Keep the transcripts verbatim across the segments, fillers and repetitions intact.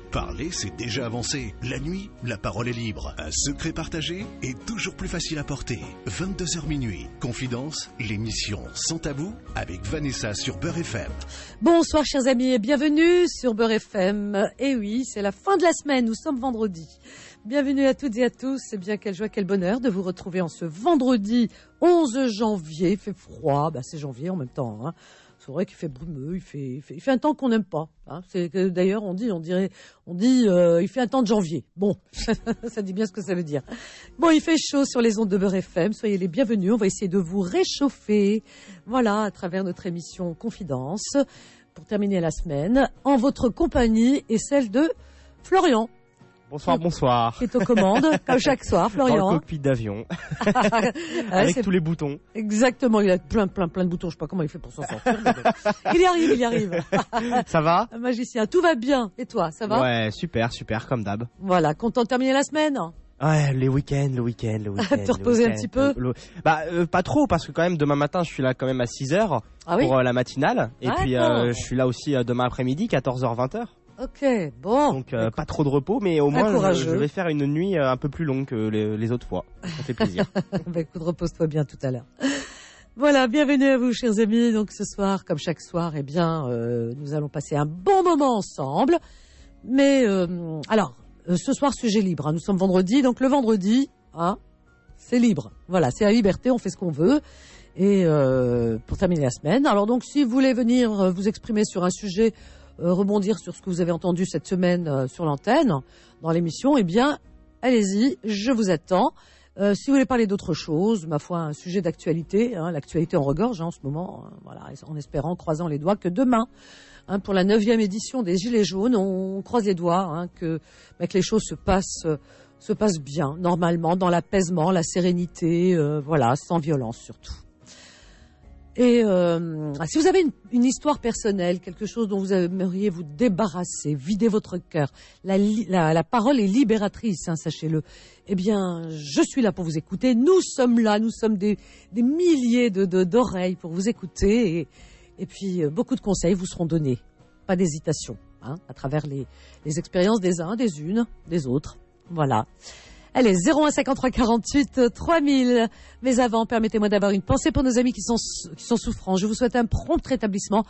Parler, c'est déjà avancé. La nuit, la parole est libre. Un secret partagé est toujours plus facile à porter. vingt-deux heures minuit. Confidence, l'émission Sans Tabou avec Vanessa sur Beurre F M. Bonsoir chers amis et bienvenue sur Beurre F M. Et oui, c'est la fin de la semaine, nous sommes vendredi. Bienvenue à toutes et à tous, c'est bien quelle joie, quel bonheur de vous retrouver en ce vendredi onze janvier. Il fait froid, bah c'est janvier en même temps, hein. C'est vrai qu'il fait brumeux, il fait, il fait, il fait un temps qu'on n'aime pas. Hein. C'est que, d'ailleurs, on dit, on dirait, on dit, euh, il fait un temps de janvier. Bon, ça dit bien ce que ça veut dire. Bon, il fait chaud sur les ondes de Beurre F M. Soyez les bienvenus. On va essayer de vous réchauffer, voilà, à travers notre émission Confidence, pour terminer la semaine, en votre compagnie et celle de Florian. Bonsoir, bonsoir. Qui est aux commandes, comme chaque soir, Florian. Dans le cockpit d'avion. ouais, Avec c'est... tous les boutons. Exactement, il a plein, plein, plein de boutons. Je sais pas comment il fait pour s'en sortir. il y arrive, il y arrive. Ça va? Un magicien, tout va bien. Et toi, ça va? Ouais, super, super, comme d'hab. Voilà, content de terminer la semaine? Ouais, les week-ends, le week-end, le week-end. Te reposer un petit peu? Le... Bah, euh, pas trop, parce que quand même, demain matin, je suis là quand même à six heures ah, oui pour euh, la matinale. Et ah, puis, euh, je suis là aussi euh, demain après-midi, quatorze heures vingt heures. Ok, bon. Donc euh, pas trop de repos, mais au moins je, je vais faire une nuit euh, un peu plus longue que les, les autres fois. Ça fait plaisir. bah écoute, repose-toi bien tout à l'heure. Voilà, bienvenue à vous chers amis. Donc ce soir, comme chaque soir, eh bien, euh, nous allons passer un bon moment ensemble. Mais euh, alors, euh, ce soir sujet libre. Hein, nous sommes vendredi, donc le vendredi, hein, c'est libre. Voilà, c'est la liberté, on fait ce qu'on veut. Et euh, pour terminer la semaine. Alors donc, si vous voulez venir euh, vous exprimer sur un sujet, Euh, rebondir sur ce que vous avez entendu cette semaine euh, sur l'antenne, dans l'émission, eh bien, allez-y, je vous attends. Euh, si vous voulez parler d'autre chose, ma foi, un sujet d'actualité, hein, l'actualité en regorge hein, en ce moment, hein, voilà, en espérant, croisant les doigts, que demain, hein, pour la neuvième édition des Gilets jaunes, on croise les doigts, hein, que, bah, que les choses se passent, euh, se passent bien, normalement, dans l'apaisement, la sérénité, euh, voilà, sans violence surtout. Et euh, si vous avez une, une histoire personnelle, quelque chose dont vous aimeriez vous débarrasser, vider votre cœur, la, la, la parole est libératrice, hein, sachez-le. Eh bien, je suis là pour vous écouter. Nous sommes là, nous sommes des, des milliers de, de, d'oreilles pour vous écouter. Et, et puis, euh, beaucoup de conseils vous seront donnés. Pas d'hésitation, hein, à travers les, les expériences des uns, des unes, des autres. Voilà. Allez, zéro un cinquante-trois quarante-huit trois mille. Mais avant, permettez-moi d'avoir une pensée pour nos amis qui sont, qui sont souffrants. Je vous souhaite un prompt rétablissement,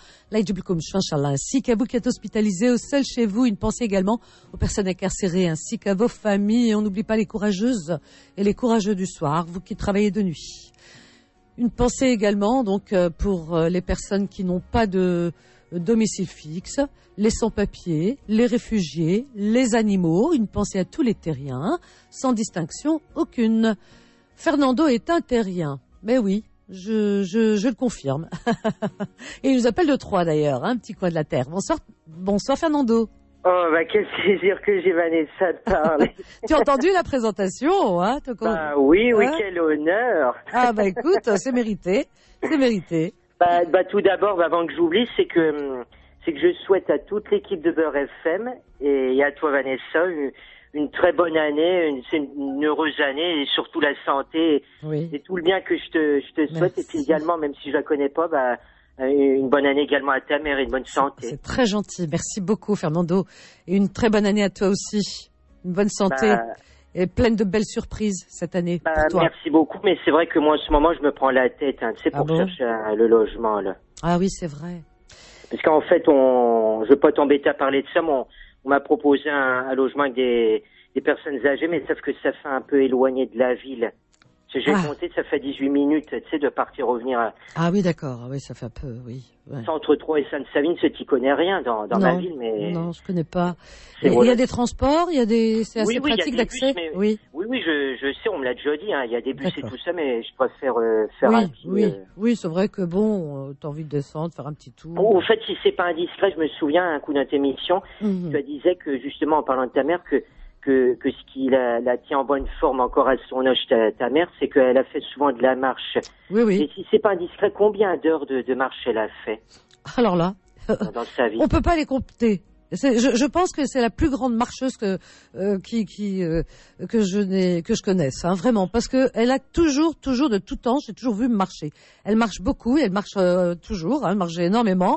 ainsi qu'à vous qui êtes hospitalisés ou seuls chez vous. Une pensée également aux personnes incarcérées ainsi qu'à vos familles. Et on n'oublie pas les courageuses et les courageux du soir, vous qui travaillez de nuit. Une pensée également donc pour les personnes qui n'ont pas de domicile fixe, les sans-papiers, les réfugiés, les animaux, une pensée à tous les terriens, sans distinction aucune. Fernando est un terrien. Mais oui, je, je, je le confirme. Et il nous appelle de Troyes d'ailleurs, hein, un petit coin de la terre. Bonsoir, bonsoir Fernando. Oh, bah, quel plaisir que j'ai, Vanessa, de parler. Tu as entendu la présentation, hein? Bah oui, oui, hein? Quel honneur. Ah, bah écoute, c'est mérité, c'est mérité. Bah, bah tout d'abord, bah, avant que j'oublie, c'est que, c'est que je souhaite à toute l'équipe de Beurre F M et à toi, Vanessa, une, une très bonne année, une, une heureuse année et surtout la santé oui. et tout le bien que je te, je te souhaite. Merci. Et puis également, même si je la connais pas, bah, une bonne année également à ta mère et une bonne santé. C'est très gentil. Merci beaucoup, Fernando. Et une très bonne année à toi aussi. Une bonne santé bah, et pleine de belles surprises cette année bah, pour toi. Merci beaucoup. Mais c'est vrai que moi, en ce moment, je me prends la tête, hein, tu sais, pour ah bon chercher un, le logement, là. Ah oui, c'est vrai. Parce qu'en fait, on, je veux pas t'embêter à parler de ça, mais on, on m'a proposé un, un logement avec des, des personnes âgées, mais sauf que ça fait un peu éloigné de la ville. J'ai ah. compté, ça fait dix-huit minutes, tu sais, de partir revenir. À... Ah oui, d'accord. Ah oui, ça fait un peu, oui. Ouais. Entre Troyes et Sainte-Savine, tu t'y connais rien dans, dans non, ma ville, mais. Non, je connais pas. Il y a des transports, il y a des, c'est assez oui, oui, pratique d'accès. Bus, mais... Oui. Oui, oui, je, je sais, on me l'a déjà dit, hein. Il y a des bus d'accord. Et tout ça, mais je préfère euh, faire oui, un petit. Oui, euh... oui, c'est vrai que bon, euh, t'as envie de descendre, faire un petit tour. Bon, au fait, si c'est pas indiscret, je me souviens un coup dans tes émissions, mm-hmm. tu disais que justement, en parlant de ta mère, que que, que ce qui la, la tient en bonne forme encore à son âge, ta, ta mère, c'est qu'elle a fait souvent de la marche. Oui, oui. Et si c'est pas indiscret, combien d'heures de, de marche elle a fait? Alors là, dans sa vie. On peut pas les compter. C'est, je, je pense que c'est la plus grande marcheuse que euh, qui, qui euh, que je n'ai que je connaisse, hein, vraiment, parce que elle a toujours, toujours de tout temps, j'ai toujours vu marcher. Elle marche beaucoup, elle marche euh, toujours, hein, elle marche énormément.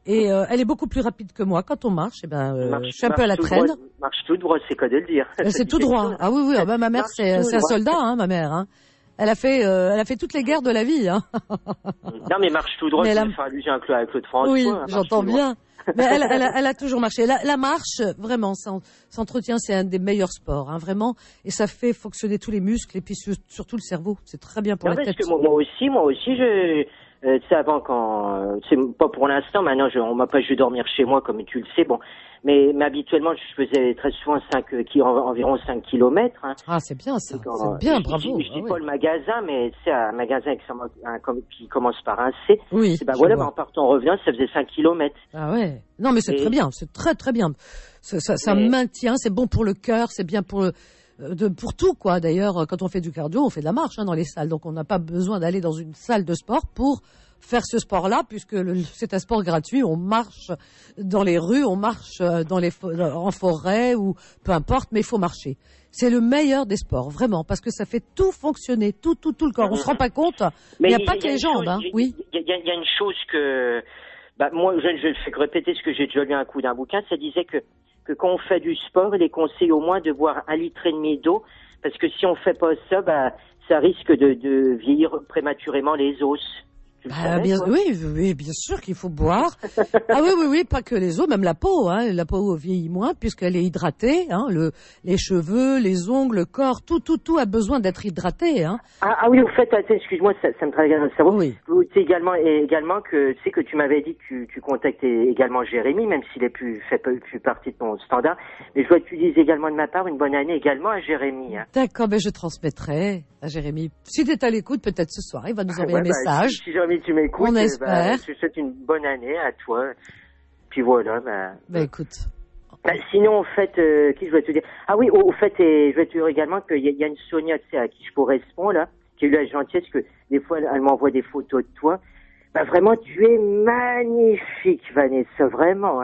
Et euh, elle est beaucoup plus rapide que moi. Quand on marche, eh ben, euh, marche, je suis un peu à la traîne. Droit, marche tout droit, c'est quoi de le dire. C'est tout droit. Ah oui, oui. Ah ben, ma mère, c'est un soldat, hein, ma mère. Hein. Elle a fait, euh, elle a fait toutes les guerres de la vie. Hein. Non, mais marche tout droit, c'est faire allusion à Claude, Claude François. Oui, j'entends bien. Mais elle, elle, a, elle a toujours marché. La, la marche, vraiment, ça s'entretient, c'est un des meilleurs sports, hein, vraiment. Et ça fait fonctionner tous les muscles et puis surtout le cerveau. C'est très bien pour non, la tête. Parce que moi, moi aussi, moi aussi, je, euh, tu sais, avant quand, euh, c'est pas pour l'instant, maintenant, je, on m'a pas joué dormir chez moi, comme tu le sais, bon. Mais, mais habituellement, je faisais très souvent cinq, qui, environ cinq kilomètres. Hein. Ah, c'est bien ça, c'est bien, bravo. Je, je, je dis ah, pas oui. le magasin, mais c'est un magasin qui, un, qui commence par un C. Oui. Et ben voilà, ben, en partant, en revenant, ça faisait cinq kilomètres. Ah ouais. Non, mais c'est et... très bien, c'est très très bien. Ça, ça, ça mais... maintient, c'est bon pour le cœur, c'est bien pour le, de, pour tout, quoi. D'ailleurs, quand on fait du cardio, on fait de la marche hein, dans les salles, donc on n'a pas besoin d'aller dans une salle de sport pour faire ce sport-là, puisque le, c'est un sport gratuit. On marche dans les rues, on marche dans les en forêt ou peu importe, mais il faut marcher. C'est le meilleur des sports, vraiment, parce que ça fait tout fonctionner, tout, tout, tout le corps. On se rend pas compte. Mais il n'y a pas que les jambes, hein. Oui. Il y, y, y a une chose que, bah, moi, je ne fais que répéter ce que j'ai déjà lu un coup d'un bouquin. Ça disait que que quand on fait du sport, il est conseillé au moins de boire un litre et demi d'eau, parce que si on fait pas ça, bah, ça risque de, de vieillir prématurément les os. Ah, bien, oui, oui, bien sûr qu'il faut boire. Ah oui, oui, oui, pas que les os, même la peau. Hein, la peau vieillit moins puisqu'elle est hydratée. Hein, le, les cheveux, les ongles, le corps, tout, tout, tout a besoin d'être hydraté. Hein. Ah, ah oui, au fait, attends, excuse-moi, ça, ça me travaille dans le cerveau. Oui. Tu sais également, et également que tu sais que tu m'avais dit que tu, tu contactes également Jérémy, même s'il est plus fait plus partie de ton standard. Mais je vois que tu dises également de ma part une bonne année également à Jérémy. Hein. D'accord, ben je transmettrai à Jérémy. Si tu es à l'écoute, peut-être ce soir, il va nous envoyer ouais, un bah, message. Si, si Jérémy, tu m'écoutes, on espère. Bah, je te souhaite une bonne année à toi. Puis voilà. Bah, bah écoute. Bah, sinon, en fait, euh, qui je vais te dire. Ah oui, au, au fait, et je vais te dire également qu'il y, y a une Sonia, tu sais, à qui je corresponds là, qui a eu la gentillesse que des fois elle, elle m'envoie des photos de toi. Bah vraiment, tu es magnifique, Vanessa, vraiment.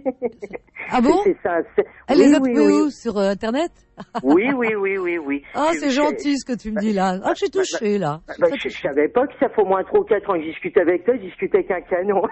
Ah bon? C'est ça. C'est... Elle oui, les a oui, trouvées oui. où? Sur euh, Internet? Oui, oui, oui, oui, oui. Ah, oh, c'est gentil ce que tu me dis là. Ah, je suis touchée là. Bah, bah, je, je savais pas que ça fait au moins trois ou quatre ans que je discute avec toi, je discute avec un canon.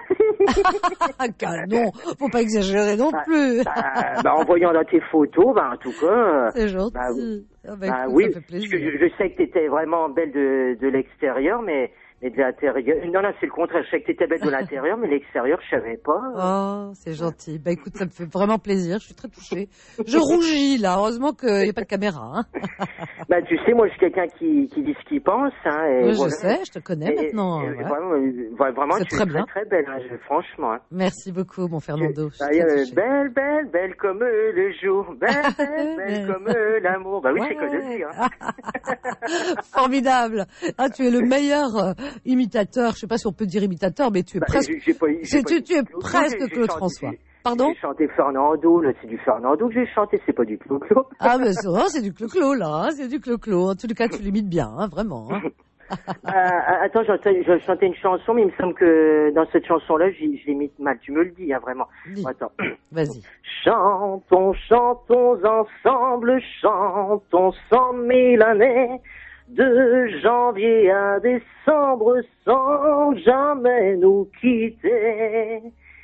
Un canon? Faut pas exagérer non bah, plus. bah, bah, en voyant dans tes photos, bah, en tout cas. C'est gentil. Bah, ah, bah, bah, écoute, oui, ça fait plaisir. parce que je, je sais que tu étais vraiment belle de, de l'extérieur, mais, mais de l'intérieur. Non, non, c'est le contraire. Je sais que tu étais belle de l'intérieur, mais l'extérieur, je savais pas. Oh, c'est gentil. Bah écoute, ça me fait vraiment plaisir. Je suis très touchée. Je rougis là. Heureusement qu'il n'y a pas de caméra. Hein. Bah tu sais, moi je suis quelqu'un qui, qui dit ce qu'il pense. Hein, et oui, voilà. Je sais, je te connais et, maintenant. Et, ouais. Vraiment, vraiment tu très es bien. très, très belle, hein, je, franchement. Hein. Merci beaucoup, mon Fernando. Bah, euh, belle, belle, belle comme le jour. Belle, belle, belle comme l'amour. Bah oui, ouais. C'est que de dire. Hein. Formidable. Ah, tu es le meilleur euh, imitateur. Je sais pas si on peut dire imitateur, mais tu es bah, presque. J'ai pas, j'ai tu, pas tu es presque Claude François. Pardon? J'ai chanté Fernando, là, c'est du Fernando que j'ai chanté, c'est pas du Clo-Clo. Ah, mais c'est, oh, c'est du Clo-Clo, là, hein, c'est du Clo-Clo. En tout cas, tu l'imites bien, hein, vraiment. Hein. euh, attends, je chantais une chanson, mais il me semble que dans cette chanson-là, je, je l'imite mal. Tu me le dis, hein, vraiment. Dis. Attends. Vas-y. Chantons, chantons ensemble, chantons cent mille années. De janvier à décembre, sans jamais nous quitter.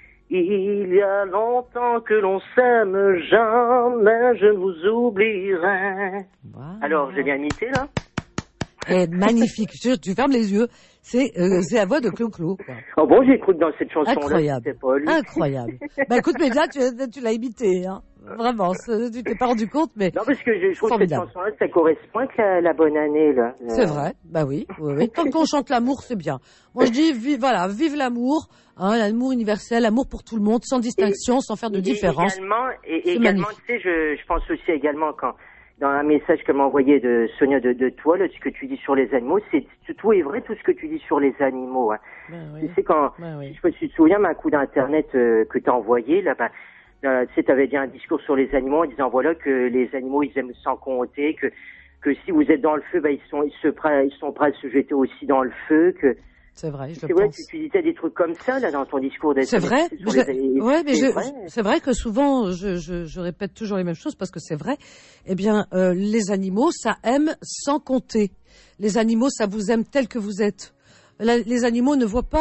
Il y a longtemps que l'on s'aime, jamais je ne vous oublierai. Wow. Alors, j'ai bien imité, là? Eh, magnifique. Tu, tu fermes les yeux. C'est, euh, c'est la voix de Clo-Clo. Oh bon, j'écoute dans cette chanson-là. Incroyable. Pas lui. Incroyable. Bah écoute, mais là, tu, tu l'as imité, hein. Vraiment, tu t'es pas rendu compte, mais. Non, parce que je, je trouve que cette chanson-là, ça correspond avec la, la bonne année, là. C'est vrai. Bah oui, oui, oui. Tant qu'on chante l'amour, c'est bien. Moi, je dis, vive, voilà, vive l'amour, hein, l'amour universel, l'amour pour tout le monde, sans distinction, et, sans faire de et différence. Également, et, également, tu sais, je, je pense aussi également quand, dans un message qu'elle m'a envoyé de Sonia de, de toi, là, ce que tu dis sur les animaux, c'est tout est vrai, tout ce que tu dis sur les animaux. Hein. Ben oui. Tu sais, quand, ben oui. je sais pas si tu te souviens, mais un coup d'internet euh, que t'as envoyé, là, ben, euh, tu sais, t'avais dit un discours sur les animaux en disant, voilà, que les animaux, ils aiment sans compter, que, que si vous êtes dans le feu, ben, ils sont, ils se prêts, ils sont prêts à se jeter aussi dans le feu, que, c'est vrai, je c'est le vrai, pense. Tu, tu disais des trucs comme ça, là, dans ton discours. C'est vrai. Je, les... ouais, mais c'est, je, vrai. c'est vrai que souvent, je, je, je répète toujours les mêmes choses parce que c'est vrai. Eh bien, euh, les animaux, ça aime sans compter. Les animaux, ça vous aime tel que vous êtes. La, les animaux ne voient pas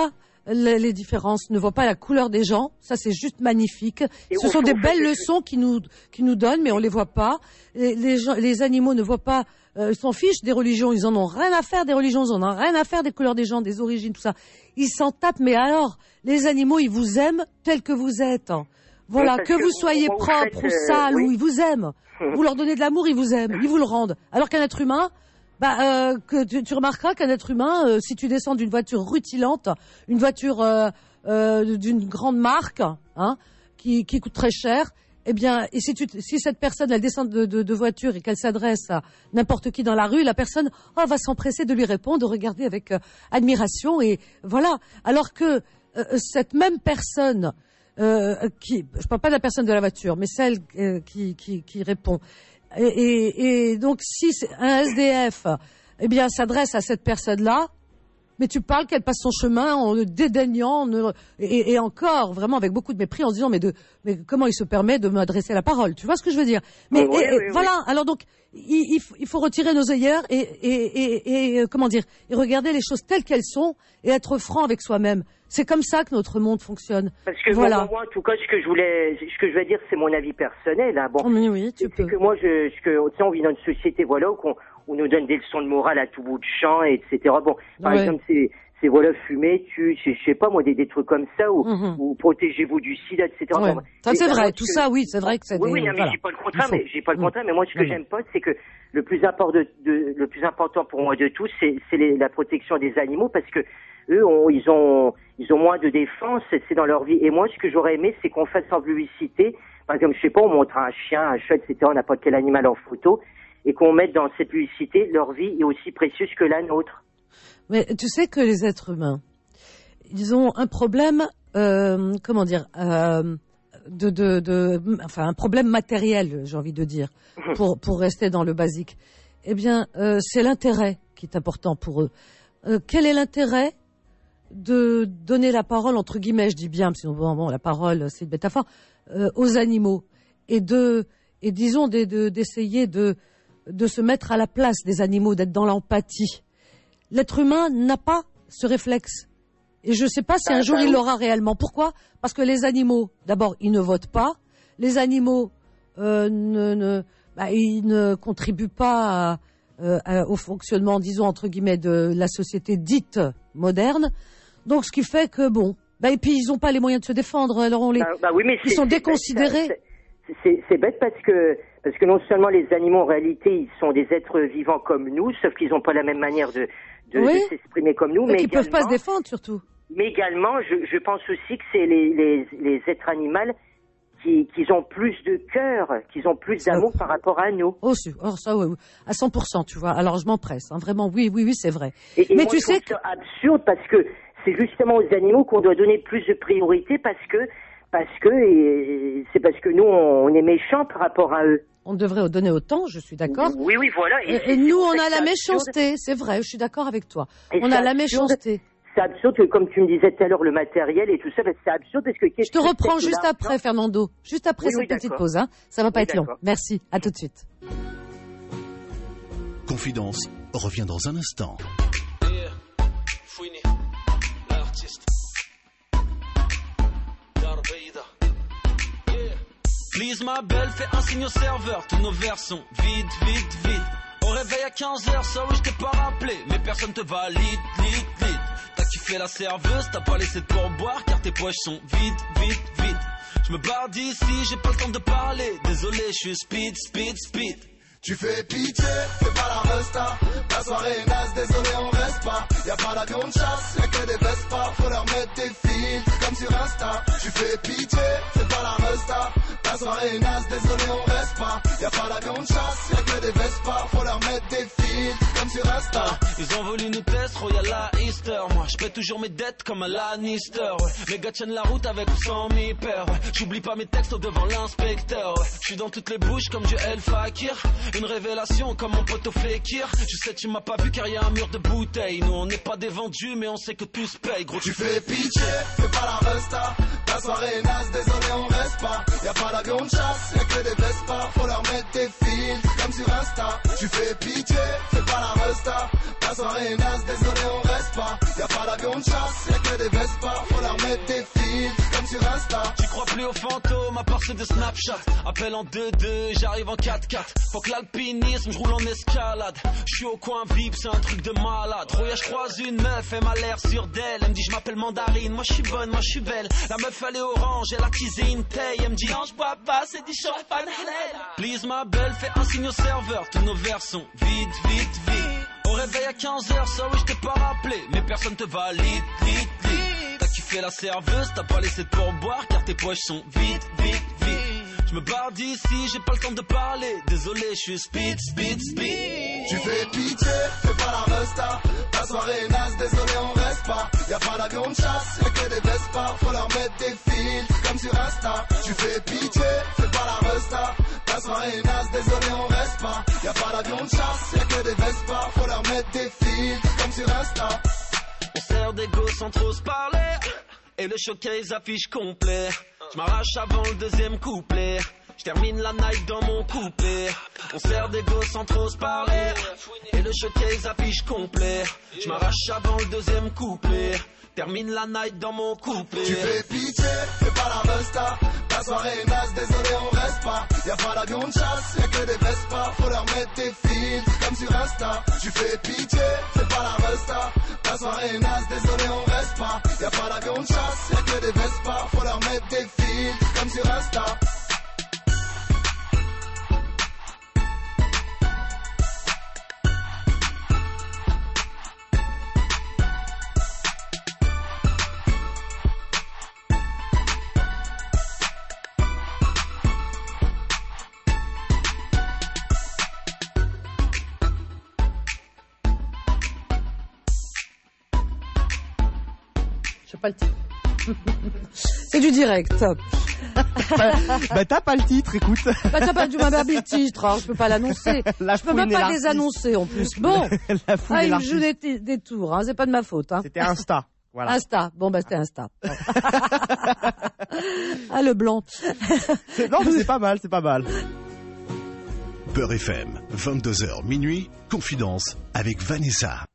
les, les différences, ne voient pas la couleur des gens. Ça, c'est juste magnifique. Et Ce sont des belles leçons qui nous qui nous donnent, mais on les voit pas. Les, les, gens, les animaux ne voient pas. Euh, ils s'en fichent des religions. Ils en ont rien à faire des religions. Ils en ont rien à faire des couleurs des gens, des origines, tout ça. Ils s'en tapent. Mais alors, les animaux, ils vous aiment tels que vous êtes. Hein. Voilà, que, que vous soyez vous, propre vous faites, ou sale, euh, oui. ou ils vous aiment. Vous leur donnez de l'amour, ils vous aiment. Ils vous le rendent. Alors qu'un être humain. Bah, euh, que tu, tu remarqueras qu'un être humain, euh, si tu descends d'une voiture rutilante, une voiture euh, euh, d'une grande marque, hein, qui, qui coûte très cher, eh bien, et si, tu, si cette personne elle descend de, de, de voiture et qu'elle s'adresse à n'importe qui dans la rue, la personne oh, va s'empresser de lui répondre, de regarder avec euh, admiration et voilà. Alors que euh, cette même personne, euh, qui, je parle pas de la personne de la voiture, mais celle euh, qui, qui, qui répond. Et, et, et donc, si un S D F, eh bien, s'adresse à cette personne-là, mais tu parles qu'elle passe son chemin en le dédaignant, en le, et, et encore, vraiment, avec beaucoup de mépris, en se disant, mais, de, mais comment il se permet de m'adresser la parole? Tu vois ce que je veux dire? Mais oui, et, oui, et, oui. Voilà. Alors donc, il, il faut retirer nos œillères et, et, et, et, comment dire, et regarder les choses telles qu'elles sont et être franc avec soi-même. C'est comme ça que notre monde fonctionne. Parce que voilà. moi, en tout cas, ce que je voulais, ce que je vais dire, c'est mon avis personnel. Hein. Bon, oh, mais oui, tu c'est peux. que moi, je, ce que, tu sais, on vit dans une société, voilà, où on, on nous donne des leçons de morale à tout bout de champ, et cetera. Bon, par ouais. exemple, c'est, c'est voilà, fumer, tu, je, je sais pas moi, des, des trucs comme ça, ou, mm-hmm. ou protégez-vous du sida, et cetera. Ouais. Bon, ça c'est vrai, tout que, ça, oui, c'est vrai que c'est. Oui, des, oui, non, mais voilà. j'ai pas le contraire, mais j'ai pas le contraire, mais moi, ce que mm-hmm. j'aime pas, c'est que le plus important de, de, le plus important pour moi de tout, c'est, c'est les, la protection des animaux, parce que eux, on, ils ont, ils ont moins de défense, c'est dans leur vie. Et moi, ce que j'aurais aimé, c'est qu'on fasse en publicité, par exemple, je sais pas, on montre un chien, un chat, et cetera, n'importe quel animal en photo, et qu'on mette dans cette publicité, leur vie est aussi précieuse que la nôtre. Mais tu sais que les êtres humains, ils ont un problème, euh, comment dire, euh, de, de, de, enfin, un problème matériel, j'ai envie de dire, pour, pour rester dans le basique. Eh bien, euh, c'est l'intérêt qui est important pour eux. Euh, quel est l'intérêt de donner la parole, entre guillemets, je dis bien, parce que bon, bon, la parole, c'est une métaphore, euh, aux animaux, et de, et disons, de, de, d'essayer de, de se mettre à la place des animaux, d'être dans l'empathie. L'être humain n'a pas ce réflexe. Et je ne sais pas si un jour il l'aura réellement. Pourquoi? Parce que les animaux, d'abord, ils ne votent pas. Les animaux, euh, ne, ne, bah, ils ne contribuent pas à, euh, à, au fonctionnement, disons, entre guillemets, de la société dite moderne. Donc, ce qui fait que, bon, bah, et puis ils n'ont pas les moyens de se défendre. Alors, on les, bah, bah oui, mais ils sont déconsidérés. C'est, c'est, c'est bête parce que, parce que non seulement les animaux, en réalité, ils sont des êtres vivants comme nous, sauf qu'ils n'ont pas la même manière de, de, oui. de s'exprimer comme nous. Et mais qu'ils ne peuvent pas se défendre, surtout. Mais également, je, je pense aussi que c'est les, les, les êtres animaux qui, qui ont plus de cœur, qui ont plus d'amour ça, par rapport à nous. Oh, oh ça, oui, oui, à cent pour cent, tu vois. Alors, je m'empresse, hein, vraiment, oui, oui, oui, c'est vrai. Et, et mais moi, tu je sais trouve ça absurde parce que c'est justement aux animaux qu'on doit donner plus de priorité parce que, parce que, et c'est parce que nous, on, on est méchants par rapport à eux. On devrait donner autant, je suis d'accord. Oui, oui, voilà. Et, et, et nous, on a la méchanceté, c'est vrai, je suis d'accord avec toi. Et on a la méchanceté. C'est absurde que, comme tu me disais tout à l'heure, le matériel et tout ça, c'est absurde parce que... Je te reprends juste après, Fernando. Juste après oui, cette oui, petite d'accord. pause, hein. Ça va pas oui, être d'accord. long. Merci. À tout de suite. Confidence revient dans un instant. Yeah. Fouini, l'artiste. Darbeida. Yeah. Please, ma belle, fais un signe au serveur. Tous nos vers sont vides, vides, vides. Au réveil à quinze heures, ça oui, je t'ai pas rappelé. Mais personne te valide, lit, lit. T'as kiffé la serveuse, t'as pas laissé de pourboire car tes poches sont vides, vides, vides. Je me barre d'ici, j'ai pas le temps de parler. Désolé, je suis speed, speed, speed. Tu fais pitié, c'est pas la resta. La soirée est naze, désolé on reste pas. Y'a pas d'avion de chasse, y'a que des Vespa. Faut leur mettre des filtres comme sur Insta. Tu fais pitié, c'est pas la resta. La soirée est naze, désolé on reste pas. Y'a pas d'avion de chasse, y'a que des Vespa. Faut leur mettre des filtres comme sur Insta. Ils ont voulu nous tester, Royal à Easter. Moi je paie toujours mes dettes comme un Lannister, ouais. Les gars tiennent la route avec ou sans mi père, ouais. J'oublie pas mes textes devant l'inspecteur, ouais. J'suis dans toutes les bouches comme du El Fakir. Une révélation comme mon poteau Fekir. Je sais tu m'as pas vu car y'a un mur de bouteilles. Nous on n'est pas des vendus mais on sait que tout se paye. Gros tu fais pitié, c'est pas la resta. La soirée est naze, désolé on reste pas. Y'a pas d'avion de chasse, y'a que des Vespa. Faut leur mettre des filtres comme sur Insta. Tu fais pitié, c'est pas la la resta. La soirée est naze, désolé on reste pas. Y'a pas d'avion de chasse, y'a que des Vespa. Faut leur mettre des fils comme sur Insta. Tu crois plus aux fantômes à part ceux de Snapchat. Appel en deux deux, j'arrive en quatre quatre. Faut que l'alpinisme, j'roule en escalade. J'suis au coin V I P, c'est un truc de malade. Oh yeah, j'croise une meuf, elle m'a l'air sûre d'elle. Elle me dit j'm'appelle Mandarine, moi j'suis bonne, moi j'suis belle. La meuf elle est orange, elle a teasé une taille. Elle me dit non j'bois pas, c'est du champagne. Please ma belle, fais un signe au serveur. Tous nos verres sont vite, vite, vite. Au réveil à quinze heures, ça oui j't'ai pas rappelé. Mais personne te valide, vite, vite. T'as kiffé la serveuse, t'as pas laissé de pourboire. Car tes poches sont vite, vite, vite. Je me barre d'ici, j'ai pas le temps de parler. Désolé, je suis speed, speed, speed. Tu fais pitié, fais pas la resta. La soirée est naze, désolé on reste pas. Y'a pas d'avion de chasse, y'a que des Vespa. Faut leur mettre des fils comme sur Insta. Tu fais pitié, fais pas la resta. La soirée est naze, désolé on reste pas. Y'a pas d'avion de chasse, y'a que des Vespa. Faut leur mettre des fils comme sur Insta. On sert des gosses sans trop se parler. Et le showcase affiche complet. Je m'arrache avant le deuxième couplet. Je termine la night dans mon couplet. On sert des gosses sans trop se parler. Et le showcase affiche complet. Je m'arrache avant le deuxième couplet. Termine la night dans mon couplet. Tu fais pitié, fais pas la resta. La soirée est naze, désolé on reste pas. Y'a pas d'avion de chasse, y'a que des Vespa. Faut leur mettre des fils comme sur Insta. Tu fais pitié, fais pas la resta. La soirée est naze, désolé on reste pas. Y'a pas d'avion de chasse, y'a que des Vespa. Faut leur mettre des fils comme sur Insta. Pas le titre. C'est du direct. bah, bah t'as pas le titre, écoute. Bah t'as pas du mal le titre, hein, je peux pas l'annoncer. La je peux même pas les annoncer en plus. Bon, la ah, il me joue des, t- des tours, hein, c'est pas de ma faute. Hein. C'était Insta. Voilà. Insta, bon bah c'était Insta. Ah le blanc. C'est, non mais c'est pas mal, c'est pas mal. Beurre F M, vingt-deux heures minuit, Confidence avec Vanessa.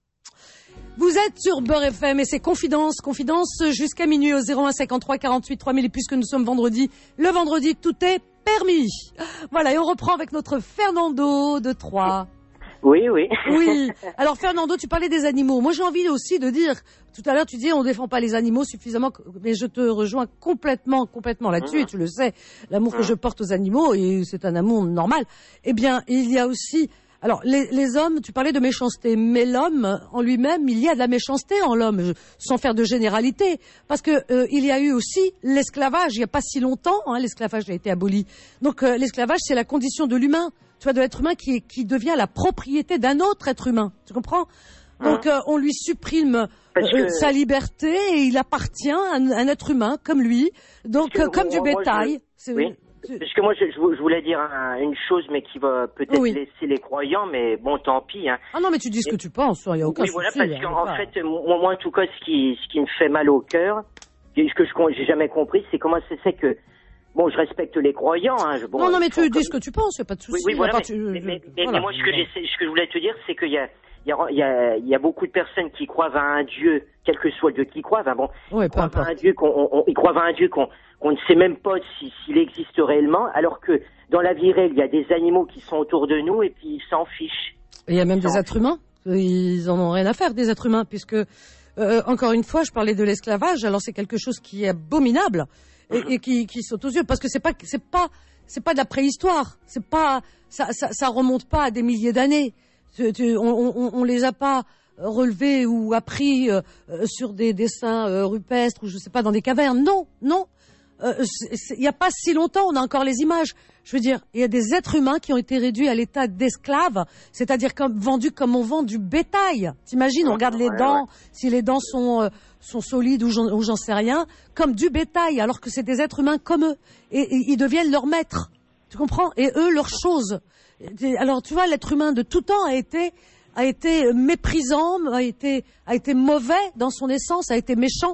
Vous êtes sur Beurre F M et c'est Confidence, Confidence jusqu'à minuit au zéro un cinquante-trois quarante-huit trois mille et puisque nous sommes vendredi, le vendredi tout est permis. Voilà et on reprend avec notre Fernando de Troyes. Oui, oui. Oui. Alors Fernando, tu parlais des animaux. Moi j'ai envie aussi de dire, tout à l'heure tu dis on défend pas les animaux suffisamment, mais je te rejoins complètement, complètement là-dessus mmh. et tu le sais, l'amour mmh. que je porte aux animaux et c'est un amour normal. Eh bien il y a aussi... Alors, les, les hommes, tu parlais de méchanceté, mais l'homme, en lui-même, il y a de la méchanceté en l'homme, sans faire de généralité, parce que euh, il y a eu aussi l'esclavage, il n'y a pas si longtemps, hein, l'esclavage a été aboli. Donc, euh, l'esclavage, c'est la condition de l'humain, tu vois, de l'être humain qui, qui devient la propriété d'un autre être humain, tu comprends ? Donc, euh, on lui supprime euh, que... sa liberté et il appartient à un, un être humain comme lui, donc que, euh, comme moi, du bétail. Moi, je... oui. Parce que moi, je, je voulais dire un, une chose, mais qui va peut-être oui. laisser les croyants, mais bon, tant pis. Hein. Ah non, mais tu dis ce que tu penses, il n'y a aucun oui, souci. Oui, voilà, parce qu'en en fait, moi, moi, en tout cas, ce qui, ce qui me fait mal au cœur, ce que je n'ai jamais compris, c'est comment c'est, c'est que, bon, je respecte les croyants. Hein, je, bon, non, non, mais tu dis comme... ce que tu penses, il n'y a pas de souci. Oui, oui, voilà, mais, tu... mais, mais, mais, voilà. mais moi, ce que, ce que je voulais te dire, c'est qu'il y a, il y a, il y a, il y a beaucoup de personnes qui croient à un Dieu, quel que soit le Dieu qu'ils croient. Enfin, bon, oui, ils croient à un Dieu qu'on, on, ils croient à un Dieu qu'on, qu'on ne sait même pas si, s'il existe réellement, alors que dans la vie réelle, il y a des animaux qui sont autour de nous et puis ils s'en fichent. Et il y a même des êtres humains, ils en ont rien à faire des êtres humains, puisque euh, encore une fois, je parlais de l'esclavage. Alors c'est quelque chose qui est abominable et, mmh. et qui, qui saute aux yeux, parce que c'est pas, c'est pas, c'est pas de la préhistoire, c'est pas, ça, ça, ça remonte pas à des milliers d'années. Tu, tu, on, on, on les a pas relevés ou appris euh, sur des dessins euh, rupestres ou je sais pas dans des cavernes. Non, non. Euh, il n'y a pas si longtemps, on a encore les images. Je veux dire, il y a des êtres humains qui ont été réduits à l'état d'esclaves, c'est-à-dire comme, vendus comme on vend du bétail. T'imagines, on regarde les dents, si les dents sont, euh, sont solides ou j'en, ou j'en sais rien, comme du bétail, alors que c'est des êtres humains comme eux. Et, et ils deviennent leurs maîtres. Tu comprends ? Et eux, leurs choses. Alors, tu vois, l'être humain de tout temps a été, a été méprisant, a été, a été mauvais dans son essence, a été méchant.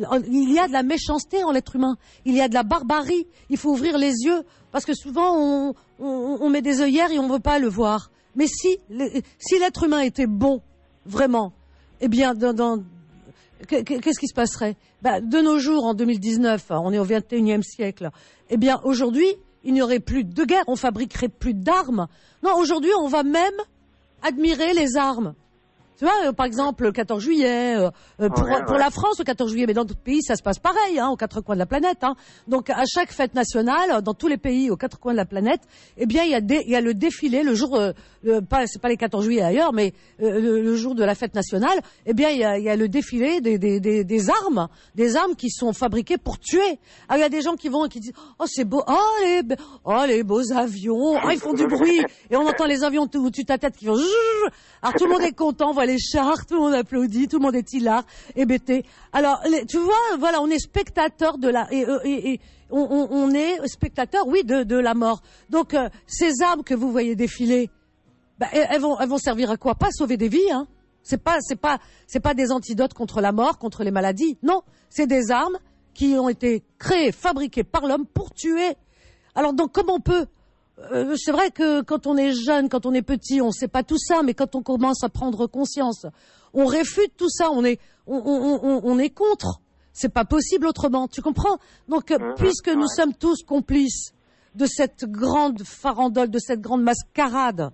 Il y a de la méchanceté en l'être humain. Il y a de la barbarie. Il faut ouvrir les yeux. Parce que souvent, on, on, on met des œillères et on ne veut pas le voir. Mais si, si l'être humain était bon, vraiment, eh bien, dans, dans, qu'est-ce qui se passerait? Ben, de nos jours, en deux mille dix-neuf, on est au vingt et unième siècle, eh bien, aujourd'hui, il n'y aurait plus de guerre, on fabriquerait plus d'armes. Non, aujourd'hui, on va même admirer les armes. Tu vois, euh, par exemple, le quatorze juillet, euh, euh, pour, ouais, pour ouais. la France, le quatorze juillet, mais dans d'autres pays, ça se passe pareil, hein, aux quatre coins de la planète. Hein. Donc, à chaque fête nationale, dans tous les pays, aux quatre coins de la planète, eh bien, il y a, des, il y a le défilé, le jour, euh, le, pas, c'est pas les quatorze juillet ailleurs, mais euh, le, le jour de la fête nationale, eh bien, il y a, il y a le défilé des, des, des, des armes, des armes qui sont fabriquées pour tuer. Ah, il y a des gens qui vont et qui disent, oh, c'est beau, oh, les, oh, les beaux avions, oh, ils font du bruit, et on entend les avions au-dessus de ta tête qui font, alors tout le monde est content, voilà les chars, tout le monde applaudit, tout le monde est hilar, hébété. Alors, les, tu vois, voilà, on est spectateur de la, et, et, et on, on, on est spectateur, oui, de, de la mort. Donc, euh, ces armes que vous voyez défiler, bah, elles vont, elles vont servir à quoi? Pas à sauver des vies, hein. C'est pas, c'est pas, c'est pas des antidotes contre la mort, contre les maladies. Non, c'est des armes qui ont été créées, fabriquées par l'homme pour tuer. Alors, donc, comment on peut Euh, c'est vrai que quand on est jeune, quand on est petit, on ne sait pas tout ça, mais quand on commence à prendre conscience, on réfute tout ça, on est, on, on, on, on est contre. C'est pas possible autrement, tu comprends? Donc, mmh, puisque nous ouais. sommes tous complices de cette grande farandole, de cette grande mascarade,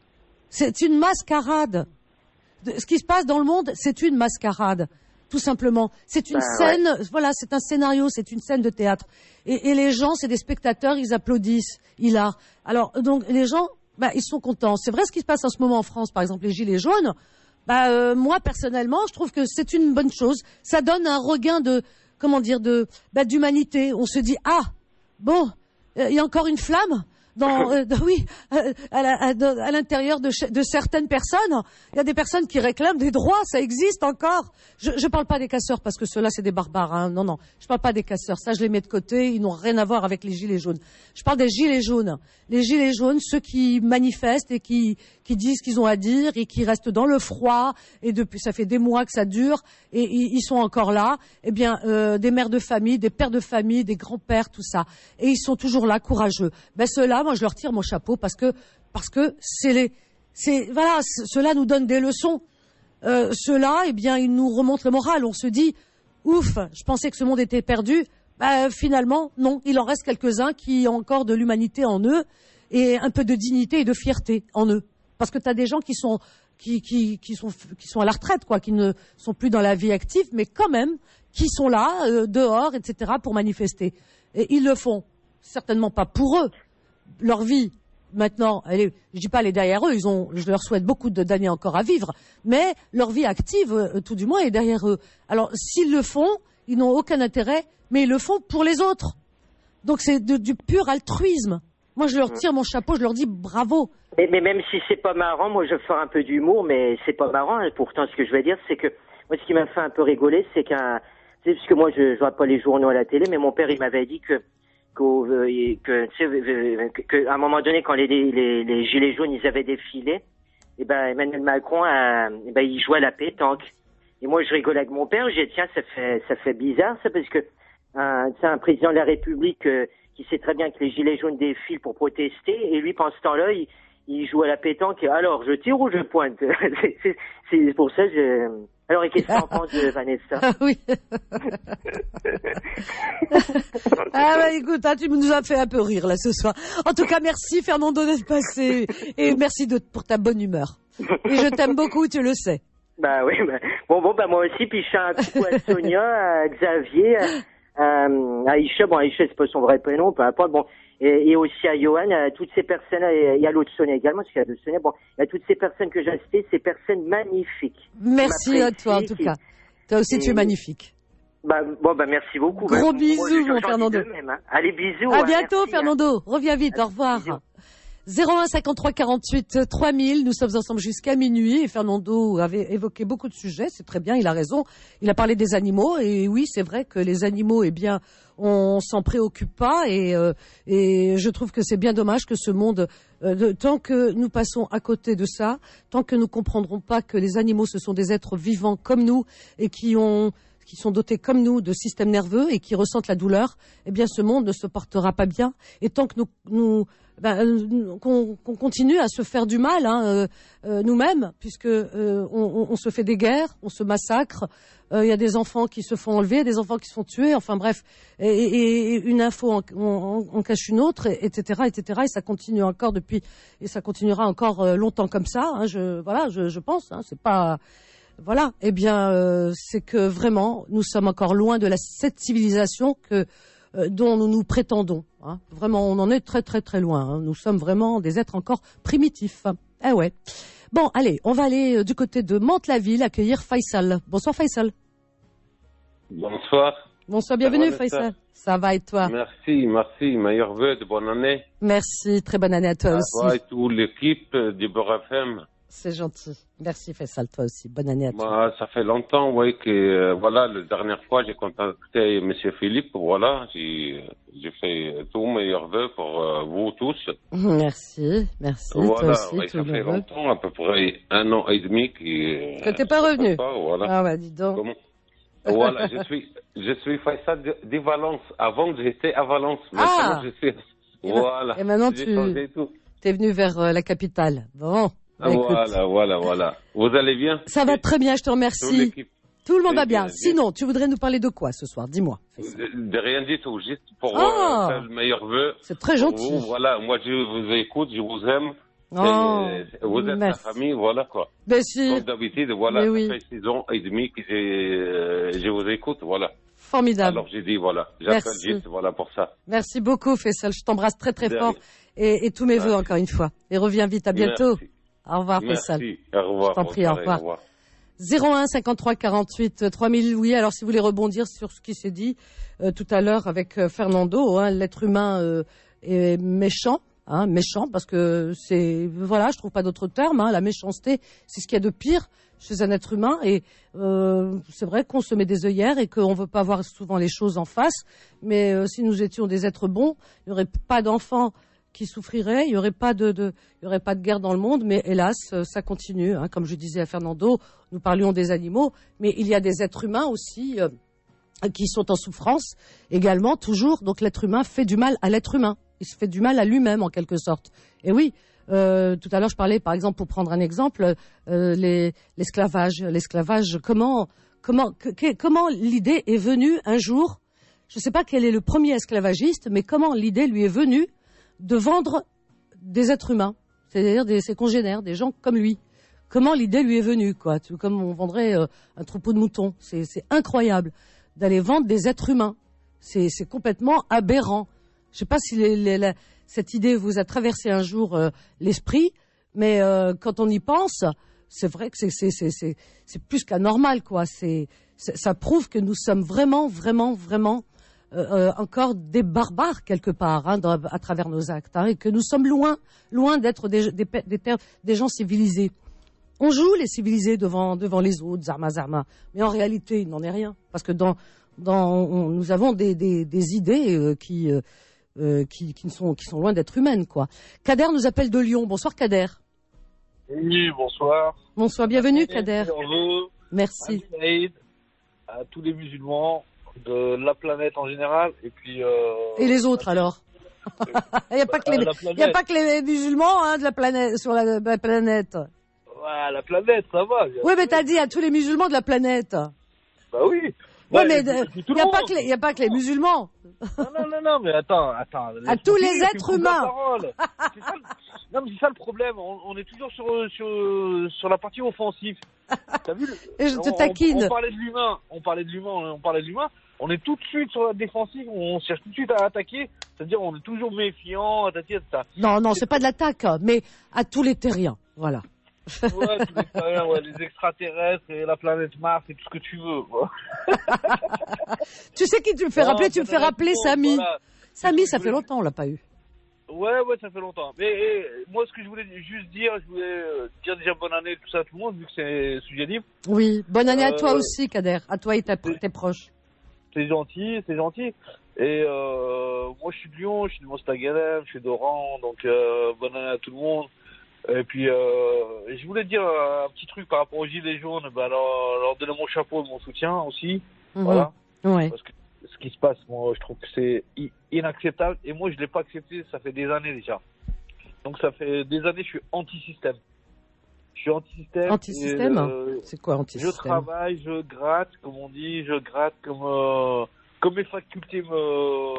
c'est une mascarade. De, ce qui se passe dans le monde, c'est une mascarade. Tout simplement. C'est une ben, scène, ouais. voilà, c'est un scénario, c'est une scène de théâtre. Et, et les gens, c'est des spectateurs, ils applaudissent, ils larent. Alors, donc, les gens, bah, ils sont contents. C'est vrai ce qui se passe en ce moment en France, par exemple, les gilets jaunes. Bah, euh, moi, personnellement, je trouve que c'est une bonne chose. Ça donne un regain de, comment dire, de, bah, d'humanité. On se dit, ah, bon, il euh, y a encore une flamme. Dans, euh, oui, euh, à, la, à, à l'intérieur de, de certaines personnes, il y a des personnes qui réclament des droits, ça existe encore. Je ne parle pas des casseurs parce que ceux-là c'est des barbares, hein. Non, non, je parle pas des casseurs, ça je les mets de côté, ils n'ont rien à voir avec les gilets jaunes. Je parle des gilets jaunes, les gilets jaunes, ceux qui manifestent et qui, qui disent ce qu'ils ont à dire et qui restent dans le froid et depuis ça fait des mois que ça dure et ils, ils sont encore là. Eh bien, euh, des mères de famille, des pères de famille, des grands-pères, tout ça, et ils sont toujours là, courageux. Ben ceux-là, moi, je leur tire mon chapeau parce que parce que c'est les c'est voilà, cela nous donne des leçons. Euh, ceux-là, eh bien, ils nous remontent le moral. On se dit, ouf, je pensais que ce monde était perdu. Bah, finalement, non, il en reste quelques-uns qui ont encore de l'humanité en eux et un peu de dignité et de fierté en eux. Parce que tu as des gens qui sont qui qui qui sont qui sont à la retraite, quoi, qui ne sont plus dans la vie active, mais quand même qui sont là euh, dehors, et cetera, pour manifester. Et ils le font certainement pas pour eux. Leur vie, maintenant, elle est, je dis pas elle est derrière eux, ils ont, je leur souhaite beaucoup de, d'années encore à vivre, mais leur vie active, euh, tout du moins, est derrière eux. Alors, s'ils le font, ils n'ont aucun intérêt, mais ils le font pour les autres. Donc, c'est de, du pur altruisme. Moi, je leur tire mon chapeau, je leur dis bravo. Mais, mais même si c'est pas marrant, moi, je fais un peu d'humour, mais c'est pas marrant. Hein. Pourtant, ce que je vais dire, c'est que, moi, ce qui m'a fait un peu rigoler, c'est qu'un, c'est parce que moi, je, je vois pas les journaux à la télé, mais mon père, il m'avait dit que, que, que, que, que, à un moment donné, quand les, les, les gilets jaunes, ils avaient défilé, et ben, Emmanuel Macron, a, et ben, il jouait à la pétanque. Et moi, je rigolais avec mon père, j'ai dit, tiens, ça fait, ça fait bizarre, ça, parce que, un, c'est un président de la République, euh, qui sait très bien que les gilets jaunes défilent pour protester, et lui, pendant ce temps-là, il, il joue à la pétanque, alors, je tire ou je pointe? c'est, c'est, c'est pour ça, je, alors, et qu'est-ce que t'en penses de Vanessa? Ah oui. Ah bah écoute, hein, tu nous as fait un peu rire là ce soir. En tout cas, merci Fernando d'être passé et merci de, pour ta bonne humeur. Et je t'aime beaucoup, tu le sais. Bah oui, bah, bon bon bah moi aussi, puis je fais un coucou à Sonia, à Xavier, à, à Aïcha, bon Aïcha c'est pas son vrai prénom, peu importe, bon, et, et aussi à Johan, à toutes ces personnes, et, et à l'autre Sonia également, parce qu'il y a deux Sonia, bon, et à toutes ces personnes que j'ai citées, ces personnes magnifiques. Merci à toi en tout cas. Toi aussi et, tu es magnifique. Bah, bon, bah, merci beaucoup. Gros bah, bisous, moi, mon Fernando. Même, hein. Allez, bisous. À hein, bientôt, merci, Fernando. Hein. Reviens vite. Allez, au revoir. Bisous. zéro un cinquante-trois quarante-huit trois mille. Nous sommes ensemble jusqu'à minuit. Et Fernando avait évoqué beaucoup de sujets. C'est très bien. Il a raison. Il a parlé des animaux. Et oui, c'est vrai que les animaux, eh bien, on s'en préoccupe pas. Et, euh, et je trouve que c'est bien dommage que ce monde, euh, de, tant que nous passons à côté de ça, tant que nous comprendrons pas que les animaux, ce sont des êtres vivants comme nous et qui ont qui sont dotés comme nous de systèmes nerveux et qui ressentent la douleur, eh bien ce monde ne se portera pas bien. Et tant que nous, nous ben, qu'on, qu'on continue à se faire du mal hein, euh, euh, nous-mêmes, puisque euh, on, on se fait des guerres, on se massacre, il euh, y a des enfants qui se font enlever, des enfants qui se font tuer, enfin bref, et, et, et une info en, en, en cache une autre, et, etc., etc. Et ça continue encore depuis, et ça continuera encore euh, longtemps comme ça. Hein, je, voilà, je, je pense. Hein, c'est pas, voilà. Eh bien, euh, c'est que vraiment, nous sommes encore loin de la cette civilisation que euh, dont nous nous prétendons. Hein. Vraiment, on en est très très très loin. Hein. Nous sommes vraiment des êtres encore primitifs. Eh ouais. Bon, allez, on va aller euh, du côté de Mantes-la-Ville accueillir Faisal. Bonsoir Faisal. Bonsoir. Bonsoir, bienvenue Faisal. Ça va et toi? Merci, merci. Meilleurs vœux de bonne année. Merci, très bonne année à toi à aussi. Toi et toute l'équipe du Beurre F M. C'est gentil. Merci Faisal, toi aussi. Bonne année à toi. Moi, ça fait longtemps, oui, que euh, voilà, la dernière fois j'ai contacté Monsieur Philippe. Voilà, j'ai j'ai fait tous meilleurs vœux pour euh, vous tous. Merci, merci. Voilà, toi aussi, ouais, ça fait longtemps, à peu près un an et demi que. Que t'es pas revenu. Pas, voilà. Ah bah dis donc. Comment Voilà, je suis, je suis Faisal de, de Valence. Avant, j'étais à Valence. Maintenant, ah. je suis. Voilà. Et maintenant, tu es venu vers euh, la capitale. Bon. Ah, voilà, voilà, voilà. Vous allez bien? Ça va très bien, je te remercie. Tout le monde va bien. bien. Sinon, tu voudrais nous parler de quoi ce soir? Dis-moi. De, de rien du tout, juste pour oh. euh, faire le meilleur vœu. C'est très gentil. Vous, voilà, moi je vous écoute, je vous aime. Oh. Vous êtes Merci. la famille, voilà quoi. Ben si. Comme d'habitude, voilà, Mais ça oui. fait six ans et demi que euh, je vous écoute, voilà. Formidable. Alors j'ai dit, voilà, j'appelle juste, voilà, pour ça. Merci beaucoup, Faisal. Je t'embrasse très très fort. Et, et tous mes vœux encore une fois. Et reviens vite, à bientôt. Merci. Au revoir, Faisal. Merci. Au revoir. Je t'en prie, au revoir. au revoir. zéro un cinquante-trois quarante-huit trois mille. Oui, alors si vous voulez rebondir sur ce qui s'est dit euh, tout à l'heure avec euh, Fernando, hein, l'être humain euh, est méchant, hein, méchant parce que c'est, voilà, je trouve pas d'autre terme. Hein, la méchanceté, c'est ce qu'il y a de pire chez un être humain. Et euh, c'est vrai qu'on se met des œillères et qu'on veut pas voir souvent les choses en face. Mais euh, si nous étions des êtres bons, il n'y aurait pas d'enfants qui souffriraient, il n'y aurait pas de, de, il y aurait pas de guerre dans le monde, mais hélas, ça continue. Hein, comme je disais à Fernando, nous parlions des animaux, mais il y a des êtres humains aussi euh, qui sont en souffrance également, toujours. Donc l'être humain fait du mal à l'être humain. Il se fait du mal à lui-même en quelque sorte. Et oui, euh, tout à l'heure je parlais, par exemple, pour prendre un exemple, euh, les, l'esclavage. L'esclavage, comment, comment, que, que, comment l'idée est venue un jour. Je ne sais pas quel est le premier esclavagiste, mais comment l'idée lui est venue de vendre des êtres humains, c'est-à-dire des, ses congénères, des gens comme lui. Comment l'idée lui est venue, quoi, comme on vendrait euh, un troupeau de moutons. C'est, c'est incroyable d'aller vendre des êtres humains. C'est, c'est complètement aberrant. Je ne sais pas si les, les, la, cette idée vous a traversé un jour euh, l'esprit, mais euh, quand on y pense, c'est vrai que c'est, c'est, c'est, c'est, c'est plus qu'anormal, quoi. C'est, c'est, ça prouve que nous sommes vraiment, vraiment, vraiment Euh, encore des barbares quelque part hein, dans, à travers nos actes hein, et que nous sommes loin, loin d'être des, des, des, des gens civilisés. On joue les civilisés devant, devant les autres, zarma zarma, mais en réalité il n'en est rien parce que dans, dans, on, nous avons des, des, des idées euh, qui, euh, qui, qui, sont, qui sont loin d'être humaines, quoi. Kader nous appelle de Lyon. Bonsoir Kader. Oui, bonsoir. Bonsoir, bienvenue Kader. Merci. À tous les musulmans de la planète en général et puis euh... et les autres alors. Il n'y a pas que les il y a pas que les musulmans hein, de la planète sur la, la planète. Ouais, la planète ça va. Oui, mais t'as dit à tous les musulmans de la planète. Bah oui. Ouais, ouais mais il n'y a pas que les il y a pas que les musulmans. Non non non non mais attends attends. À tous les êtres humains. C'est ça, non mais c'est ça le problème. On, on est toujours sur sur sur la partie offensive. T'as vu le... Et je te on, taquine. On, on parlait de l'humain, on parlait de l'humain, on parlait de l'humain. On est tout de suite sur la défensive, on cherche tout de suite à attaquer. C'est-à-dire on est toujours méfiant, attaquer, et cetera. Non non, c'est pas de l'attaque, mais à tous les terriens, voilà. Ouais, tous les terriens, ouais, les extraterrestres et la planète Mars et tout ce que tu veux. Quoi. Tu sais qui tu me fais non, rappeler Tu me fais rappeler monde, Samy. Voilà. Samy, ça fait longtemps, on l'a pas eu. Ouais, ouais, ça fait longtemps. Mais et, moi, ce que je voulais juste dire, je voulais euh, dire déjà bonne année, tout ça à tout le monde, vu que c'est sujet libre. Oui, bonne année euh, à toi aussi, Kader, à toi et ta, tes proches. C'est gentil, c'est gentil. Et euh, moi, je suis de Lyon, je suis de Mostaganem, je suis d'Oran, donc euh, bonne année à tout le monde. Et puis, euh, je voulais dire un petit truc par rapport aux Gilets jaunes. Bah, alors, leur donner mon chapeau et mon soutien aussi. Mmh. Voilà. Ouais. Parce que ce qui se passe, moi, je trouve que c'est inacceptable. Et moi, je l'ai pas accepté, ça fait des années déjà. Donc, ça fait des années, je suis anti-système. Je suis anti-système. Anti-système euh, C'est quoi anti-système? Je travaille, je gratte, comme on dit, je gratte comme, euh, comme mes facultés me...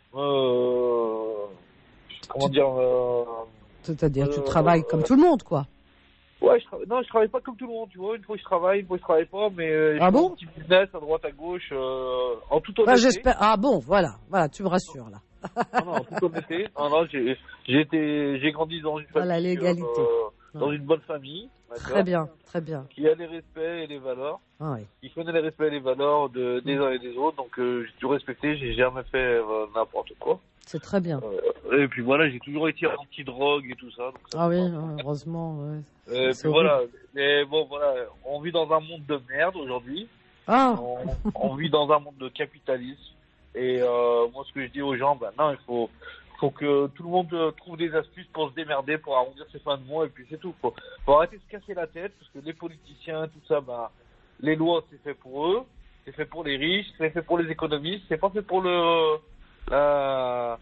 me comment dire euh, C'est-à-dire, euh, tu travailles comme tout le monde, quoi. Ouais, je tra... non, je travaille pas comme tout le monde, tu vois. Une fois je travaille, une fois je travaille pas, mais euh, Ah je fais bon un petit business à droite, à gauche, euh, en toute Bah, honnêteté. j'espère. Ah bon, voilà, voilà, tu me rassures là. Non, non, en toute honnêteté. Non, non, j'ai, j'ai été, j'ai grandi dans une famille, Dans la légalité. euh, dans Ouais. une bonne famille, d'accord, Très bien, très bien. qui a les respects et les valeurs. Ah, oui. Il connaît les respects et les valeurs de, des uns et des autres, donc euh, j'ai toujours respecté, j'ai jamais fait euh, n'importe quoi. C'est très bien. Euh, et puis voilà, j'ai toujours été anti-drogue et tout ça. Donc ça Ah oui, va. ouais, heureusement. Ouais. Euh, C'est puis voilà, horrible. mais bon voilà, on vit dans un monde de merde aujourd'hui. Ah, On, on vit dans un monde de capitalisme. Et euh, moi, ce que je dis aux gens, ben non, il faut, faut que tout le monde euh, trouve des astuces pour se démerder, pour arrondir ses fins de mois, et puis c'est tout. Faut, faut arrêter de se casser la tête, parce que les politiciens, tout ça, ben, les lois, c'est fait pour eux, c'est fait pour les riches, c'est fait pour les économistes, c'est pas fait pour le la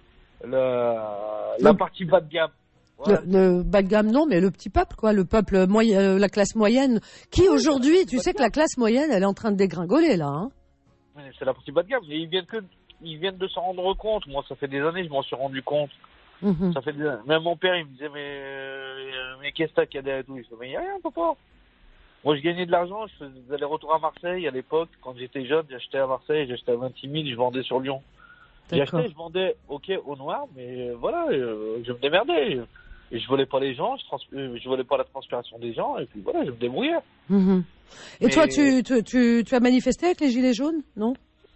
la, la Le- partie bas de gamme. Voilà. le, le bas de gamme, non, mais le petit peuple, quoi, le peuple moyen, euh, la classe moyenne, qui aujourd'hui, tu sais que la classe moyenne, elle est en train de dégringoler là. Hein. C'est la partie bas de gamme. Et ils viennent que, ils viennent de s'en rendre compte. Moi, ça fait des années, je m'en suis rendu compte. Mhm. Ça fait des... Même mon père, il me disait, mais, euh, mais qu'est-ce que t'as qu'il y a derrière et tout? Je disais, mais il n'y a rien, papa. Moi, je gagnais de l'argent, je faisais des allers-retours à Marseille à l'époque. Quand j'étais jeune, j'achetais à Marseille, j'achetais à vingt-six mille, je vendais sur Lyon. D'accord. J'achetais, je vendais, ok, au noir, mais voilà, euh, je me démerdais. Et je volais pas les gens, je, trans... euh, je volais pas la transpiration des gens, et puis voilà, je me débrouillais. Mhm. Et Mais- toi, tu, tu, tu, tu as manifesté avec les Gilets jaunes, non?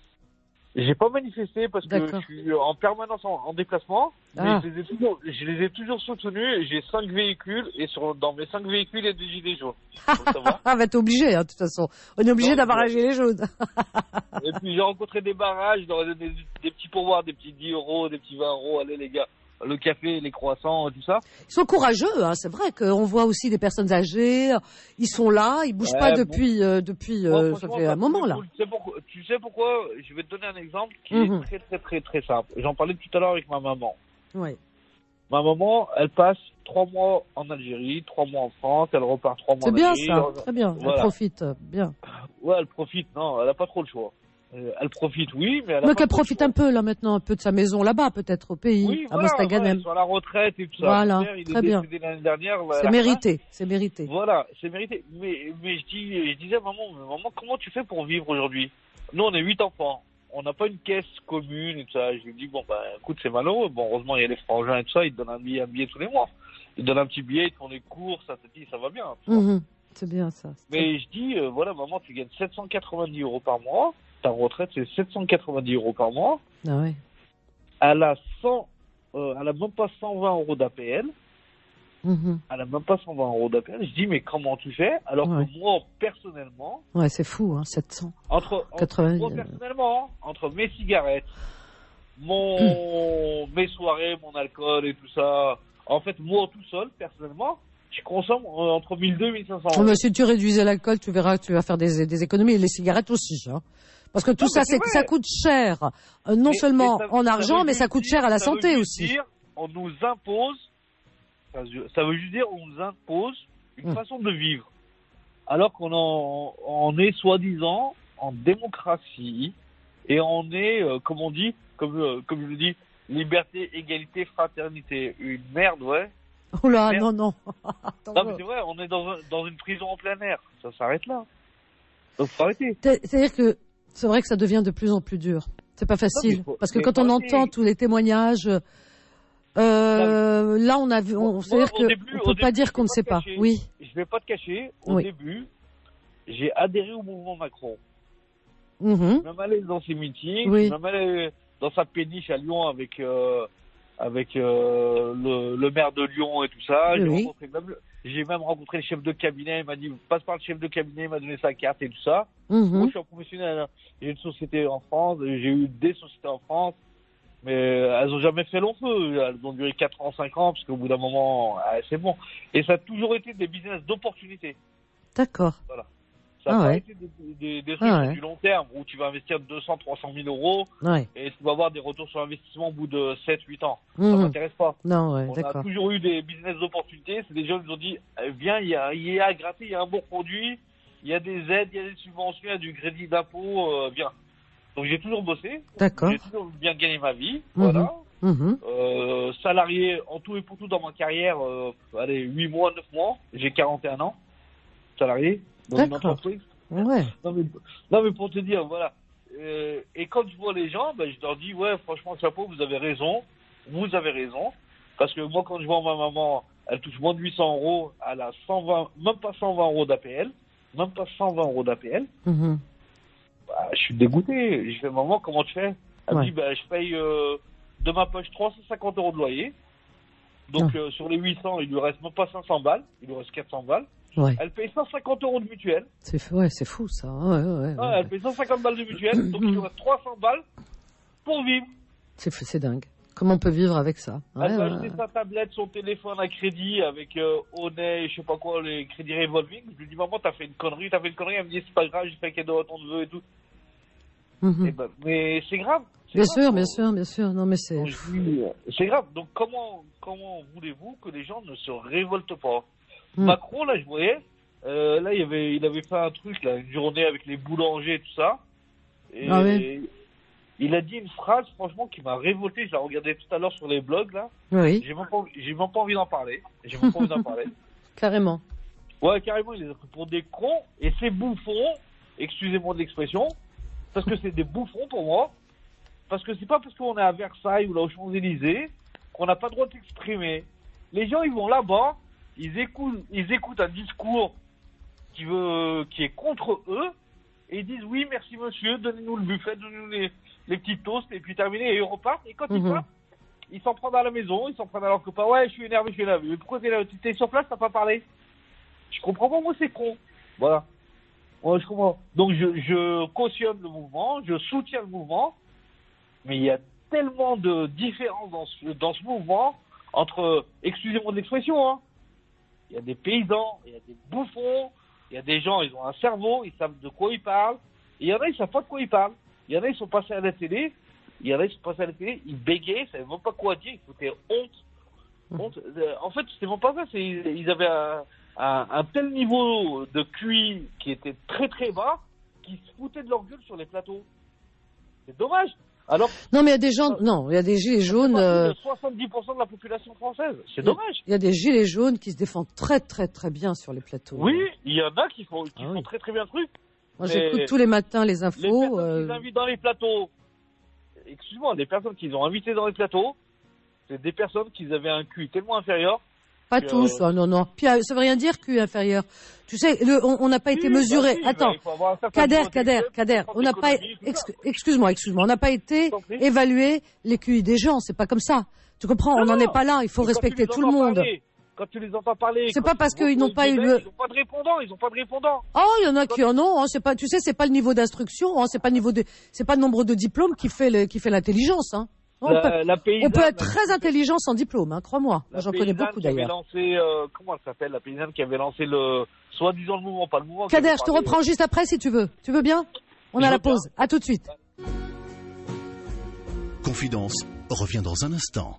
J'ai pas manifesté parce que D'accord. je suis en permanence en, en déplacement, mais Ah. je les ai toujours, je les ai toujours soutenus. J'ai cinq véhicules et sur, dans mes cinq véhicules, il y a des gilets jaunes. Faut le savoir. Ah, bah t'es obligé, hein, de toute façon. On est obligé Non, d'avoir je- un gilet jaune. Et puis j'ai rencontré des barrages, je leur ai donné des, des petits pourboires, des petits dix euros, des petits vingt euros. Allez les gars, le café, les croissants, tout ça. Ils sont courageux, hein, c'est vrai qu'on voit aussi des personnes âgées, ils sont là, ils bougent Ouais, pas bon. depuis, euh, depuis, Moi, euh, ça franchement, fait un ça, moment c'est là. cool. Tu sais, pourquoi, tu sais pourquoi? Je vais te donner un exemple qui Mhm. est très très très très simple. J'en parlais tout à l'heure avec ma maman. Oui. Ma maman, elle passe trois mois en Algérie, trois mois en France, elle repart trois mois C'est en bien Algérie. ça, très bien, Voilà. elle profite, euh, bien. Ouais, elle profite, non, elle a pas trop le choix. Euh, elle profite, oui, mais elle a Donc pas elle trop le profite choix. un peu là maintenant, un peu de sa maison là-bas, peut-être au pays, Oui, à voilà, Mostaganem. voilà, sur la retraite et tout ça. Voilà, Mon père, il très est bien. décédé l'année dernière. à C'est la mérité, c'est mérité. retraite. Voilà, c'est mérité. Mais, mais je, dis, je disais à maman, mais maman, comment tu fais pour vivre aujourd'hui? Nous, on est huit enfants. On n'a pas une caisse commune et tout ça. Je lui dis, bon, bah, écoute, c'est malheureux. Bon, heureusement, il y a les frangins et tout ça. Ils te donnent un billet, un billet tous les mois. Ils te donnent un petit billet, ils te font des courses, ça te dit, ça va bien. tu vois. Mhm. C'est bien ça. c'est très- Mais je dis, euh, voilà, maman, tu gagnes sept cent quatre-vingt-dix euros par mois. Ta retraite, c'est sept cent quatre-vingt-dix euros par mois. Ah ouais. Elle a cent, euh, elle a même pas cent vingt euros d'A P L. Mhm. Elle a même pas cent vingt euros d'A P L. Je dis, mais comment tu fais? Alors Ouais. que moi, personnellement, Ouais, c'est fou, hein, sept cents. entre, entre quatre-vingts, moi, euh. personnellement, entre mes cigarettes, mon, mes soirées, mon alcool et tout ça, en fait, moi, tout seul, personnellement, je consomme euh, entre mille deux cents et mille cinq cents Oh, euros. mais si tu réduisais l'alcool, tu verras que tu vas faire des, des économies et les cigarettes aussi. Hein. Parce que tout Non, ça, mais c'est c'est que ça vrai. coûte cher, euh, non Mais- seulement mais ça- en ça argent, veut mais juste ça coûte dire- cher à la ça veut santé juste aussi. dire, on nous impose, ça veut- ça veut juste dire, on nous impose une Hum. façon de vivre. Alors qu'on en, on est soi-disant en démocratie et on est, euh, comme on dit, comme, euh, comme je le dis, liberté, égalité, fraternité. Une merde, ouais. Oh là, Merde. non, non. Attends, Non, mais c'est vrai, on est dans, un- dans une prison en plein air. Ça s'arrête là. Donc, faut arrêter. C'est- C'est-à-dire que c'est vrai que ça devient de plus en plus dur. C'est pas facile. mais faut- Parce que mais quand faut on arrêter. entend tous les témoignages, euh, là, on a vu, on, Moi, c'est-à-dire au que début- on au peut pas début, dire je qu'on vais ne sait te pas. cacher. Oui. Je vais pas te cacher, au Oui. début, j'ai adhéré au mouvement Macron. Mhm. Même aller dans ses meetings, Oui. même aller dans sa péniche à Lyon avec euh, avec euh, le, le maire de Lyon et tout ça. Oui, J'ai oui. rencontré même, j'ai même rencontré le chef de cabinet. Il m'a dit passe par le chef de cabinet, il m'a donné sa carte et tout ça. Mhm. Moi, je suis un professionnel. hein. J'ai une société en France, j'ai eu des sociétés en France, mais elles ont jamais fait long feu. Elles ont duré quatre ans, cinq ans, parce qu'au bout d'un moment, ah, c'est bon. Et ça a toujours été des business d'opportunité. D'accord. Ça ah n'a ouais. pas été des, des, des trucs ah sur ouais. du long terme où tu vas investir deux cents, trois cent mille euros ouais. et tu vas avoir des retours sur investissement au bout de sept, huit ans. Mmh. Ça m'intéresse pas. Non, ouais, On d'accord. a toujours eu des business opportunités. C'est des gens qui nous ont dit, eh, viens, il y a, il y a à gratter, il y a un bon produit, il y a des aides, il y a des subventions, il y a du crédit d'impôt, euh, viens. Donc j'ai toujours bossé. D'accord. J'ai toujours bien gagné ma vie. Mmh. Voilà. Mmh. Euh, salarié en tout et pour tout dans ma carrière, euh, allez, huit mois, neuf mois. J'ai quarante et un ans. Salarié dans une D'accord. entreprise. Ouais. Non mais, non mais pour te dire, voilà. Euh, et quand je vois les gens, ben, je leur dis, ouais, franchement, chapeau, vous avez raison. Vous avez raison. Parce que moi, quand je vois ma maman, elle touche moins de huit cents euros, elle a cent vingt, même pas cent vingt euros d'A P L. Même pas cent vingt euros d'A P L. Mmh. Bah, je suis dégoûté. Je fais, maman, comment tu fais? Elle me Ouais. dit, bah, je paye euh, de ma poche trois cent cinquante euros de loyer. Donc, Ah. euh, sur les huit cents, il lui reste même pas cinq cents balles. Il lui reste quatre cents balles. Ouais. Elle paye cent cinquante euros de mutuelle. C'est fou, ouais, c'est fou ça. Ouais, ouais, ouais. Ah, elle paye cent cinquante balles de mutuelle. Donc, il lui reste trois cents balles pour vivre. C'est fou, c'est dingue. Comment on peut vivre avec ça? Ouais, Elle va ouais. acheter sa tablette, son téléphone à crédit avec euh, Honey, je sais pas quoi, les crédits revolving. Je lui dis, maman, t'as fait une connerie, t'as fait une connerie. Elle me dit, c'est pas grave, j'ai fait un cadeau à ton neveu et tout. Mmh. Eh ben, mais c'est grave. C'est Bien grave, sûr, quoi. bien sûr, bien sûr. Non, mais c'est. Donc, je dis, euh, c'est grave. Donc comment comment voulez-vous que les gens ne se révoltent pas? Mm. Macron, là, je voyais, euh, là, il avait, il avait fait un truc, là, une journée avec les boulangers et tout ça. Et Ah ouais. il a dit une phrase, franchement, qui m'a révolté. Je la regardais tout à l'heure sur les blogs, là. Oui, J'ai même pas, j'ai même pas envie d'en parler. J'ai même pas envie d'en parler. carrément. Ouais, carrément, il les a pris pour des cons. Et ces bouffons, excusez-moi de l'expression, parce que c'est des bouffons pour moi. Parce que c'est pas parce qu'on est à Versailles ou là aux Champs-Élysées qu'on n'a pas le droit de s'exprimer. Les gens, ils vont là-bas, ils écoutent, ils écoutent un discours qui veut, qui est contre eux, et ils disent oui, merci monsieur, donnez-nous le buffet, donnez-nous les, les petits toasts, et puis terminé, et ils repartent. Et quand Mhm. ils partent, ils s'en prennent à la maison, ils s'en prennent à leur copain. Ouais, je suis énervé, je suis énervé. Mais pourquoi t'es là? Tu étais sur place, t'as pas parlé? Je comprends pas, moi, c'est con. Voilà. Ouais, je comprends. Donc, je, je cautionne le mouvement, je soutiens le mouvement, mais il y a tellement de différences dans ce, dans ce mouvement entre, excusez-moi de l'expression, hein, il y a des paysans, il y a des bouffons, il y a des gens, ils ont un cerveau, ils savent de quoi ils parlent, et il y en a, ils savent pas de quoi ils parlent. Il y en a, ils sont passés à la télé, il y en a, ils sont passés à la télé, ils bégayaient, ils savaient même pas quoi dire, ils foutaient honte. honte. Euh, En fait, c'était même pas ça, c'est, ils avaient un, un, un tel niveau de Q I qui était très très bas, qu'ils se foutaient de leur gueule sur les plateaux. C'est dommage. Alors, Non, mais il y a des gens, non, il y a des gilets jaunes. euh, soixante-dix pour cent de la population française. C'est dommage. Il y a des gilets jaunes qui se défendent très, très, très bien sur les plateaux. Oui, il y en a qui font, qui Ah font oui. très très bien le truc. Moi, mais j'écoute tous les matins les Les infos. personnes euh, qu'ils invitent dans les plateaux, excuse-moi, les personnes qu'ils ont invitées dans les plateaux, c'est des personnes qui avaient un Q I tellement inférieur. Pas que, tous, euh, oh, non, non. Puis, euh, ça veut rien dire Q I inférieur. Tu sais, le, on on n'a pas été Oui, mesuré. bah si, bah, Attends, il faut avoir un certain Kader, niveau Kader, d'intellectuel, Kader, pour on n'a pas, l'économie, tout ça. ex- excuse-moi, excuse-moi, on n'a pas été Je t'en prie. évaluer les Q I des gens. C'est pas comme ça. Tu comprends? On Non, n'en est non. pas là. Il faut Et quand tu respecter les tout le entends monde. parler, Quand tu les entends parler, C'est quand pas tu parce vois qu'ils n'ont le pas eu débat, le- Ils n'ont pas de répondant, ils n'ont pas de répondant. Oh, il y en a qui en ont. Hein, c'est pas, tu sais, c'est pas le niveau d'instruction. Hein, c'est pas le niveau de, c'est pas le nombre de diplômes qui fait le, qui fait l'intelligence. Hein. On, La- peut, la on paysanne, peut être la- très intelligent sans diplôme. Hein, crois-moi. La J'en connais paysanne beaucoup qui avait d'ailleurs. lancé, euh, comment elle s'appelle, la paysanne qui avait lancé le, soi-disant le mouvement, pas le mouvement. qui Kader, avait je te parlé, reprends juste après si tu veux. Tu veux bien? On Je a la veux bien. pause. À tout de suite. Confidence revient dans un instant.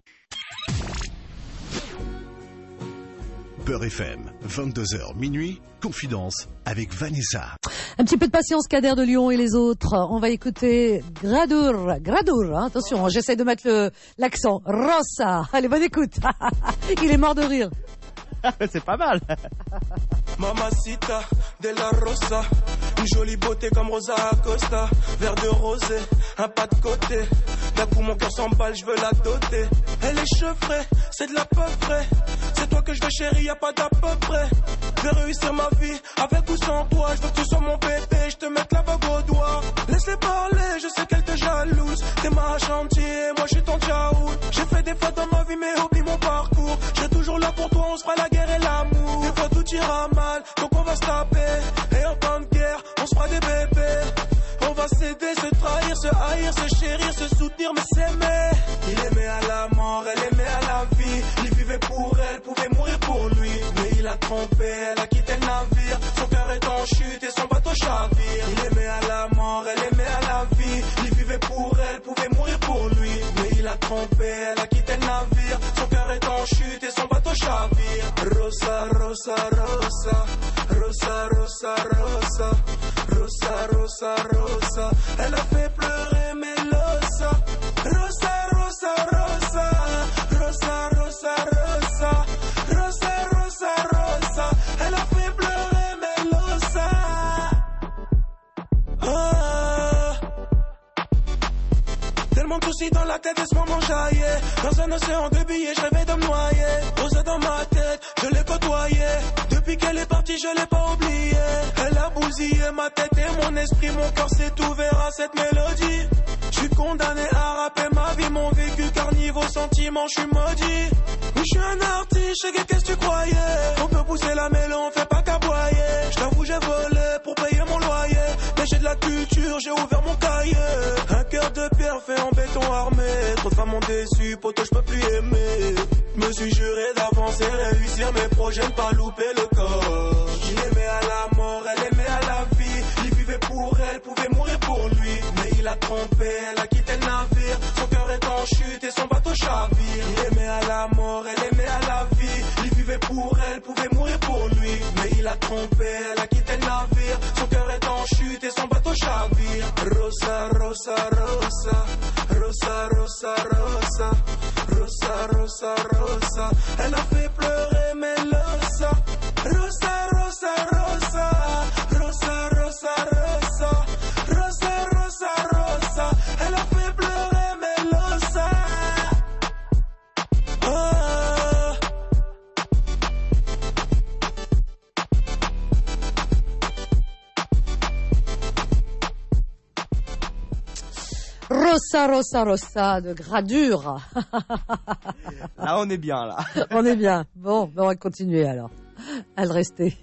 Beurre F M, vingt-deux heures minuit, Confidence avec Vanessa. Un petit peu de patience, Kader de Lyon et les autres. On va écouter Gradour. Gradour, hein, attention, j'essaie de mettre le, l'accent. Rossa. Allez, bonne écoute. Il est mort de rire. C'est pas mal. Mamacita de la Rosa, une jolie beauté comme Rosa Acosta, verre de rosé, un pas de côté. D'un coup mon cœur s'emballe, je veux la doter. Elle est chevrée, c'est de la peu frais. C'est toi que je veux chérie, y a pas d'à peu près. Je vais réussir ma vie, avec ou sans toi. Je veux que tu sois mon bébé, je te mette la bague au doigt. Laisse-les parler, je sais qu'elle te jalouse. T'es ma chantier, moi je suis ton tchaoul. J'ai fait des fautes dans ma vie, mais oublie mon parcours. Je serai toujours là pour toi, on se fera la guerre et l'amour. Des fois tout ira mal, donc on va se taper. Et en temps de guerre, on se fera des bébés. On va s'aider, se trahir, se haïr, se chérir, se soutenir, mais s'aimer. Il aimait à la mort, elle aimait à la vie. Il vivait pour elle, pouvait mourir pour lui. Mais il a trompé, elle a quitté le navire. Son cœur est en chute et son bateau chavire. Il aimait à la mort, elle aimait à la vie. Il vivait pour elle, pouvait mourir pour lui. Mais il a trompé, elle a quitté le navire. Son cœur est en chute et son bateau chavire. Rosa, Rosa, Rosa, Rosa, Rosa, Rosa, Rosa, Rosa, Rosa. Elle a fait pleurer Melosa. Rosa, Rosa, Rosa, Rosa, Rosa, Rosa, Rosa, Rosa, Rosa. Elle a fait pleurer Melosa. Ah. Tellement de soucis dans la tête et ce moment jaillait. Dans un océan de billets, je rêvais de me noyer. Rosa dans ma tête, je l'ai côtoyée. Depuis qu'elle est partie, je l'ai pas oubliée. Elle a bousillé ma tête et mon esprit. Mon cœur s'est ouvert à cette mélodie. Je suis condamné à rapper ma vie, mon vécu, car niveau sentiment, je suis maudit. Oui, je suis un artiste, qu'est-ce que tu croyais? On peut pousser la mêlée, on fait pas qu'aboyer. Je t'avoue, j'ai volé pour payer mon loyer. Mais j'ai de la culture, j'ai ouvert mon cahier. Un cœur de pierre fait en béton armé. Trop de femmes m'ont déçu, poto, je peux plus aimer. Me suis juré d'avancer, réussir mes projets, ne pas louper le corps. Il aimait à la mort, elle aimait à la vie. Il vivait pour elle, pouvait mourir pour lui. Mais il a trompé, elle a quitté le navire. Son cœur est en chute et son bateau chavire. Il aimait à la mort, elle aimait à la vie. Il vivait pour elle, pouvait mourir pour lui. Mais il a trompé, elle a quitté le navire. Son cœur est en chute et son bateau chavire. Rosa, Rosa, Rosa, Rosa, Rosa, Rosa, Rosa, Rosa, Rosa. Elle a fait pleurer Melosa. Rosa, Rosa, Rosa, Rosa, Rosa, Rosa, Rosa, Rosa, Rosa. Elle a fait pleurer Melosa. Ah. Rosa, Rosa, Rosa, de Gradure. Là, on est bien, là. On est bien. Bon, ben on va continuer alors. À le rester.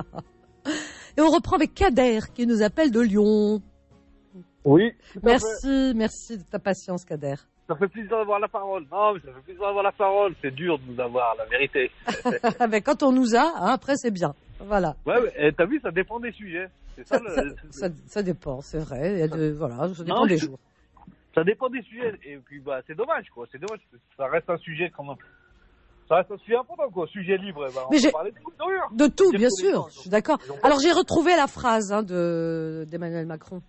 Et on reprend avec Kader qui nous appelle de Lyon. Oui. Merci, merci de ta patience, Kader. Ça fait plaisir d'avoir la parole. Non, mais ça fait plaisir d'avoir la parole. C'est dur de nous avoir, la vérité. Mais quand on nous a, hein, après c'est bien. Voilà. Ouais, ouais, t'as vu, ça dépend des sujets. C'est ça, ça, le... ça, ça, ça dépend, c'est vrai. Il y a de, voilà, ça dépend non, des je... jours. Ça dépend des sujets. Et puis, bah, c'est dommage, quoi. C'est dommage. Ça reste un sujet quand même. Ça reste un sujet important, quoi. Sujet libre. Bah, on Mais peut parler de tout, de tout, bien sûr. Je suis d'accord. Alors, j'ai retrouvé la phrase hein, de d'Emmanuel Macron.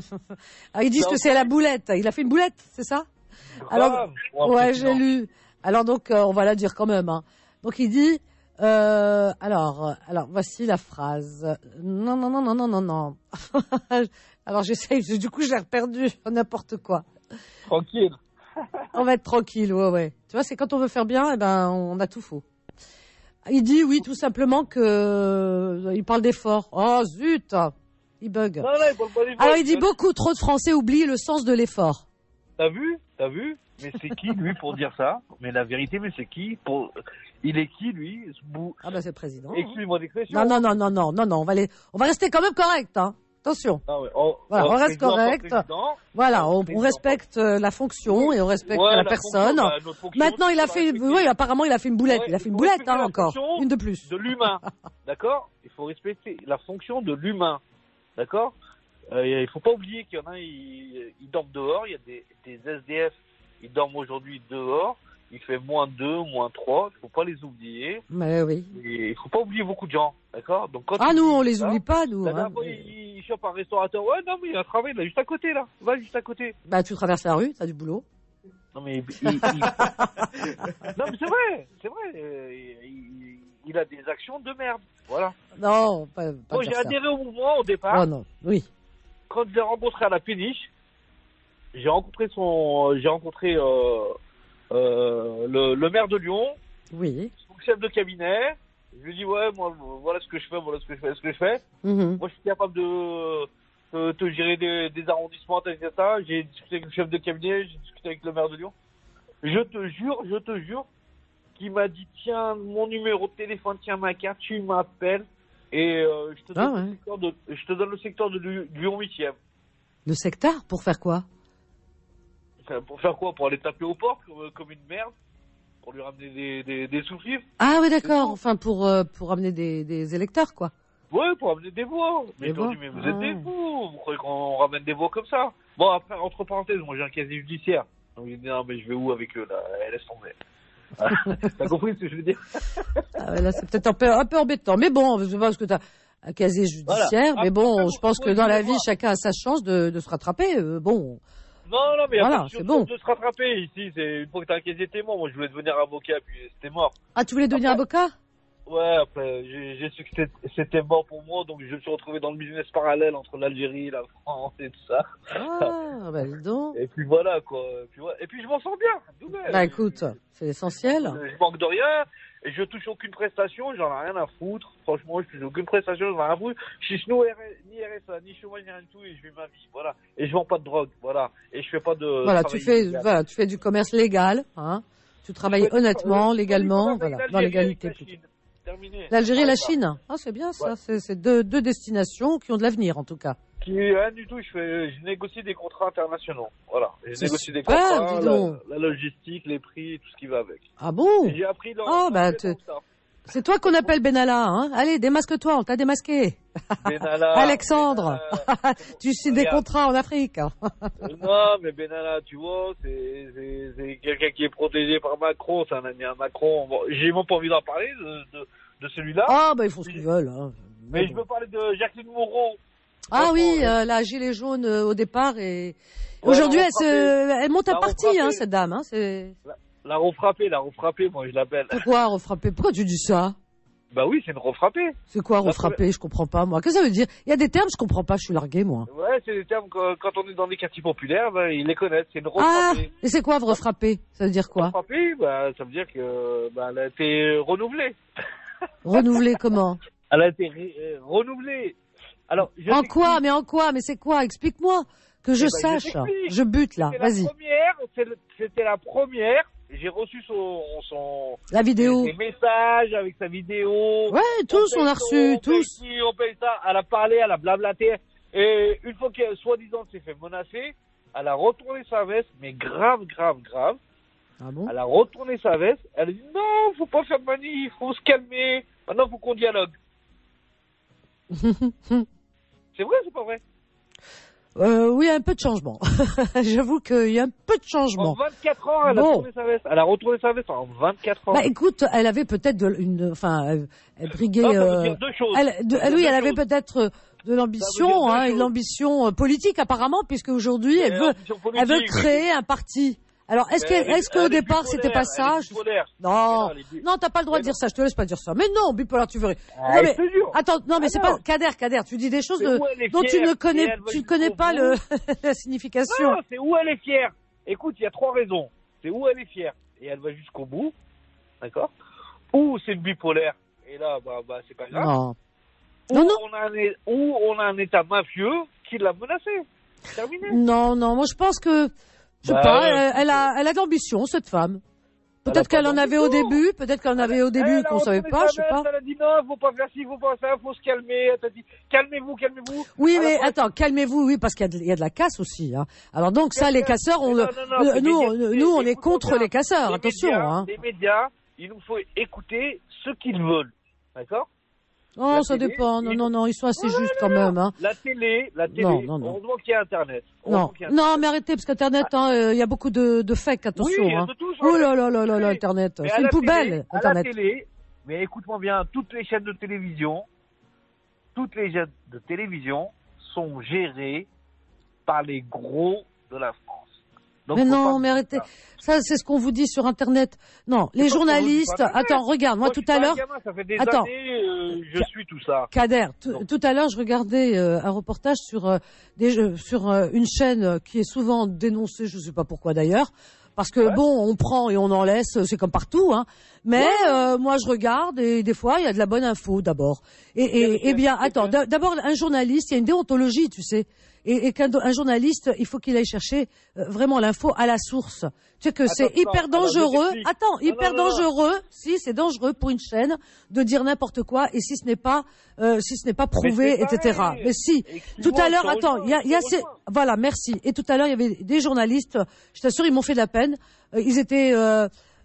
Ah, ils disent que c'est la boulette. Il a fait une boulette, c'est ça? Alors, ouais, j'ai lu. Alors donc, euh, on va la dire quand même. Hein. Donc, il dit. Euh, alors, alors, voici la phrase. Non, non, non, non, non, non, non. Alors, j'essaye. Du coup, je l'ai perdu. N'importe quoi. Tranquille. On va être tranquille, ouais, ouais. Tu vois, c'est quand on veut faire bien, eh ben, on a tout faux. Il dit, oui, tout simplement que, il parle d'effort. Oh, zut! Il bug. Non, non, il parle pas d'effort. Alors, il dit, beaucoup trop de Français oublient le sens de l'effort. T'as vu? T'as vu? Mais c'est qui, lui, pour dire ça? Mais la vérité, mais c'est qui? Pour... Il est qui, lui? Bou... Ah, ben, c'est le président. Excuse-moi d'expression. Non, non, non, non, non, non, non, on va les, on va rester quand même correct, hein. Attention. Ah ouais, on, voilà, on, on reste correct. Voilà, on, président, on respecte la fonction et on respecte ouais, la, la personne. Fonction, bah, fonction, maintenant, il a fait, oui, apparemment, il a fait une boulette. Ouais, il a fait une boulette, hein, encore. Une de plus. De l'humain. D'accord? Il faut respecter la fonction de l'humain. D'accord? Euh, il faut pas oublier qu'il y en a, ils, ils dorment dehors. Il y a des, des S D F, ils dorment aujourd'hui dehors. Il fait moins deux, moins trois. Il faut pas les oublier. Mais oui. Et il faut pas oublier beaucoup de gens. D'accord? Donc, quand ah, nous, on les oublie pas, nous. La hein, fois, mais... il, il chope un restaurateur. Ouais, non, mais il a un travail là, juste à côté, là. Va juste à côté. Bah, tu traverses la rue, t'as du boulot. Non, mais. Il, il... non, mais c'est vrai. C'est vrai. Il, il, il a des actions de merde. Voilà. Non, pas. pas Moi, j'ai ça. adhéré au mouvement au départ. Oh, non, oui. Quand je l'ai rencontré à la péniche, j'ai rencontré son. J'ai rencontré. Euh... Euh, le, le maire de Lyon, oui, son chef de cabinet. Je lui dis ouais, moi voilà ce que je fais, voilà ce que je fais, ce que je fais. Mm-hmm. Moi je suis capable de te, te gérer des, des arrondissements, et cetera. J'ai discuté avec le chef de cabinet, j'ai discuté avec le maire de Lyon. Je te jure, je te jure, qu'il m'a dit tiens mon numéro de téléphone, tiens ma carte, tu m'appelles et euh, je te donne ah, le ouais. secteur de, je te donne le secteur de Lyon huitième. Le secteur pour faire quoi? Pour faire quoi? Pour aller taper au port comme, comme une merde? Pour lui ramener des, des, des sous-fifres? Ah oui, d'accord. Enfin, pour, euh, pour ramener des, des électeurs, quoi. Ouais, pour amener des voix. Mais ils ont dit, mais vous êtes des fous, vous croyez qu'on ramène des voix comme ça? Bon, après, entre parenthèses, moi j'ai un casier judiciaire. Donc j'ai dit, non, mais je vais où avec eux, là? Laisse tomber. T'as compris ce que je veux dire? Ah ouais, là, c'est peut-être un peu, un peu embêtant. Mais bon, je sais pas parce que t'as un casier judiciaire. Voilà. Mais bon, après, je pense que dans la vie, chacun a sa chance de, de se rattraper. Euh, bon. Non, non, mais il y a voilà, pas de bon. de se rattraper ici. C'est une fois que t'as un casier témoin. Moi, je voulais devenir avocat, puis c'était mort. Ah, tu voulais devenir après, avocat? Ouais, après, j'ai, j'ai su que c'était mort pour moi, donc je me suis retrouvé dans le business parallèle entre l'Algérie, la France et tout ça. Ah, bah dis donc. Et puis voilà, quoi. Et puis, ouais. Et puis je m'en sens bien. Bah écoute, c'est l'essentiel. Je manque de rien, et je touche aucune prestation, j'en ai rien à foutre. Franchement, je touche aucune prestation, j'en ai rien à foutre. Je suis ni R S A, ni chômage, ni rien du tout, et je vis ma vie, voilà. Et je vends pas de drogue, voilà. Et je fais pas de... Voilà, tu fais, illégal. Voilà, tu fais du commerce légal, hein. Tu travailles honnêtement, légalement, voilà, dans l'égalité. L'Algérie et la Chine. Ah, c'est bien ça. Ouais. C'est, c'est deux, deux destinations qui ont de l'avenir, en tout cas. Qui, rien du tout. Je fais, je négocie des contrats internationaux. Voilà. Je c'est négocie des super, contrats, la, la logistique, les prix, tout ce qui va avec. Ah bon? Et j'ai appris dans, oh, dans bah, te... c'est toi qu'on appelle Benalla, hein. Allez, démasque-toi, on t'a démasqué. Benalla. Alexandre. Benalla, tu signes des contrats en Afrique. Non, mais Benalla, tu vois, c'est, c'est, c'est quelqu'un qui est protégé par Macron. C'est un ami à Macron. Bon, j'ai même pas envie d'en parler de, de, de celui-là. Ah, bah, ils font ce qu'ils veulent, hein. Mais, mais bon. Je veux parler de Jacqueline Moreau. Ah oui, euh, la gilet jaune euh, au départ et ouais, aujourd'hui elle, se... elle monte à partie, hein, cette dame. Hein, c'est... La, la refrappée, la refrappée, moi je l'appelle. Pourquoi refrappée? Pourquoi tu dis ça? Bah oui, c'est une refrappée. C'est quoi refrappée? La... Je comprends pas moi. Qu'est-ce que ça veut dire? Il y a des termes je comprends pas, je suis largué moi. Ouais, c'est des termes que, quand on est dans des quartiers populaires, bah, ils les connaissent. C'est une refrappée. Ah, et c'est quoi refrappée? Ça veut dire quoi? Refrappée, bah ça veut dire que bah, elle a été renouvelée. Renouvelée comment? Elle a été ré- euh, renouvelée. Alors, je en quoi? Mais en quoi? Mais c'est quoi? Explique-moi, que je eh ben, sache. Je, je bute là, c'était vas-y. La première, c'était la première. J'ai reçu son, son la vidéo, ses messages avec sa vidéo. Ouais, tous on, on a reçu, on tous. Paye, on paye ça. Elle a parlé, elle a blablaté. Et une fois qu'elle, soi-disant, s'est fait menacer, elle a retourné sa veste, mais grave, grave, grave. Ah bon? Elle a retourné sa veste. Elle a dit non, faut pas faire de manif, faut se calmer. Maintenant, faut qu'on dialogue. C'est vrai, c'est pas vrai? Euh, oui, il y a un peu de changement. J'avoue qu'il y a un peu de changement. En vingt-quatre ans, elle bon. a retourné sa veste. Elle a retourné sa veste en vingt-quatre ans. Bah écoute, elle avait peut-être de, une, enfin, elle, elle briguait. Non, ça veut euh, dire deux choses. Elle, de, elle, oui, elle avait peut-être de l'ambition, hein, une ambition politique apparemment, puisque aujourd'hui elle veut, elle veut créer un parti. Alors, est-ce qu'elle, est-ce qu'au départ, c'était pas ça? Je... Non, non, non, t'as pas le droit de dire ça. Je te laisse pas dire ça. Mais non, bipolaire, tu veux. Ah, non, mais... Attends, non, mais ah, c'est non. pas Kader, Kader. Tu dis des choses de... dont tu ne connais, tu ne connais pas le... la signification. Non, c'est où elle est fière. Écoute, il y a trois raisons. C'est où elle est fière et elle va jusqu'au bout, d'accord? Ou c'est une bipolaire et là, bah, bah, c'est pas grave. Non. Ou non, non. On a un, ou on a un État mafieux qui l'a menacé. Terminé. Non, non. Moi, je pense que. Je sais bah, pas, elle, elle a, elle a de l'ambition, cette femme. Peut-être qu'elle en avait au début, peut-être qu'elle en avait au début, qu'on savait pas, je sais pas. Elle a dit non, faut pas faire ci, faut pas faire ça, faut se calmer. Elle t'a dit, calmez-vous, calmez-vous. Oui, mais attends, calmez-vous, oui, parce qu'il y a de, il y a de la casse aussi, hein. Alors donc, ça, les casseurs, on, nous, on, nous, on est contre les casseurs, attention, hein. Les médias, il nous faut écouter ce qu'ils veulent. D'accord? Oh, ça télé, dépend. Non, non, non, ils sont assez oh, justes quand même. Hein. La télé, la télé, non, non, non. heureusement qu'il y a Internet. Non, qu'il y a non, mais arrêtez, parce qu'Internet, il ah. hein, y a beaucoup de, de fake, attention. Oui, hein. de tout, oh là là là là là, Internet. C'est une poubelle, télé, Internet. À la télé, mais écoute-moi bien, toutes les chaînes de télévision, toutes les chaînes de télévision sont gérées par les gros de la France. Donc, mais non, mais arrêtez. Ça, c'est ce qu'on vous dit sur Internet. Non, les journalistes. Attends, regarde, moi, moi tout à l'heure. Ça fait des Attends. Années, euh, je suis tout ça. Kader, tout à l'heure, je regardais euh, un reportage sur euh, des, euh, sur euh, une chaîne qui est souvent dénoncée, je sais pas pourquoi d'ailleurs. Parce que ouais. bon, on prend et on en laisse, c'est comme partout, hein. Mais ouais. euh, moi, je regarde et des fois, il y a de la bonne info d'abord. Et, et, et bien, attends, d'abord, un journaliste, il y a une déontologie, tu sais. Et, et qu'un un journaliste, il faut qu'il aille chercher euh, vraiment l'info à la source. Tu sais que attends, c'est hyper attends, dangereux. Attends, non, hyper non, non, dangereux. Non. Si, c'est dangereux pour une chaîne de dire n'importe quoi. Et si ce n'est pas, euh, si ce n'est pas prouvé, mais et cetera. Mais si. Tout à l'heure, attends, il y a, il y a ces, voilà, merci. Et tout à l'heure, il y avait des journalistes. Je t'assure, ils m'ont fait de la peine. Euh, ils étaient. Euh,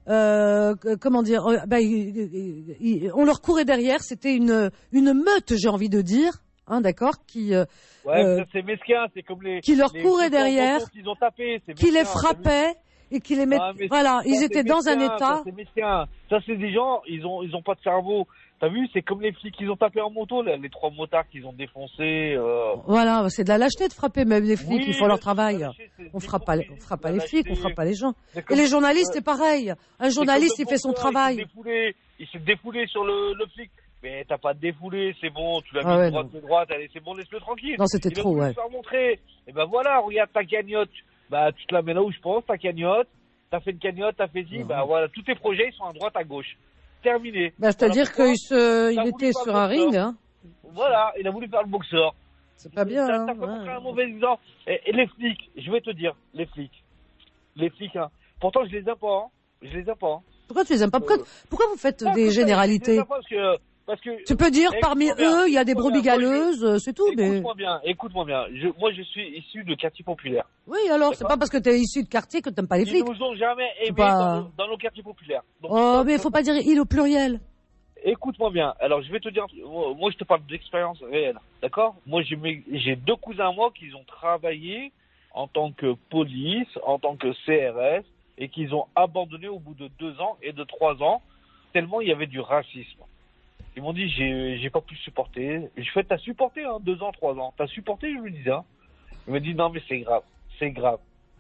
euh, comment dire, euh, bah, il, il, il, on leur courait derrière. C'était une une meute, j'ai envie de dire, hein, d'accord, qui euh, Ouais, euh, c'est mesquin, c'est comme les qui leur les courait petits derrière, enfants qu'ils ont tapé, c'est qui mesquin, les t'as frappait et qui les vu mettait. Ah, mais Voilà, ça, ils c'est étaient dans un mesquin, état. Ça, c'est mesquin. Ça, c'est des gens, ils ont, ils ont pas de cerveau. T'as vu, c'est comme les flics qu'ils ont tapé en moto, là, les trois motards qu'ils ont défoncés. Euh... Voilà, c'est de la lâcheté de frapper même les flics. Oui, ils font leur mais travail. lâcheté, c'est On frappe pas, les- on frappe pas les lâcheté. flics, on frappe pas les gens. C'est Et comme- les journalistes, euh, c'est pareil. Un c'est journaliste, comme il le fait son boxeur, travail. Il s'est défoulé, il s'est défoulé sur le, le flic. Mais t'as pas défoulé, c'est bon, tu l'as Ah mis ouais, de droite, non. de droite, allez, c'est bon, laisse-le tranquille. Non, c'était Il a trop, voulu ouais. se faire montrer. Et ben voilà, regarde ta cagnotte. Bah, tu te la mets là où je pense, ta cagnotte. T'as fait une cagnotte, t'as fait ci, Non. bah voilà, tous tes projets, ils sont à droite, à gauche. Terminé. Bah, c'est-à-dire Voilà qu'il se, il T'as voulu était faire sur le un boxeur. ring, hein. Voilà, il a voulu faire le boxeur. C'est pas bien, T'as hein, t'as fait ouais. montrer un mauvais exemple. Et, et les flics, je vais te dire, les flics. Les flics, hein. Pourtant, je les aime pas, hein. Je les aime pas, hein. Pourquoi tu les aimes pas? Pourquoi, Euh, pourquoi vous faites Non, des comme ça, généralités? je les aime pas parce que, parce que, Tu peux dire écoute-moi parmi bien, eux, il y a des écoute-moi brebis bien, moi, je- galeuses, euh, c'est tout, mais. Écoute-moi bien, écoute-moi bien. Je, moi, je suis issu de quartier populaire. Oui, alors, c'est D'accord. pas parce que t'es issu de quartier que t'aimes pas les Ils flics. nous ont jamais C'est aimés pas- dans, nos, dans nos quartiers populaires. Donc, Oh, mais faut pas dire il au pluriel. écoute-moi bien. Alors, je vais te dire, moi, moi, je te parle d'expérience réelle, d'accord? Moi, j'ai mes- j'ai deux cousins à moi qui ont travaillé en tant que police, en tant que C R S, et qu'ils ont abandonné au bout de deux ans et de trois ans, tellement il y avait du racisme. Ils m'ont dit, j'ai j'ai pas pu supporter. Je fais, t'as supporté, hein, deux ans, trois ans. T'as supporté, je lui disais, hein. Il me dit, non, mais c'est grave, c'est grave.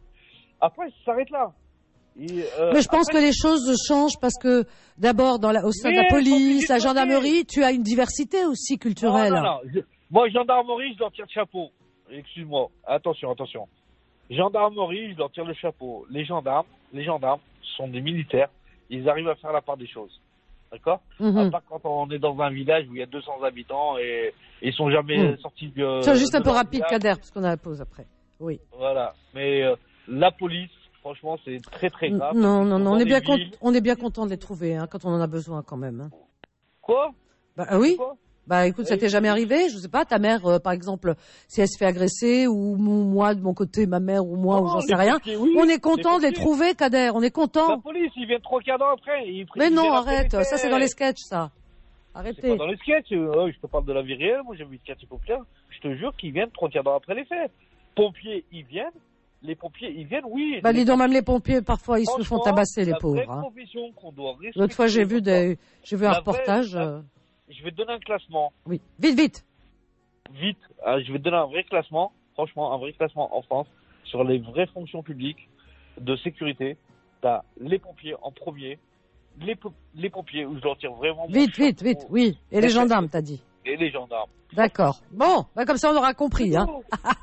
Après, ça s'arrête là. Et, euh, Mais je pense après, que les choses changent parce que d'abord dans la, au sein de la Mais, police, faut la que tu gendarmerie, tu as une diversité aussi culturelle. Non, non, non. Je- moi, gendarmerie, je leur tire le chapeau. Excuse-moi. Attention, attention. Gendarmerie, je leur tire le chapeau. Les gendarmes, les gendarmes sont des militaires. Ils arrivent à faire la part des choses. D'accord? Mhm. À part quand on est dans un village où il y a deux cents habitants et ils sont jamais Mhm. sortis de. C'est juste un de peu leur rapide, village. Kader, parce qu'on a la pause après. Oui. Voilà. Mais euh, la police, franchement, c'est très très grave. Non, non, non, on Dans est bien les con- villes- on est bien content de les trouver, hein, quand on en a besoin quand même. Hein. Quoi? Bah ah oui. Quoi? Bah écoute, ça Eh, t'est jamais arrivé? Je sais pas, ta mère, euh, par exemple, si elle se fait agresser, ou mon- moi de mon côté, ma mère ou moi, Non, ou j'en les sais rien. pompiers, oui. On est content de les pompiers. trouver, Kader. On est La content. police, ils viennent trois quarts d'heure après. Ils, Mais ils non, viennent après arrête. les Ça c'est faits. dans les sketchs, ça. C'est Arrêtez. pas dans les sketchs, euh, je te parle de la vie réelle, moi j'habite quartier populaire, je te jure qu'ils viennent trois quarts d'heure après les faits. Pompiers, ils viennent, les pompiers, ils viennent, oui. Bah les dis donc, même les pompiers, parfois, ils se font Franchement, tabasser, les la pauvres. vraie Hein. profession qu'on doit respecter. L'autre fois, j'ai vu des, j'ai vu un La vraie- reportage. la- euh, Je vais te donner un classement, Oui. Vite, vite. vite, hein, je vais te donner un vrai classement, franchement, un vrai classement en France, sur les vraies fonctions publiques de sécurité. T'as les pompiers en premier, les, po- les pompiers, où je leur tire vraiment mon Vite, vite, chapeau, vite. Oui. Et les gendarmes, t'as dit. et les gendarmes. D'accord. Bon, bah comme ça, on aura compris. Hein.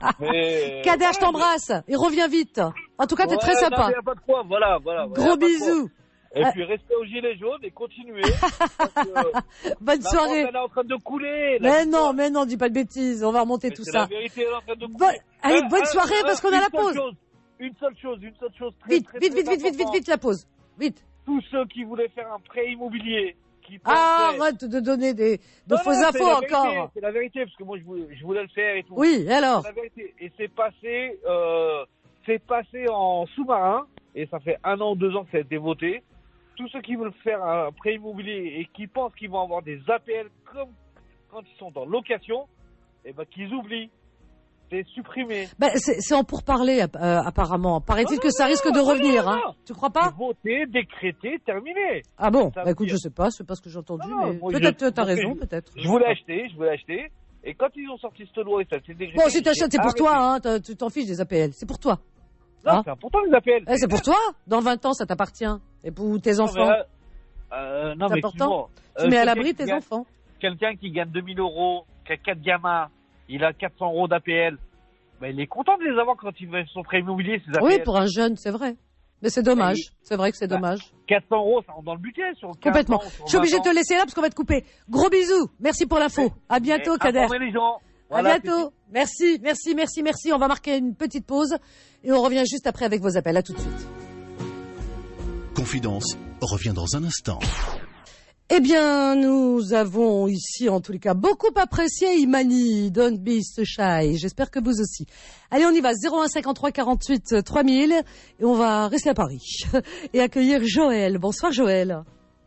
Mais, Kader, voilà, je t'embrasse. Et reviens vite. En tout cas, t'es Ouais, très non, sympa. mais y a pas de quoi, voilà, voilà. y a Gros pas de quoi. bisous. Et Ah. puis restez au gilet jaune et continuez. parce que Bonne la soirée. France, elle est en train de couler. la Mais victoire. non, mais non, dis pas de bêtises. On va remonter Mais tout c'est ça. La vérité, elle est en train de couler. Bon- allez, Euh, bonne euh, soirée, euh, parce qu'on a une la seule pause. chose, une seule chose, une seule chose. Très, Vite, très, vite, très vite, vite, vite, vite, importante. vite, la pause. Vite. Tous ceux qui voulaient faire un prêt immobilier, qui Ah, pensaient- arrête de donner des, de Non, fausses non, c'est infos la vérité, encore. C'est la vérité, parce que moi, je voulais, je voulais le faire et tout. Oui, et alors? C'est la vérité. Et c'est passé, euh, c'est passé en sous-marin, et ça fait un an ou deux ans que ça a été voté. Tous ceux qui veulent faire un prêt immobilier et qui pensent qu'ils vont avoir des A P L comme quand ils sont en location, eh ben, qu'ils oublient. C'est supprimé. Ben, c'est c'est en pourparler, app- euh, apparemment. Paraît-il Non, que ça non, risque de non, revenir, non, hein. non. Tu crois pas? C'est voté, décrété, terminé. Ah bon? Ça Bah, veut écoute, dire- je sais pas, c'est pas ce que j'ai entendu, Non, mais moi, je- peut-être euh, t'as parce que raison, je- peut-être. Je voulais acheter, je voulais acheter. Et quand ils ont sorti cette loi et ça s'est décrété. Bon, si t'achètes, c'est pour j'ai toi, arrêté. hein. t'as- Tu t'en fiches des A P L. C'est pour toi. Non, Hein c'est important les A P L. Eh, c'est pour toi. Dans vingt ans, ça t'appartient. Et pour tes Non, enfants. mais, euh, euh, non, C'est mais important. excuse-moi. Tu Euh, mets à quelqu'un l'abri qui tes gagne- enfants. Quelqu'un qui gagne deux mille euros, qui a quatre gamins, il a quatre cents euros d'A P L. Ben, il est content de les avoir quand il fait son prêt immobilier, ses A P L. Oui, pour un jeune, c'est vrai. Mais c'est dommage. Et- C'est vrai que c'est Bah, dommage. quatre cents euros, ça rentre dans le budget sur quinze Complètement. ans, sur Je suis obligée de vingt te ans. laisser là parce qu'on va te couper. Gros bisous. Merci pour l'info. À bientôt, Et Kader. informer les gens. Voilà, à bientôt. Merci, merci, merci, merci. On va marquer une petite pause et on revient juste après avec vos appels. À tout de suite. Confidence revient dans un instant. Eh bien, nous avons ici, en tous les cas, beaucoup apprécié Imani, Don't Be So Shy. J'espère que vous aussi. Allez, on y va. zéro un cinquante-trois quarante-huit trois mille. Et on va rester à Paris. Et accueillir Joël. Bonsoir, Joël.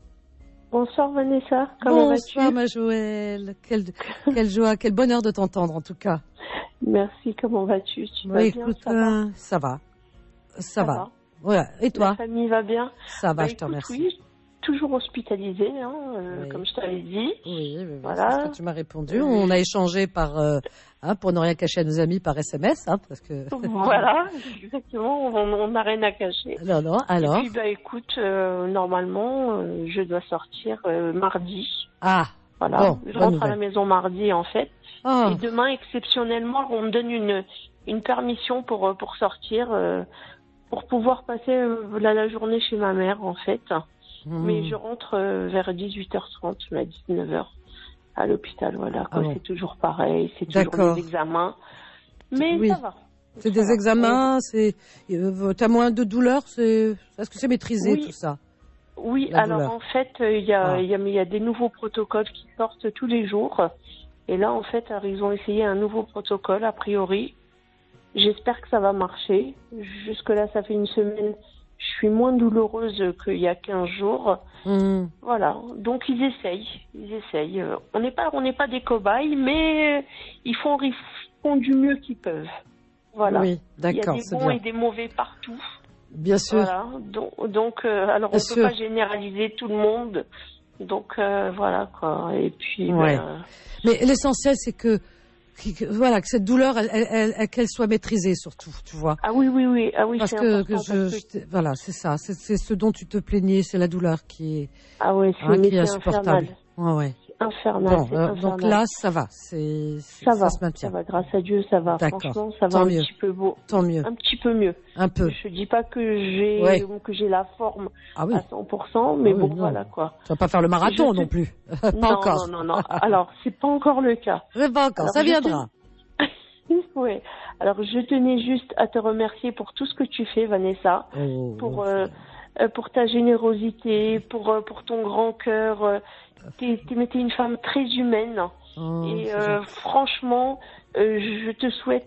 Bonsoir, Vanessa. Comment vas-tu? Bonsoir, ma Joël. Quelle, quelle joie, quel bonheur de t'entendre, en tout cas. Merci. Comment vas-tu? Tu vas oui, bien? Écoute, ça, va ça va. Ça, ça va. va. Voilà. Et toi? La famille va bien? Ça va, bah, je écoute, te remercie. Oui, toujours hospitalisée, hein, euh, oui. comme je t'avais dit. Oui, oui, oui, voilà. C'est ce que tu m'as répondu. Euh... On a échangé par, euh, hein, pour ne rien cacher à nos amis, par S M S, hein, parce que. Voilà, exactement. On n'a rien à cacher. Non, non. Alors. Et puis, bah, écoute, euh, normalement, euh, je dois sortir euh, mardi. Ah. Voilà. Bon, je rentre nouvelle. à la maison mardi, en fait. Oh. Et demain, exceptionnellement, on me donne une une permission pour pour sortir, euh, pour pouvoir passer euh, la, la journée chez ma mère, en fait. Mmh. Mais je rentre euh, vers dix-huit heures trente, à dix-neuf heures à l'hôpital, voilà. Ah bon. C'est toujours pareil, c'est toujours D'accord. des examens. Mais oui. ça va. C'est des va. examens, c'est euh, t'as moins de douleur, c'est est-ce que c'est maîtrisé oui. tout ça? Oui, la alors douleur. en fait, il euh, y, ah. y, a, y a des nouveaux protocoles qui sortent tous les jours. Et là, en fait, ils ont essayé un nouveau protocole, a priori. J'espère que ça va marcher. Jusque-là, ça fait une semaine. Je suis moins douloureuse qu'il y a quinze jours. Mmh. Voilà. Donc, ils essayent. Ils essayent. On n'est pas, on n'est pas des cobayes, mais ils font, ils font du mieux qu'ils peuvent. Voilà. Oui, d'accord. Il y a des bons et des mauvais partout. Bien sûr. Voilà. Donc, donc euh, alors, Bien on ne sûr. peut pas généraliser tout le monde. Donc, euh, voilà, quoi. Et puis, ouais. ben, mais l'essentiel, c'est que, que, voilà, que cette douleur, elle, elle, elle, qu'elle soit maîtrisée, surtout, tu vois. Ah oui, oui, oui. Ah oui, parce c'est que, important. que je, parce que... je voilà, c'est ça. C'est, c'est ce dont tu te plaignais, c'est la douleur qui est, ah ouais, c'est, hein, qui est insupportable. Ouais, ouais. Infernal, bon, c'est euh, infernal. Donc là, ça va, c'est, c'est ça, ça va, se maintient. Ça va, grâce à Dieu, ça va. D'accord. Franchement, ça Tant va mieux. un petit peu beau. Tant mieux. Un petit peu mieux. Un peu. Je dis pas que j'ai ouais. que j'ai la forme ah oui. à cent pour cent, mais ah oui, bon, non. voilà quoi. Tu vas pas faire le marathon te... non plus. pas non, encore. Non, non, non. Alors, c'est pas encore le cas. C'est pas encore. Alors, ça viendra. Te... ouais. Alors, je tenais juste à te remercier pour tout ce que tu fais, Vanessa, oh, pour oh, euh, euh, pour ta générosité, pour euh, pour ton grand cœur. Euh, T'es, t'es, t'es une femme très humaine oh, et euh, franchement, euh, je te souhaite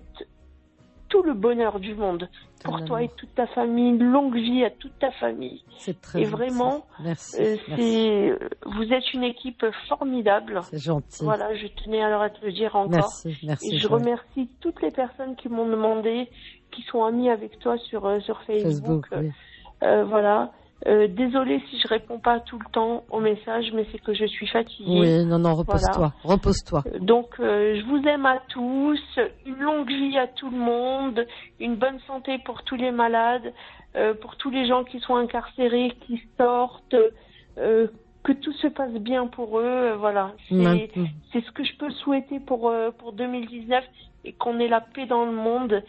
tout le bonheur du monde pour toi et toute ta famille, longue vie à toute ta famille. C'est très et gentil. vraiment, merci, euh, merci. C'est, vous êtes une équipe formidable. C'est gentil. Voilà, je tenais alors à te le dire encore. Merci, merci. Et je Joël. remercie toutes les personnes qui m'ont demandé, qui sont amies avec toi sur euh, sur Facebook. Facebook oui. euh, voilà. Euh, désolée si je réponds pas tout le temps aux messages, mais c'est que je suis fatiguée. Oui, non, non, repose-toi, voilà. repose-toi. Donc, euh, je vous aime à tous, une longue vie à tout le monde, une bonne santé pour tous les malades, euh, pour tous les gens qui sont incarcérés, qui sortent, euh, que tout se passe bien pour eux, euh, voilà. C'est, Maintenant. c'est ce que je peux souhaiter pour euh, pour deux mille dix-neuf et qu'on ait la paix dans le monde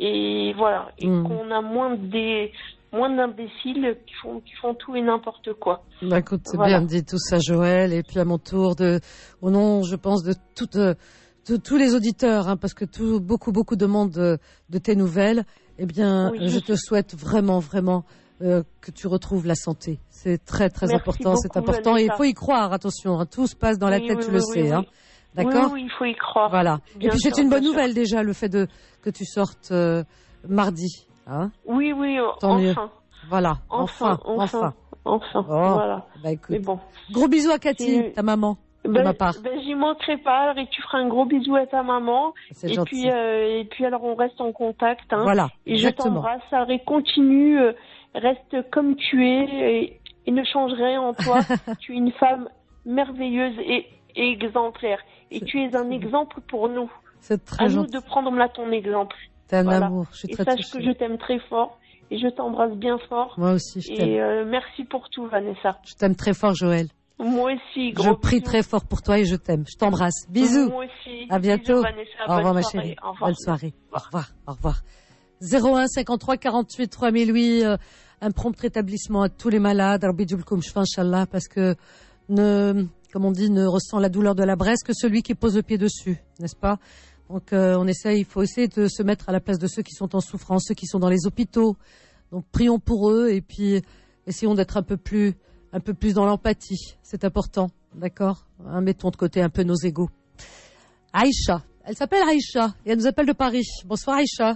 et voilà, et mmh. qu'on a moins des moins d'imbéciles qui font, qui font tout et n'importe quoi. Bah écoute, c'est voilà. bien dit tout ça, Joël. Et puis à mon tour, de, au nom, je pense, de, toutes, de tous les auditeurs, hein, parce que tout, beaucoup, beaucoup demandent de, de tes nouvelles, eh bien, oui, je te souhaite vraiment, vraiment euh, que tu retrouves la santé. C'est très, très Merci important, beaucoup, c'est important. Et il faut y croire, attention, hein, tout se passe dans la oui, tête, oui, tu oui, le oui, sais. oui. Hein. D'accord ? Oui, oui, il faut y croire. Voilà. Bien et puis sûr, c'est une bonne sûr. nouvelle déjà, le fait de, que tu sortes euh, mardi. Hein. Oui, oui, Tant enfin. mieux. Voilà, enfin, enfin, enfin, enfin, oh, voilà. Bah écoute, mais bon. Gros bisous à Cathy, Et... ta maman, de ben, ma part. Ben, j'y manquerai pas, et tu feras un gros bisou à ta maman. C'est et gentil. puis, euh, et puis alors on reste en contact. Hein. Voilà, et exactement. je t'embrasse, alors, et continue, euh, reste comme tu es, et, et ne change rien en toi. Tu es une femme merveilleuse et, et exemplaire. Et c'est, tu es un exemple pour nous. C'est très à gentil. nous de prendre là ton exemple. T'es un voilà. amour, je suis et très sache touchée. que je t'aime très fort. Et je t'embrasse bien fort. Moi aussi, je t'aime. Et euh, merci pour tout, Vanessa. Je t'aime très fort, Joël. Moi aussi, gros Je prie bisous. très fort pour toi et je t'aime. Je t'embrasse. Bisous. Moi aussi. À bientôt. Bisous, Vanessa. Au revoir, ma soirée. chérie. Au revoir. Bonne soirée. Au revoir. Au revoir. zéro un cinquante-trois quarante-huit trois mille, oui, euh, un prompt rétablissement à tous les malades. Rabbi Djoulkoum Shfa, Inch'Allah, parce que ne, comme on dit, ne ressent la douleur de la braise que celui qui pose le pied dessus, n'est-ce pas? Donc, euh, on essaye, il faut essayer de se mettre à la place de ceux qui sont en souffrance, ceux qui sont dans les hôpitaux. Donc, prions pour eux et puis essayons d'être un peu plus un peu plus dans l'empathie. C'est important, d'accord, hein, mettons de côté un peu nos égos. Aïcha, elle s'appelle Aïcha et elle nous appelle de Paris. Bonsoir Aïcha.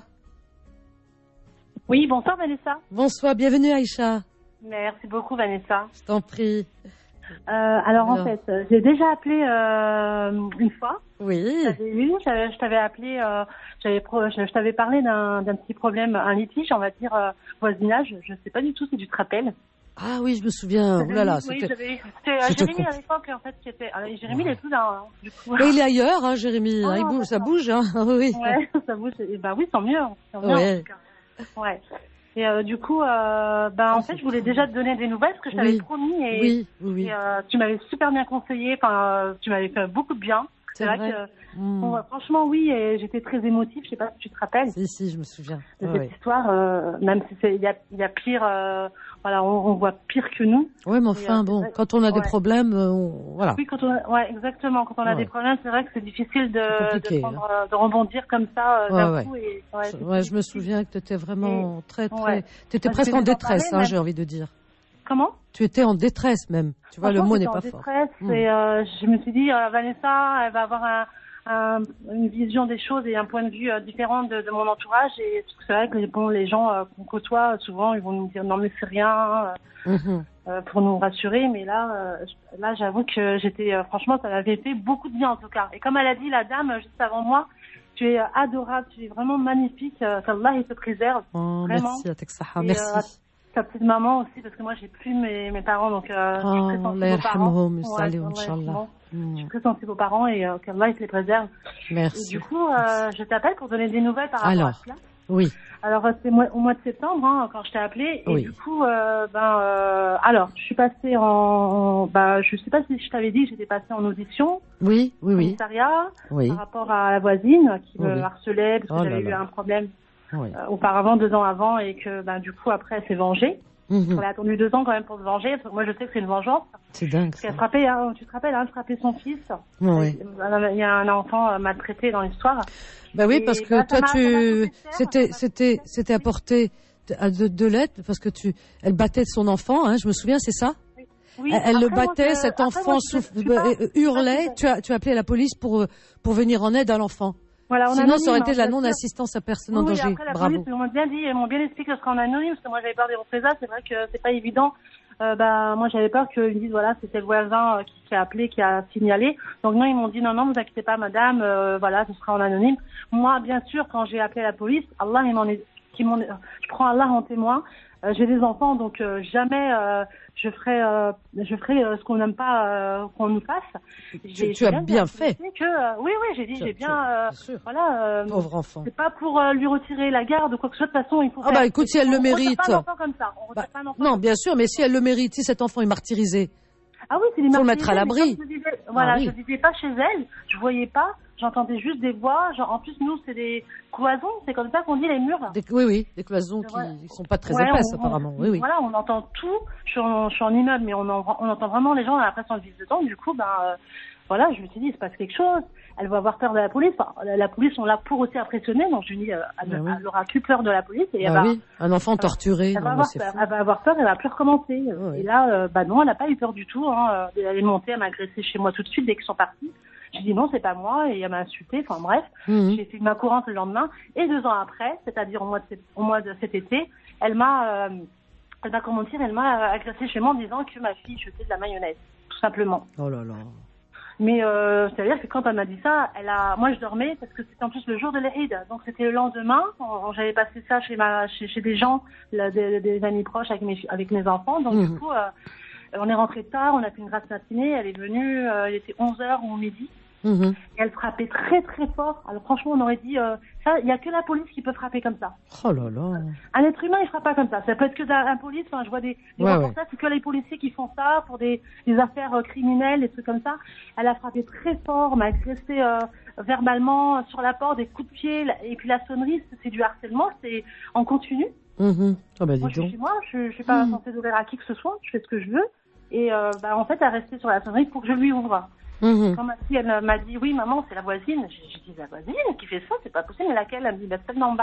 Oui, bonsoir Vanessa. Bonsoir, bienvenue Aïcha. Merci beaucoup Vanessa. Je t'en prie. Euh, alors, alors en fait, euh, j'ai déjà appelé euh, une fois. Oui. J'avais eu, j'avais, je t'avais appelé, euh, j'avais, pro, je, je t'avais parlé d'un, d'un petit problème, un litige, on va dire euh, voisinage. Je sais pas du tout si tu te rappelles. Ah oui, je me souviens. Oh là là, oui, c'était. J'avais, c'était euh, Jérémy compl... à l'époque en fait qui était. Alors, Jérémy ouais. il est tout là. Hein, du coup. Et il est ailleurs, hein, Jérémy. Oh, hein, il bouge, ça bouge, hein. Oui. Ouais, ça bouge. Et bah oui, tant mieux. Tant mieux ouais. en tout cas. Ouais. Et euh, du coup, euh, bah, en fait, je voulais déjà te donner des nouvelles, parce que je t'avais oui. promis, et, oui, oui. et euh, tu m'avais super bien conseillé, enfin, euh, tu m'avais fait beaucoup de bien. C'est, c'est vrai, vrai que, mmh. bon, franchement, oui, et j'étais très émotive, je sais pas si tu te rappelles. Si, si, je me souviens. De ouais, cette ouais. histoire, euh, même si c'est, il y a, il y a pire, euh, voilà, on, on voit pire que nous. Oui, mais enfin, et, bon, euh, quand on a ouais. des problèmes, on, voilà. Oui, quand on a, ouais, exactement, quand on a ouais. des problèmes, c'est vrai que c'est difficile de, c'est de, prendre, hein. de rebondir comme ça, euh, ouais, d'un ouais. coup. Et, ouais, ouais je me souviens que tu étais vraiment et, très, très, ouais. tu étais presque en détresse, hein, j'ai envie de dire. Comment? Tu étais en détresse même. Tu vois, le mot n'est pas fort. Détresse, mmh. Et euh, je me suis dit, euh, Vanessa, elle va avoir un, un, une vision des choses et un point de vue euh, différent de, de mon entourage. Et c'est vrai que bon, les gens euh, qu'on côtoie, souvent, ils vont nous dire non mais c'est rien, euh, mmh. euh, pour nous rassurer. Mais là, euh, là, j'avoue que j'étais, euh, franchement, ça m'avait fait beaucoup de bien en tout cas. Et comme elle a dit, la dame juste avant moi, tu es adorable, tu es vraiment magnifique. Euh, qu'Allah il te préserve. Oh, vraiment. Merci, Ateksaha, merci. Euh, ta petite maman aussi, parce que moi j'ai plus mes, mes parents, donc euh, oh, je suis très sensible aux parents. Ouais, je suis très sensible aux parents et euh, qu'Allah il te les préserve. Merci. Et du coup, euh, je t'appelle pour donner des nouvelles par rapport Alors, à cela. Oui. Alors c'est moi, au mois de septembre hein, quand je t'ai appelé et oui. du coup, euh, ben euh, alors je suis passée en, bah je sais pas si je t'avais dit, j'étais passée en audition. Oui, oui, oui. Commissariat oui. Par rapport à la voisine qui me oui. harcelait parce que oh j'avais là eu là. un problème. Oui. Euh, auparavant, deux ans avant, et que ben, du coup, après, elle s'est vengée. Mmh. Elle a attendu deux ans quand même pour se venger, parce que moi, je sais que c'est une vengeance. C'est dingue. Parce qu'elle frappait, hein, tu te rappelles, hein, elle frappait son fils. Oui. Il y a un enfant maltraité dans l'histoire. Ben oui, et parce que bah, toi, tu, c'était, faire, c'était, c'était apporté de, de l'aide, parce que tu, elle battait son enfant, hein, je me souviens, c'est ça? Oui. Oui, elle le battait, moi, cet après, enfant moi, souff... je, je pas, hurlait, tu as, tu as appelé la police pour, pour venir en aide à l'enfant. Voilà, on Sinon, anonyme, ça aurait été de la hein, non-assistance à personne en oui, danger. Après, la Bravo. Police, ils m'ont bien dit, ils m'ont bien expliqué que ce sera en anonyme, parce que moi, j'avais peur des représailles. C'est vrai que c'est pas évident. Euh, bah, moi, j'avais peur qu'ils me disent, voilà, c'était le voisin euh, qui, qui a appelé, qui a signalé. Donc, non, ils m'ont dit, non, non, vous inquiétez pas, madame, euh, voilà, ce sera en anonyme. Moi, bien sûr, quand j'ai appelé la police, Allah, il m'en est, qui m'en est, je prends Allah en témoin. Euh, j'ai des enfants, donc euh, jamais euh, je ferai, euh, je ferai euh, ce qu'on n'aime pas euh, qu'on nous fasse. J'ai, tu, tu as bien, bien fait. Que, euh, oui, oui, j'ai dit, tu, j'ai bien, euh, bien voilà. Euh, Pauvre enfant. C'est pas pour euh, lui retirer la garde ou quoi que ce soit. De toute façon, il faut. Ah bah écoute, si elle le mérite. On ne pas un enfant comme ça. On bah, pas un enfant non, comme bien ça. sûr, mais si elle le mérite, si cet enfant est martyrisé. Ah oui, c'est les faut le mettre à l'abri. Je disais, voilà, ah, oui. je disais pas chez elle, je voyais pas, j'entendais juste des voix. Genre, en plus, nous, c'est des cloisons, c'est comme ça qu'on dit les murs. Des, oui, oui, des cloisons qui voilà. sont pas très ouais, épaisses on, apparemment. On, oui, oui. Voilà, on entend tout. Je suis en, je suis en immeuble, mais on, en, on entend vraiment les gens, on a l'impression de vivre dedans. Du coup, ben euh, voilà, je me suis dit, il se passe quelque chose. Elle va avoir peur de la police. Enfin, la, la police, on l'a pour aussi impressionner. Donc je lui dis, euh, elle, ben oui. elle aura plus peur de la police. Et ben elle va, oui, un enfant torturé. Elle, non, va, avoir c'est peur, fou. elle va avoir peur, elle va plus recommencer. Oh, et oui. là, euh, bah non, elle n'a pas eu peur du tout. Hein. Elle est montée, elle m'a agressé chez moi tout de suite dès qu'ils sont partis. J'ai dit non, c'est pas moi, et elle m'a insulté. Enfin bref, mmh. j'ai fait ma courante le lendemain. Et deux ans après, c'est-à-dire au mois de, au mois de cet été, elle m'a, euh, elle m'a comment dire, elle m'a agressé chez moi en disant que ma fille jetait de la mayonnaise, tout simplement. Oh là là. Mais euh, c'est-à-dire que quand elle m'a dit ça, elle a, moi je dormais parce que c'était en plus le jour de l'Eid, donc c'était le lendemain. On, j'avais passé ça chez ma, chez, chez des gens, là, des, des amis proches avec mes, avec mes enfants. Donc mmh. du coup, euh, on est rentré tard, on a fait une grasse matinée. Elle est venue, euh, il était onze heures ou midi. Mmh. Et elle frappait très très fort. Alors franchement, on aurait dit, euh, ça, il y a que la police qui peut frapper comme ça. Oh là là. Un être humain, il frappe pas comme ça. Ça peut être que un police. Enfin, je vois des, des ouais, reportages, ouais. C'est que les policiers qui font ça pour des, des affaires euh, criminelles, des trucs comme ça. Elle a frappé très fort, m'a agressé euh, verbalement sur la porte, des coups de pied, et puis la sonnerie, c'est du harcèlement, c'est en continu. Mmh. Oh bah, dis moi, je suis chez moi, je, je suis pas mmh. censée d'ouvrir à qui que ce soit. Je fais ce que je veux. Et euh, bah, en fait, elle est restée sur la sonnerie pour que je lui ouvre. Mmh. Quand ma fille elle m'a dit oui maman c'est la voisine, j'ai dit la voisine qui fait ça, c'est pas possible, mais laquelle? Elle me dit bah, celle d'en bas.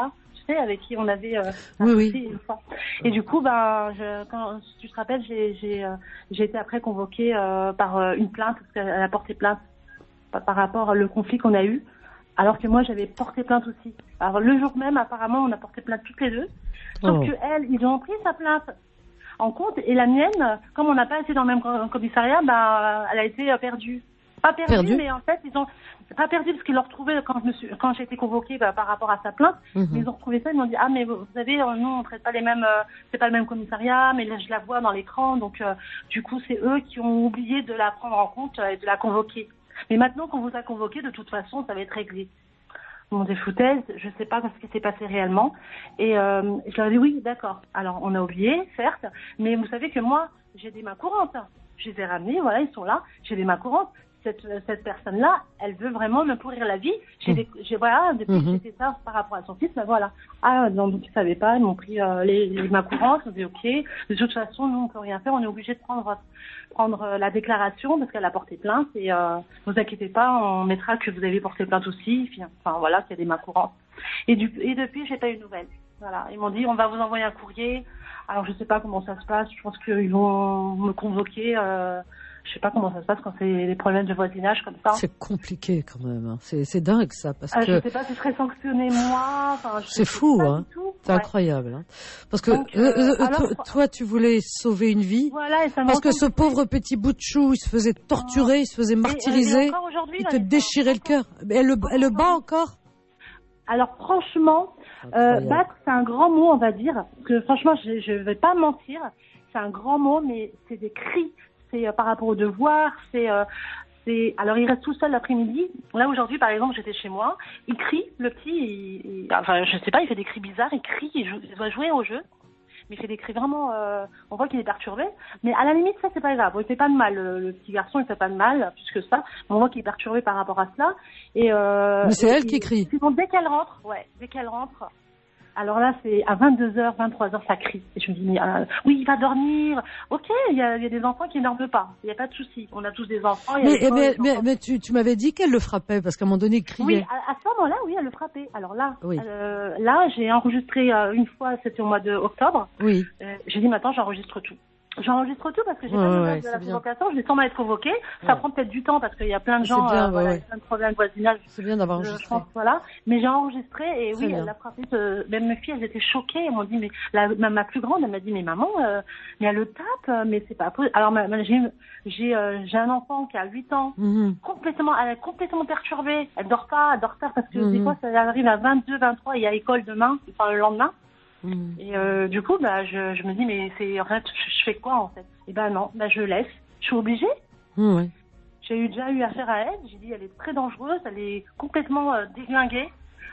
tu sais, avec qui on avait euh, oui, oui. une fois. Et du coup, ben, je, quand si tu te rappelles, j'ai, j'ai, euh, j'ai été après convoquée euh, par euh, une plainte, parce qu'elle a porté plainte par, par rapport au conflit qu'on a eu, alors que moi, j'avais porté plainte aussi. Alors, le jour même, apparemment, on a porté plainte toutes les deux, sauf Oh. que elle, ils ont pris sa plainte en compte, et la mienne, comme on n'a pas été dans le même commissariat, ben, elle a été euh, perdue. Pas perdue, Perdu. mais en fait, ils ont pas perdu parce qu'ils l'ont retrouvé quand je me suis, quand j'ai été convoquée bah, par rapport à sa plainte. Mhm. Mais ils ont retrouvé ça, ils m'ont dit ah mais vous, vous savez, euh, nous on traite pas les mêmes, euh, c'est pas le même commissariat, mais là je la vois dans l'écran, donc euh, du coup c'est eux qui ont oublié de la prendre en compte euh, et de la convoquer. Mais maintenant qu'on vous a convoqué, de toute façon, ça va être réglé. Bon, des foutaises, je sais pas ce qui s'est passé réellement. Et euh, je leur ai dit oui, d'accord. Alors on a oublié, certes, mais vous savez que moi j'ai des mains courantes. Je les ai ramenés, voilà, ils sont là. J'ai des mains courantes. Cette, cette personne-là, elle veut vraiment me pourrir la vie. J'ai, des, j'ai voilà, depuis Mhm. que j'ai fait ça par rapport à son fils, ben voilà. Ah, non, donc ils savaient pas, ils m'ont pris euh, les, les mains courantes, ils ont dit ok. De toute façon, nous on peut rien faire, on est obligé de prendre prendre euh, la déclaration parce qu'elle a porté plainte et euh, vous inquiétez pas, on mettra que vous avez porté plainte aussi. Enfin voilà, qu'il y a des mains courantes. Et, du, et depuis, j'ai pas eu de nouvelles. Voilà, ils m'ont dit on va vous envoyer un courrier. Alors je sais pas comment ça se passe. Je pense qu'ils vont me convoquer. Euh, Je sais pas comment ça se passe quand c'est des problèmes de voisinage comme ça. C'est compliqué quand même. Hein. C'est, c'est dingue ça parce euh, que. Je sais pas si je serais sanctionnée moi. Enfin, je c'est sais fou, pas hein. du tout. C'est Ouais. incroyable. Hein. Parce que Donc, euh, euh, euh, alors- toi, toi, tu voulais sauver une vie. Voilà, et ça me Parce que ressemble- ce pauvre petit bout de chou, il se faisait torturer, il se faisait Et, euh, martyriser, et encore aujourd'hui, il là, te il- déchirait le cœur. Mais elle, le- elle le bat encore. Alors franchement, euh, Incroyable. battre c'est un grand mot, on va dire. Parce que franchement, je, je vais pas mentir, c'est un grand mot, mais c'est des cris. C'est euh, par rapport au devoir, c'est euh, c'est. Alors il reste tout seul l'après-midi. Là aujourd'hui, par exemple, j'étais chez moi, il crie, le petit, il, il- enfin je sais pas, il fait des cris bizarres, il crie, il, joue- il doit jouer au jeu. Mais il fait des cris vraiment, euh, on voit qu'il est perturbé. Mais à la limite, ça c'est pas grave. Il fait pas de mal, le, le petit garçon, il fait pas de mal, plus que ça. Mais on voit qu'il est perturbé par rapport à cela. Et euh, Mais c'est et- elle qui et- crie. puis bon, dès qu'elle rentre, ouais, dès qu'elle rentre. Alors là, c'est à vingt-deux heures, vingt-trois heures, ça crie. Et je me dis, mais euh, oui, il va dormir. Ok, il y a, il y a des enfants qui n'énervent pas. Il n'y a pas de souci. On a tous des enfants. il y a Mais, l'école, mais, les mais, enfants. mais tu, tu m'avais dit qu'elle le frappait parce qu'à un moment donné, il criait. Oui, à, à ce moment-là, oui, elle le frappait. Alors là, Oui. euh, là, j'ai enregistré euh, une fois, c'était au mois de octobre. Oui. Euh, j'ai dit maintenant, j'enregistre tout. J'enregistre tout parce que j'ai Ouais, pas de ouais, nouvelles ouais, de la c'est bien. convocation. Je vais sûrement être convoquée. Ça Ouais. prend peut-être du temps parce qu'il y a plein de C'est gens, bien, euh, ouais, voilà, ouais. plein de problèmes de voisinage. C'est bien d'avoir Je, je enregistré. pense, voilà. Mais j'ai enregistré et Très oui, bien. elle l'a frappé. euh, même mes filles, elles étaient choquées. Elles m'ont dit, mais la, ma, ma plus grande, elle m'a dit, mais maman, euh, mais elle le tape, euh, mais c'est pas possible. Alors, ma, ma- j'ai, j'ai, euh, j'ai un enfant qui a huit ans, Mhm. complètement, elle est complètement perturbée. Elle dort pas, elle dort tard parce que Mhm. des fois, ça arrive à vingt-deux, vingt-trois, il y a école demain, enfin le lendemain. Mhm. Et euh, du coup, bah, je, je me dis, mais c'est en fait, je, je fais quoi en fait? Et ben non, bah, je laisse. Je suis obligée. Mhm, ouais. J'ai eu, déjà eu affaire à elle. J'ai dit, elle est très dangereuse, elle est complètement euh, déglinguée.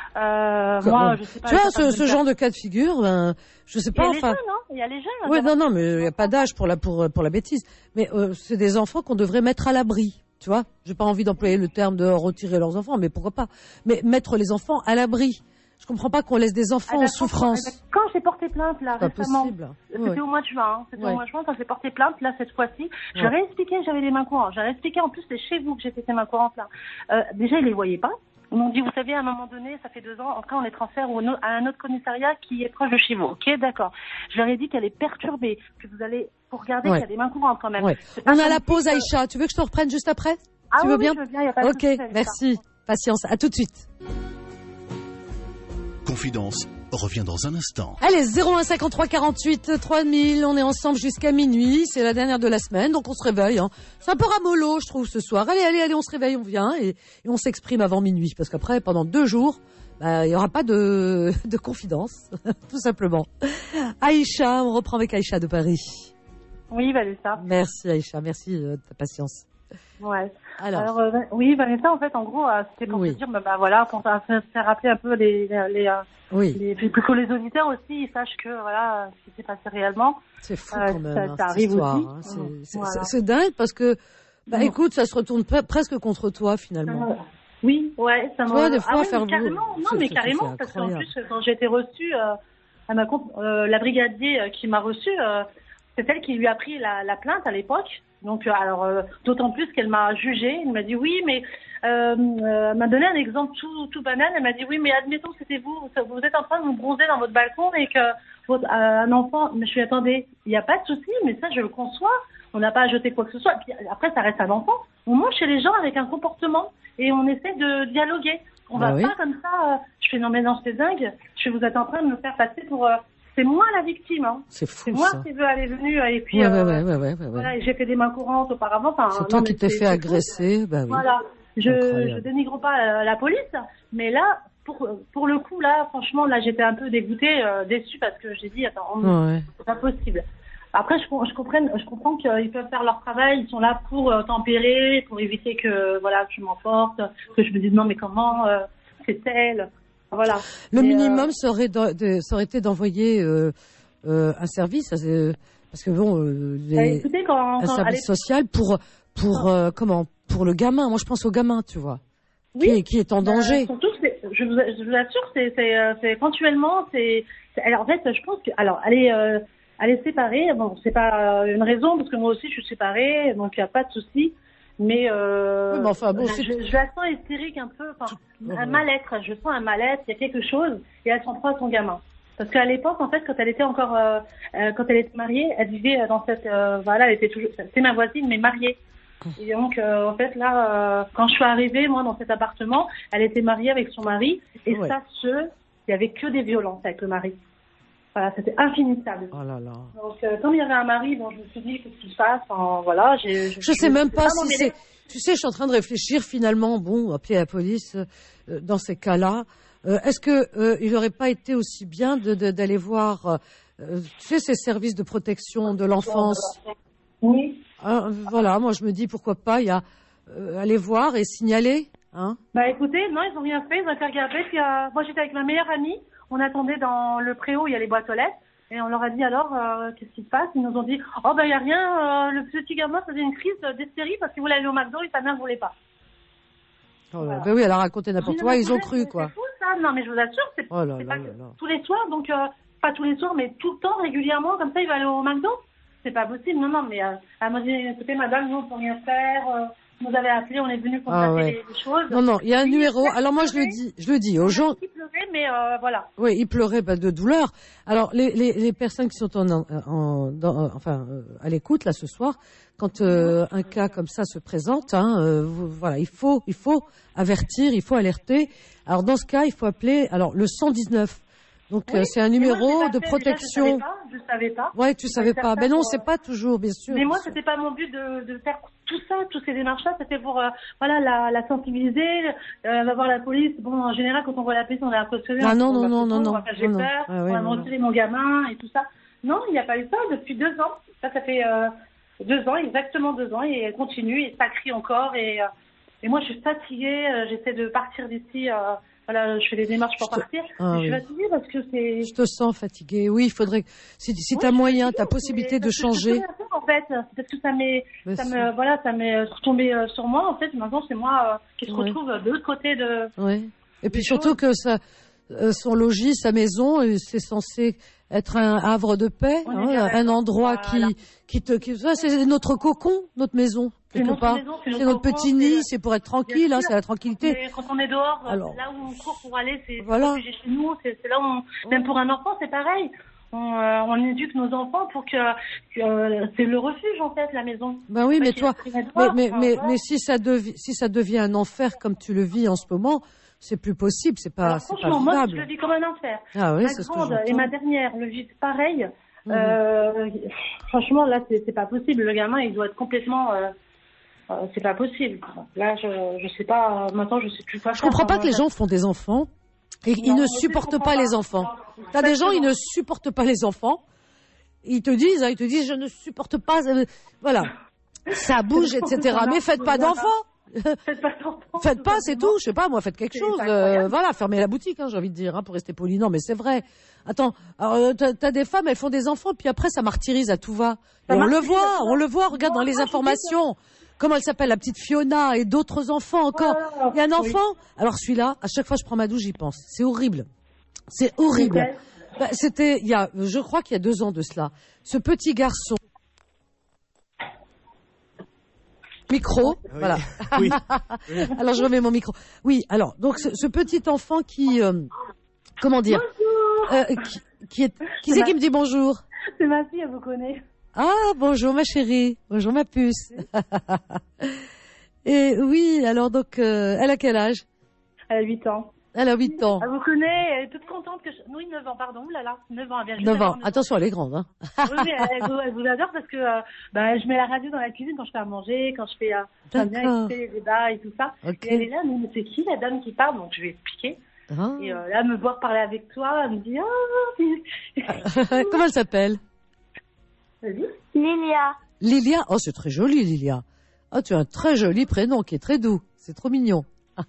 Euh, moi, je sais pas. Tu vois, je sais pas ce, ce me genre faire. de cas de figure, ben, je sais Et pas, elle est enfin. jeune, hein? Et elle est jeune. Oui, elle non, a- non, mais il n'y a pas d'âge pour la, pour, pour la bêtise. Mais euh, c'est des enfants qu'on devrait mettre à l'abri. Tu vois, j'ai pas envie d'employer le terme de retirer leurs enfants, mais pourquoi pas. Mais mettre les enfants à l'abri. Je comprends pas qu'on laisse des enfants Ah, en d'accord, souffrance. eh ben, Quand j'ai porté plainte là Pas récemment, possible. c'était Ouais. au mois de juin. Hein, c'était Ouais. au mois de juin quand j'ai porté plainte. Là cette fois-ci, je Ouais. leur ai expliqué que j'avais les mains courantes. J'avais expliqué en plus c'est chez vous que j'ai fait ces mains courantes là. Euh, déjà ils les voyaient pas. Ils m'ont dit vous savez à un moment donné, ça fait deux ans, après on les transfère au no- à un autre commissariat qui est proche de chez vous. Ok, d'accord. Je leur ai dit qu'elle est perturbée, que vous allez pour regarder Ouais. qu'il y a des mains courantes quand même. Ouais. C'est pas On a comme la si, pause, euh, Aïcha. Tu veux que je te reprenne juste après? Ah Tu oui, veux oui, bien? je veux bien, y a pas de Ok, souci avec ça. merci. Patience. À tout de suite. Confidence revient dans un instant. Allez, zéro un cinquante-trois quarante-huit trois mille, on est ensemble jusqu'à minuit, c'est la dernière de la semaine, donc on se réveille. Hein. C'est un peu ramollo, je trouve, ce soir. Allez, allez, allez, on se réveille, on vient et, et on s'exprime avant minuit, parce qu'après, pendant deux jours, bah, il n'y aura pas de, de confidence, tout simplement. Aïcha, on reprend avec Aïcha de Paris. Oui, Vanessa. Merci Aïcha, merci euh, de ta patience. Ouais. Alors, Alors, euh, oui, Vanessa, en fait, en gros, euh, c'était pour Oui. te dire, bah, bah, voilà, pour faire faire rappeler un peu les, les, euh, oui, les, puis pour que les auditeurs aussi ils sachent que voilà ce qui s'est passé réellement. c'est fou Euh, quand même, ça- hein, ça cette arrive histoire. aussi. Hein. C'est, Mmh. c'est- Voilà. c'est- c'est dingue parce que, bah Mmh. écoute, ça se retourne pre- presque contre toi finalement. Euh, oui, ouais, ça Tu m'a. vois, des fois, ah, oui, faire carrément, vous- non, c'est- mais c'est- carrément, c'est parce qu'en incroyable. plus, quand j'ai été reçue, euh, à ma comp- euh, la brigadier euh, qui m'a reçue, euh, c'est elle qui lui a pris la, la plainte à l'époque. Donc, euh, alors, euh, d'autant plus qu'elle m'a jugée. Elle m'a dit oui, mais euh, euh, m'a donné un exemple tout, tout banal. Elle m'a dit, oui, mais admettons que c'était vous, vous êtes en train de vous bronzer dans votre balcon et que votre, euh, un enfant, mais je suis attendez, il n'y a pas de souci, mais ça, je le conçois. On n'a pas à jeter quoi que ce soit. Puis après, ça reste un enfant. On mange chez les gens avec un comportement et on essaie de dialoguer. On bah va oui. pas comme ça. Euh, je fais non mais non, c'est dingue. Je vous êtes en train de me faire passer pour. Euh, c'est moi la victime. Hein. C'est fou. C'est moi ça. qui veux aller venue et puis. Ouais, euh, ouais, ouais, ouais, ouais, voilà, et j'ai fait des mains courantes auparavant. Enfin, c'est toi qui t'es fait agresser. Bah oui. Voilà. Je, je dénigre pas euh, la police, mais là, pour pour le coup là, franchement, là, j'étais un peu dégoûtée, euh, déçue parce que j'ai dit attends, ouais. c'est pas possible. Après, je, je comprends, je comprends qu'ils peuvent faire leur travail. Ils sont là pour euh, tempérer, pour éviter que voilà que je m'emporte, que je me dise non mais comment euh, c'est elle, voilà. Le mais, minimum euh... serait de, de, ça aurait été d'envoyer euh, euh, un service, euh, parce que bon, euh, les, bah, écoutez, quand, un quand, service allez... social pour pour euh, comment pour le gamin. Moi, je pense au gamin, tu vois, oui, qui, est, qui est en danger. Euh, surtout, c'est, je, vous, je vous assure, c'est c'est, c'est éventuellement, c'est, c'est alors en fait, je pense que alors allez. Euh, Elle est séparée, bon, c'est pas une raison parce que moi aussi je suis séparée, donc il y a pas de souci. Mais, euh, oui, mais enfin, bon, je, je la sens hystérique un peu, enfin, un mal-être. Je sens un mal-être, il y a quelque chose, et elle s'en prend à son gamin. Parce qu'à l'époque, en fait, quand elle était encore, euh, euh, quand elle était mariée, elle vivait dans cette, euh, voilà, elle était toujours, c'est ma voisine, mais mariée. Et donc, euh, en fait, là, euh, quand je suis arrivée, moi, dans cet appartement, elle était mariée avec son mari, et ouais. ça, ce, il y avait que des violences avec le mari. Voilà, c'était infinissable. Oh là là. Donc, euh, comme il y avait un mari, bon, je me suis dit, qu'est-ce qui se passe? Enfin, voilà, j'ai, je, je sais même pas si c'est. Tu sais, je suis en train de réfléchir finalement. Bon, appeler la police euh, dans ces cas-là. Euh, est-ce que euh, il n'aurait pas été aussi bien de, de, d'aller voir, euh, tu sais, ces services de protection de l'enfance? Oui. Euh, voilà, moi je me dis pourquoi pas. Il y a euh, aller voir et signaler, hein? Bah écoutez, non, ils ont rien fait. Ils ont été regardés. Puis euh, moi, j'étais avec ma meilleure amie. On attendait dans le préau, il y a les boîtes aux lettres, et on leur a dit alors, euh, qu'est-ce qui se passe? Ils nous ont dit, oh ben il y a rien, euh, le petit gamin faisait une crise d'hystérie parce qu'il voulait aller au McDo et sa mère ne voulait pas. Oh voilà. Ben oui, elle a raconté n'importe quoi, ils ont cru quoi. C'est fou ça, non mais je vous assure, c'est, oh là c'est là pas là là. tous les soirs, donc euh, pas tous les soirs, mais tout le temps, régulièrement, comme ça il va aller au McDo. C'est pas possible, non, non, mais euh, elle m'a dit, écoutez madame, nous on peut rien faire. Euh, Vous avez appelé, on est venu constater ah ouais. les, les choses. Non, non, il y a un oui, numéro. Alors moi, je le dis, je le dis aux gens. Il pleurait, mais euh, voilà. Oui, il pleurait bah, de douleur. Alors les, les, les personnes qui sont en, en, en dans, enfin euh, à l'écoute là ce soir, quand euh, un cas comme ça se présente, hein, euh, vous, voilà, il faut, il faut avertir, il faut alerter. Alors dans ce cas, il faut appeler alors le cent dix-neuf. Donc oui, euh, c'est un numéro moi, de protection. Déjà, je savais pas. Je savais pas. Ouais, tu savais pas. Ben non, c'est pas toujours, bien sûr. Mais moi, c'était pas mon but de, de faire tout ça, toutes ces démarches-là. C'était pour, euh, voilà, la, la sensibiliser, euh, va voir la police. Bon, en général, quand on voit la police, on est impressionné. Ah non, non, non, non, non. J'ai peur. Ah, ouais, on va me retirer mon gamin et tout ça. Non, il n'y a pas eu ça depuis deux ans. Ça, ça fait euh, deux ans, exactement deux ans, et elle continue et ça crie encore. Et, euh, et moi, je suis fatiguée. Euh, j'essaie de partir d'ici. Euh, Voilà, je fais des démarches pour te... partir. Ah, je suis oui. fatiguée parce que c'est. Je te sens fatiguée. Oui, il faudrait. Si, si oui, t'as moyen, t'as possibilité de changer. Faire, en fait, parce que ça m'est, Mais ça me, voilà, ça m'est retombé sur moi. En fait, maintenant, c'est moi euh, qui se ouais. retrouve de l'autre côté de. Oui. Et puis surtout choses. que ça, euh, son logis, sa maison, c'est censé être un havre de paix, hein, un endroit voilà. qui, qui te, qui, ça, c'est notre cocon, notre maison. C'est notre, maison, c'est c'est notre petit nid, c'est pour être tranquille, hein, c'est la tranquillité. Mais quand on est dehors, Alors, là où on court pour aller, c'est voilà. chez nous, c'est, c'est là où on, même pour un enfant, c'est pareil. On, euh, on éduque nos enfants pour que, que euh, c'est le refuge en fait, la maison. Ben oui, mais toi, mais mais mais, mais si ça devient si ça devient un enfer comme tu le vis en ce moment, c'est plus possible, c'est pas, Alors, c'est pas franchement, vivable. moi, je le vis comme un enfer. Ah oui, ma c'est grande ce que et ma dernière le vivent pareil. Mmh. Euh, franchement, là, c'est, c'est pas possible. Le gamin, il doit être complètement. Euh, euh, c'est pas possible. Là, je, je sais pas. Maintenant, je sais plus quoi Je faire. comprends pas que les gens font des enfants et non, ils ne supportent pas, pas les enfants. T'as des gens, ils ne supportent pas les enfants. Ils te disent, hein, ils te disent, je ne supporte pas. Euh, voilà, ça bouge, et cetera. Mais faites pas d'enfants. Faites pas d'enfants. Faites pas, c'est tout. Je sais pas, moi, faites quelque chose. Euh, voilà, fermez la boutique, hein, j'ai envie de dire, hein, pour rester poli. Non, mais c'est vrai. Attends, alors, t'as, t'as des femmes, elles font des enfants, puis après, ça martyrise à tout va. Et on le voit, on le voit. Regarde dans les informations. Comment elle s'appelle, la petite Fiona et d'autres enfants encore. Il y a un enfant. Alors celui-là, à chaque fois que je prends ma douche, j'y pense. C'est horrible. C'est horrible. Bah, c'était, il y a, je crois qu'il y a deux ans de cela. Ce petit garçon. Micro, Oui. voilà. Oui. Alors je remets mon micro. Oui, alors donc ce, ce petit enfant qui, euh, comment dire, euh, qui, qui est, qui c'est qui me dit bonjour? C'est ma fille, elle vous connaît. Ah bonjour ma chérie, bonjour ma puce. Et oui, alors donc euh, elle a quel âge? Elle a huit ans. Elle a huit ans. Elle vous connaît, elle est toute contente que je... Oui, neuf ans, pardon, là là, neuf ans, elle vient juste neuf d'avoir ans. neuf Attention, elle est grande, hein. Oui, oui, elle, elle, vous, elle vous adore parce que euh, bah, je mets la radio dans la cuisine quand je fais à manger, quand je fais, euh, j'aime bien D'accord. écouter les débats et tout ça. Ok. Et elle est là, mais c'est qui la dame qui parle? Donc je vais expliquer. Ah. Et euh, là, me voir parler avec toi, elle me dit ah. Comment elle s'appelle? Vas-y. Lilia. Lilia. Oh, c'est très joli, Lilia. Oh, tu as un très joli prénom qui est très doux. C'est trop mignon.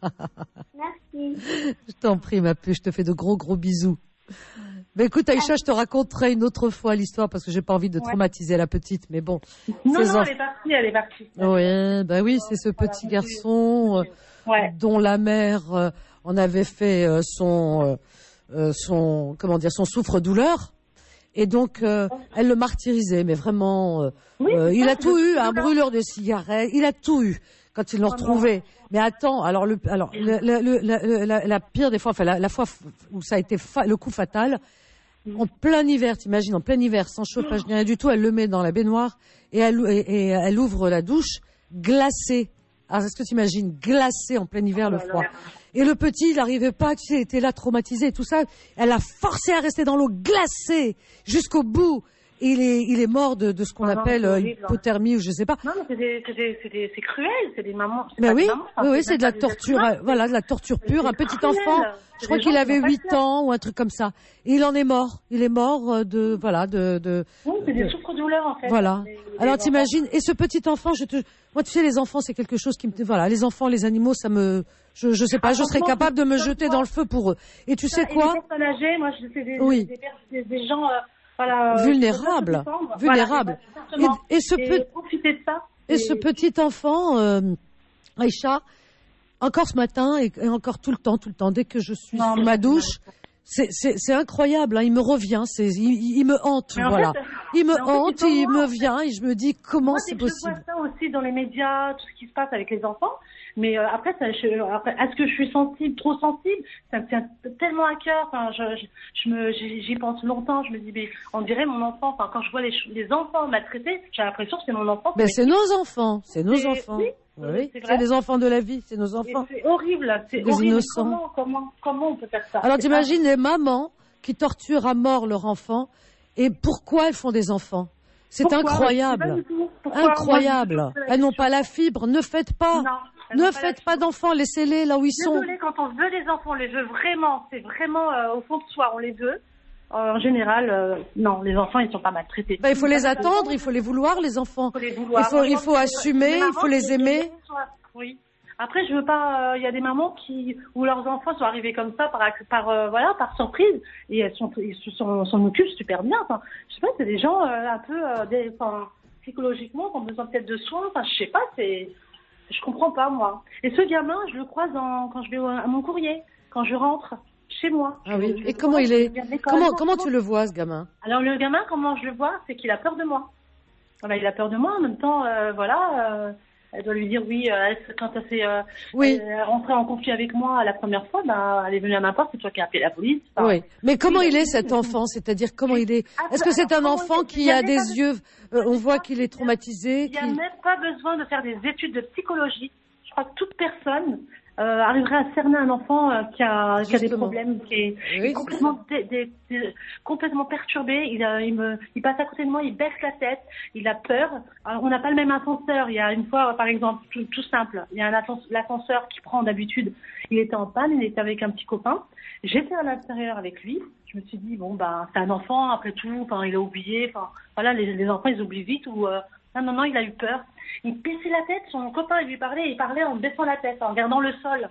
Merci. Je t'en prie, ma puce, je te fais de gros, gros bisous. Mais écoute, Aïcha, je te raconterai une autre fois l'histoire parce que j'ai pas envie de Ouais. traumatiser la petite, mais bon. Non, ces non, enf- elle est partie, elle est partie. Oui, bah oui, c'est ce petit garçon euh, Ouais. dont la mère euh, en avait fait euh, son, euh, euh, son, comment dire, son souffre-douleur. Et donc, euh, elle le martyrisait, mais vraiment, euh, Oui, euh, c'est il ça, a tout je- eu, un brûleur de cigarettes, il a tout eu quand ils l'ont Oh non. retrouvé. Mais attends, alors, le, alors le, le- le- la, la- la pire des fois, enfin la, la fois où ça a été fa- le coup fatal, en plein hiver, t'imagines, en plein hiver, sans chauffage ni rien du tout, elle le met dans la baignoire et elle, et, et elle ouvre la douche glacée. Alors, est-ce que tu imagines glacé en plein hiver, Oh le là là. froid? Et le petit, il n'arrivait pas, tu sais, il était là traumatisé et tout ça. Elle a forcé à rester dans l'eau glacée jusqu'au bout. Et il est, il est mort de, de ce qu'on Ah non, appelle c'est euh, horrible, hein. hypothermie ou je sais pas. Non, mais c'est des- c'est des- c'est des- c'est cruel, c'est des mamans. c'est Mais pas oui, des mamans, enfin, oui, oui, même c'est de pas la des torture, êtres humains, euh, voilà, de la torture pure. Un petit cruel. enfant, C'est je crois des qu'il gens qui avait n'ont pas huit de cœur. ans ou un truc comme ça. Et il en est mort. Il est mort euh, de, voilà, de, de. Oui, c'est de- des souffres-douleurs en fait. Voilà. Les- les Alors enfants. t'imagines, et ce petit enfant, je te, moi tu sais, les enfants, c'est quelque chose qui me, voilà, les enfants, les animaux, ça me, je, je sais pas, Ah, je serais franchement, capable de me c'est- jeter dans le feu pour eux. Et tu sais Et quoi? les personnes âgées, moi, je sais des, Oui. des, des, des gens, euh, voilà, euh, Vulnérables, qui peuvent pas se défendre. vulnérables. Voilà, exactement. Et- et ce Et peut- profiter de ça. Et ce petit enfant, euh, Aïcha, encore ce matin et, et encore tout le temps, tout le temps, dès que je suis Non, sous mais ma c'est douche, c'est, c'est, c'est incroyable, hein, il me revient, c'est, il, il me hante, Mais en voilà. fait, il me mais en fait, hante, c'est pas il moi, me en fait. vient et je me dis comment Moi, c'est dès que je possible. vois ça aussi dans les médias, tout ce qui se passe avec les enfants. Mais euh, après, ça, je, après, est-ce que je suis sensible, trop sensible? Ça me tient tellement à cœur. Enfin, je, je, je me, j'y j'y pense longtemps. Je me dis, mais on dirait mon enfant. Enfin, quand je vois les, ch- les enfants maltraités, j'ai l'impression que c'est mon enfant. Ben, c'est nos enfants, c'est nos C'est- enfants. oui, Oui, oui, c'est c'est vrai. les enfants de la vie, c'est nos Et enfants. c'est horrible, c'est Des horrible. innocents. Comment, comment, comment on peut faire ça? Alors C'est t'imagines les mamans qui torturent à mort leur enfant et pourquoi elles font des enfants? C'est Pourquoi? Je sais incroyable. pas du tout. Pourquoi? Incroyable. Moi, je me pose la Elles n'ont question. pas la fibre, ne faites pas. Non, elles Ne n'ont pas la faites pas d'enfants, laissez-les là où ils sont. Désolée, quand on veut des enfants, on les veut vraiment. C'est vraiment euh, au fond de soi, on les veut. Euh, en général, euh, non, les enfants, ils sont pas maltraités. Ben, il faut les attendre, il faut les vouloir, les enfants. Il faut les vouloir. Il faut, il Franchement, faut c'est- assumer, les il faut mamans, les c'est- aimer. Oui. Après, je veux pas. Il y a des mamans qui où leurs enfants sont arrivés comme ça par par euh, voilà par surprise et elles sont ils se sont s'en occupent super bien. Enfin, je sais pas, c'est des gens euh, un peu euh, des, enfin, psychologiquement qui ont besoin peut-être de soins. Enfin, je sais pas, c'est je comprends pas moi. Et ce gamin, je le croise en, quand je vais au- à mon courrier, quand je rentre chez moi. Ah oui. Je- je Et le comment vois, il je est? viens de l'école. Comment, comment tu le vois, ce gamin? Alors le gamin, comment je le vois, c'est qu'il a peur de moi. Voilà, il a peur de moi. En même temps, euh, voilà, euh, elle doit lui dire oui. Euh, elle- quand elle s'est euh, Oui. elle est rentrée en conflit avec moi la première fois, ben elle est venue à ma porte, c'est toi qui as appelé la police. Enfin, Oui. Mais comment oui, il est, oui, cet oui. enfant? C'est-à-dire, comment il est? Ah, Est-ce que c'est un alors, comment enfant il- qui il y a avait des pas de- yeux, euh, on voit qu'il est traumatisé, Il n'y a qui... même pas besoin de faire des études de psychologie. Je crois que toute personne euh, arriverait à cerner un enfant euh, qui, a, qui a des Justement. problèmes, qui est, Oui, est complètement, dé- dé- dé- complètement perturbé. Il, a, il, me, il passe à côté de moi, il baisse la tête, il a peur. Alors, on n'a pas le même ascenseur. Il y a une fois, par exemple, tout, tout simple, il y a un ascens- l'ascenseur qui prend d'habitude. Il était en panne, il était avec un petit copain. J'étais à l'intérieur avec lui. Je me suis dit, bon, ben, c'est un enfant, après tout, enfin, il a oublié. Enfin, voilà, les, les enfants, ils oublient vite. Ou, euh, non, non, non, il a eu peur. Il baissait la tête, son copain, il lui parlait, il parlait en baissant la tête, en regardant le sol.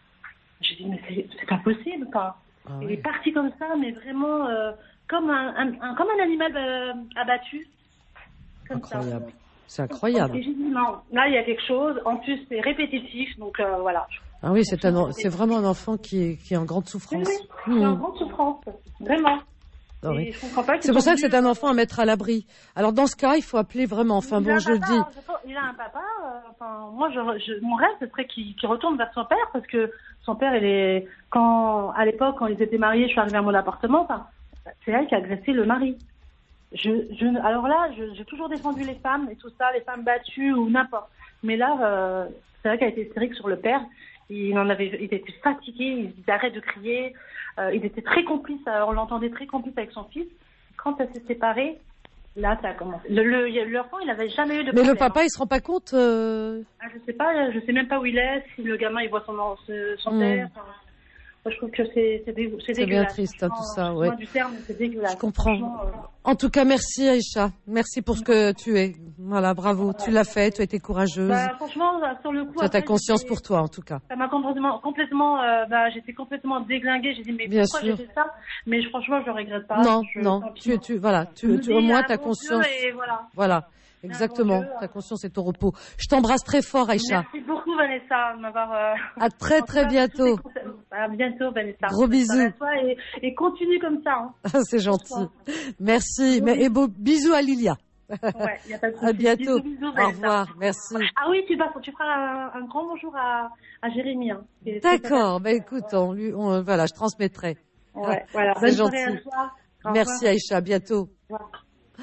J'ai dit, mais c'est, c'est pas possible, quoi. Ah Il oui. est parti comme ça, mais vraiment euh, comme, un, un, un- comme un animal euh, abattu. Comme Incroyable. ça. C'est incroyable. Et j'ai dit, non, là, il y a quelque chose. En plus, c'est répétitif, donc euh, voilà. Ah oui, c'est un, en- c'est vraiment un enfant qui est, qui est en grande Oui, souffrance. oui, je suis en Hmm. grande souffrance, vraiment. Oui. Je comprends pas. C'est pour ça que c'est un enfant à mettre à l'abri. Alors dans ce cas, il faut appeler vraiment. Enfin il bon, je le dis. Hein, je, il a un papa. Euh, enfin, moi, je, je, mon rêve, ce serait qu'il, qu'il retourne vers son père parce que son père, il est quand à l'époque, quand ils étaient mariés, je suis arrivée à mon appartement. Enfin, c'est elle qui a agressé le mari. Je, je, alors là, je, j'ai toujours défendu les femmes et tout ça, les femmes battues ou n'importe. Mais là, euh, c'est vrai qu'elle a été hystérique sur le père. Il en avait, il était fatigué, il arrête de crier. Euh, il était très complice, on l'entendait très complice avec son fils. Quand ça s'est séparé, là, ça a commencé. Le, le, l'enfant, il n'avait jamais eu de problème. Mais le papa, il se rend pas compte euh... ah, Je sais pas, je sais même pas où il est, si le gamin, il voit son, son mmh. père. Enfin, je trouve que c'est, c'est, dé, c'est, c'est bien triste, hein, tout ça, ouais. Du terme, c'est dégueulasse. Je comprends. Euh... En tout cas, merci Aïcha. Merci pour ce que tu es. Voilà, bravo. Tu l'as fait, tu as été courageuse. Bah, franchement, sur le coup. Tu as ta conscience pour toi, en tout cas. Ça m'a complètement, complètement, euh, bah, j'étais complètement déglinguée. J'ai dit, mais bien pourquoi sûr. J'ai fait ça? Mais franchement, je ne regrette pas. Non, je, non. Tu, tu, voilà, tu, tu, au moins ta bon conscience. Voilà. Voilà. Exactement, bon ta conscience est au repos. Je t'embrasse très fort, Aïcha. Merci beaucoup, Vanessa, de m'avoir. Euh... À très très bientôt. À bientôt, Vanessa. Gros bisous. À toi et, et continue comme ça. Hein. C'est gentil. Merci. Mais, et beau bisous à Lilia. Ouais, y a pas de souci. À bientôt. Bisous, bisous, au revoir. Merci. Ah oui, tu vas, tu feras un, un grand bonjour à, à Jérémy. Hein. D'accord. Ben écoute, on lui, on, voilà, je transmettrai. Ouais, voilà. C'est gentil. À toi. Merci Aïcha. À bientôt. Au revoir.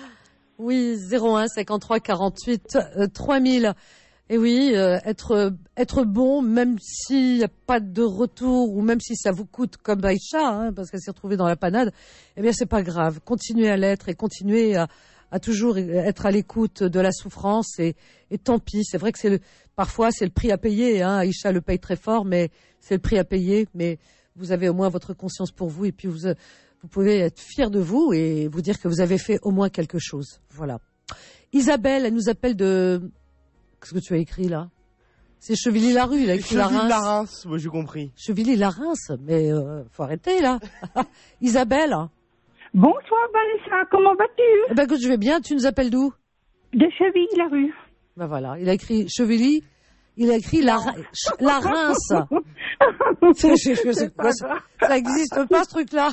Oui, zéro un cinquante-trois quarante-huit euh, trois mille. Et oui, euh, être être bon, même s'il n'y a pas de retour ou même si ça vous coûte comme Aïcha, hein, parce qu'elle s'est retrouvée dans la panade, eh bien c'est pas grave. Continuez à l'être et continuez à, à toujours être à l'écoute de la souffrance et, et tant pis. C'est vrai que c'est le, parfois c'est le prix à payer. Hein, Aïcha le paye très fort, mais c'est le prix à payer. Mais vous avez au moins votre conscience pour vous et puis vous. Vous pouvez être fier de vous et vous dire que vous avez fait au moins quelque chose. Voilà. Isabelle, elle nous appelle de... Qu'est-ce que tu as écrit là? C'est Chevilly-la-Rue, il a écrit la Reims. Chevilly-la-Reims, moi j'ai compris. Chevilly-la-Reims, mais euh, faut arrêter là. Isabelle. Bonsoir Vanessa, comment vas-tu? Eh ben écoute, je vais bien, tu nous appelles d'où? De Chevilly-la-Rue. Ben voilà, il a écrit Chevilly, il a écrit la, la Reims. C'est quoi, ça, ça existe pas ce truc-là.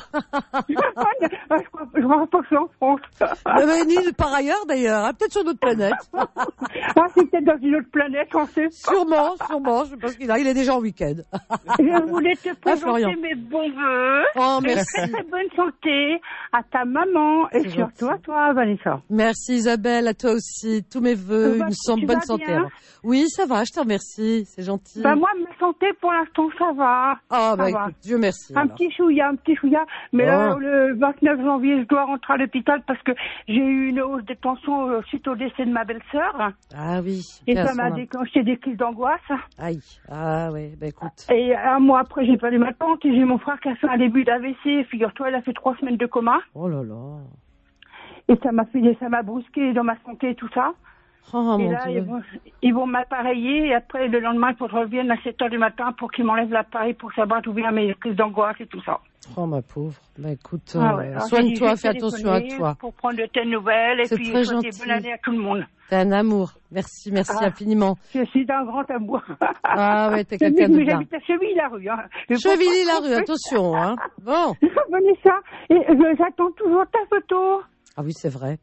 Je vois pas que c'est en France. Mais ni par ailleurs d'ailleurs, hein, peut-être sur notre planète. Ah, c'est peut-être dans une autre planète, on sait. Sûrement, sûrement, je pense qu'il a, il est déjà en week-end. Je voulais te présenter ah, mes bons vœux. Oh, merci. Très, très bonne santé à ta maman et surtout à toi, Vanessa. Merci Isabelle, à toi aussi. Tous mes vœux, bah, une santé, bonne santé. Alors. Oui, ça va, je te remercie, c'est gentil. Bah moi, ma santé pour l'instant, ça va. Ah, ça bah va. écoute, Dieu merci. Un alors. petit chouïa, un petit chouïa. Mais oh. là, le vingt-neuf janvier, je dois rentrer à l'hôpital parce que j'ai eu une hausse de tension euh, suite au décès de ma belle-sœur. Ah oui. Et ça m'a déclenché des crises d'angoisse. Aïe. Ah oui, bah écoute. Et un mois après, j'ai perdu ma tante et j'ai mon frère qui a fait un début d'A V C. Figure-toi, il a fait trois semaines de coma. Oh là là. Et ça m'a fait, ça m'a brusqué dans ma santé et tout ça. Oh, et là, ils vont, ils vont m'appareiller et après, le lendemain, il faut que je revienne à sept heures du matin pour qu'ils m'enlèvent l'appareil pour savoir d'où viennent mes crises d'angoisse et tout ça. Oh, ma pauvre. Bah, écoute, ah ouais, euh, soigne-toi, fais attention à toi. Pour prendre de tes nouvelles et c'est puis très souhaiter gentil. bonne année à tout le monde. T'es un amour. Merci, merci ah, infiniment. Je suis d'un grand amour. Ah ouais, t'es quelqu'un de bien. J'habite à Chevilly-la-Rue. Hein. Chevilly-la-Rue, attention. Hein. Bon. Vanessa, et j'attends toujours ta photo. Ah oui, c'est vrai.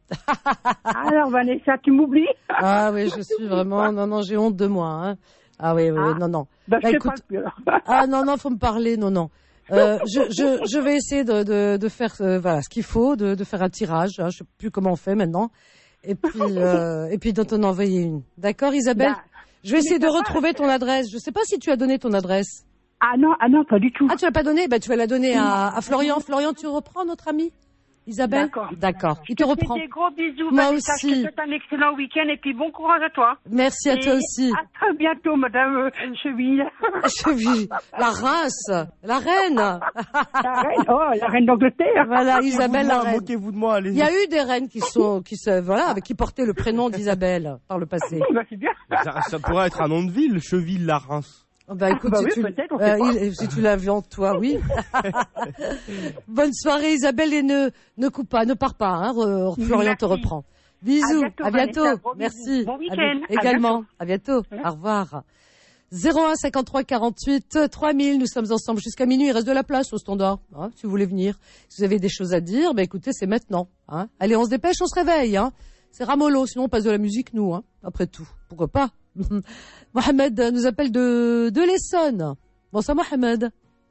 Alors Vanessa, tu m'oublies? Ah oui, je suis vraiment... Non, non, j'ai honte de moi. Hein. Ah oui, oui, ah. oui, non, non. Bah, bah, je écoute... te parle plus alors. Ah non, non, faut me parler, non, non. Euh, je, je, je vais essayer de, de, de faire euh, voilà, ce qu'il faut, de, de faire un tirage. Hein, je sais plus comment on fait maintenant. Et puis, euh, et puis d'en t'en envoyer une. D'accord, Isabelle? Bah, je vais essayer de retrouver ton adresse. Je sais pas si tu as donné ton adresse. Ah non, ah non, pas du tout. Ah, tu l'as pas donné? Bah, tu vas la donner à, à Florian. Florian, tu reprends notre ami? Isabelle? D'accord. D'accord. Il te, te reprend. Des gros bisous. Moi Vanessa, aussi. Je te souhaite un excellent week-end et puis bon courage à toi. Merci à et toi aussi. À très bientôt, Madame Cheville. Cheville. La Reims. La reine. La reine. Oh, la reine d'Angleterre. Voilà, Isabelle la reine. Moquez-vous de moi, allez-y. Il y a eu des reines qui sont, qui se, voilà, qui portaient le prénom d'Isabelle par le passé. Bah, c'est bien. Ça, ça pourrait être un nom de ville, Cheville-la-Reims. Oh bah écoute, ah bah si, oui, tu, euh, il, si tu l'inventes, toi, oui. Bonne soirée, Isabelle, et ne, ne coupe pas, ne pars pas, hein, re, Florian Merci. te reprend. Bisous, à bientôt. À bientôt. Vanessa, Merci. Bon week-end. À, également, à bientôt. À bientôt. Au revoir. zéro un cinquante-trois quarante-huit trois mille. Nous sommes ensemble jusqu'à minuit. Il reste de la place au standard. Hein, si vous voulez venir, si vous avez des choses à dire, ben écoutez, c'est maintenant. Hein. Allez, on se dépêche, on se réveille. Hein. C'est ramollo, sinon on passe de la musique, nous. Hein. Après tout, pourquoi pas. Mohamed nous appelle de, de l'Essonne. Bonsoir Mohamed.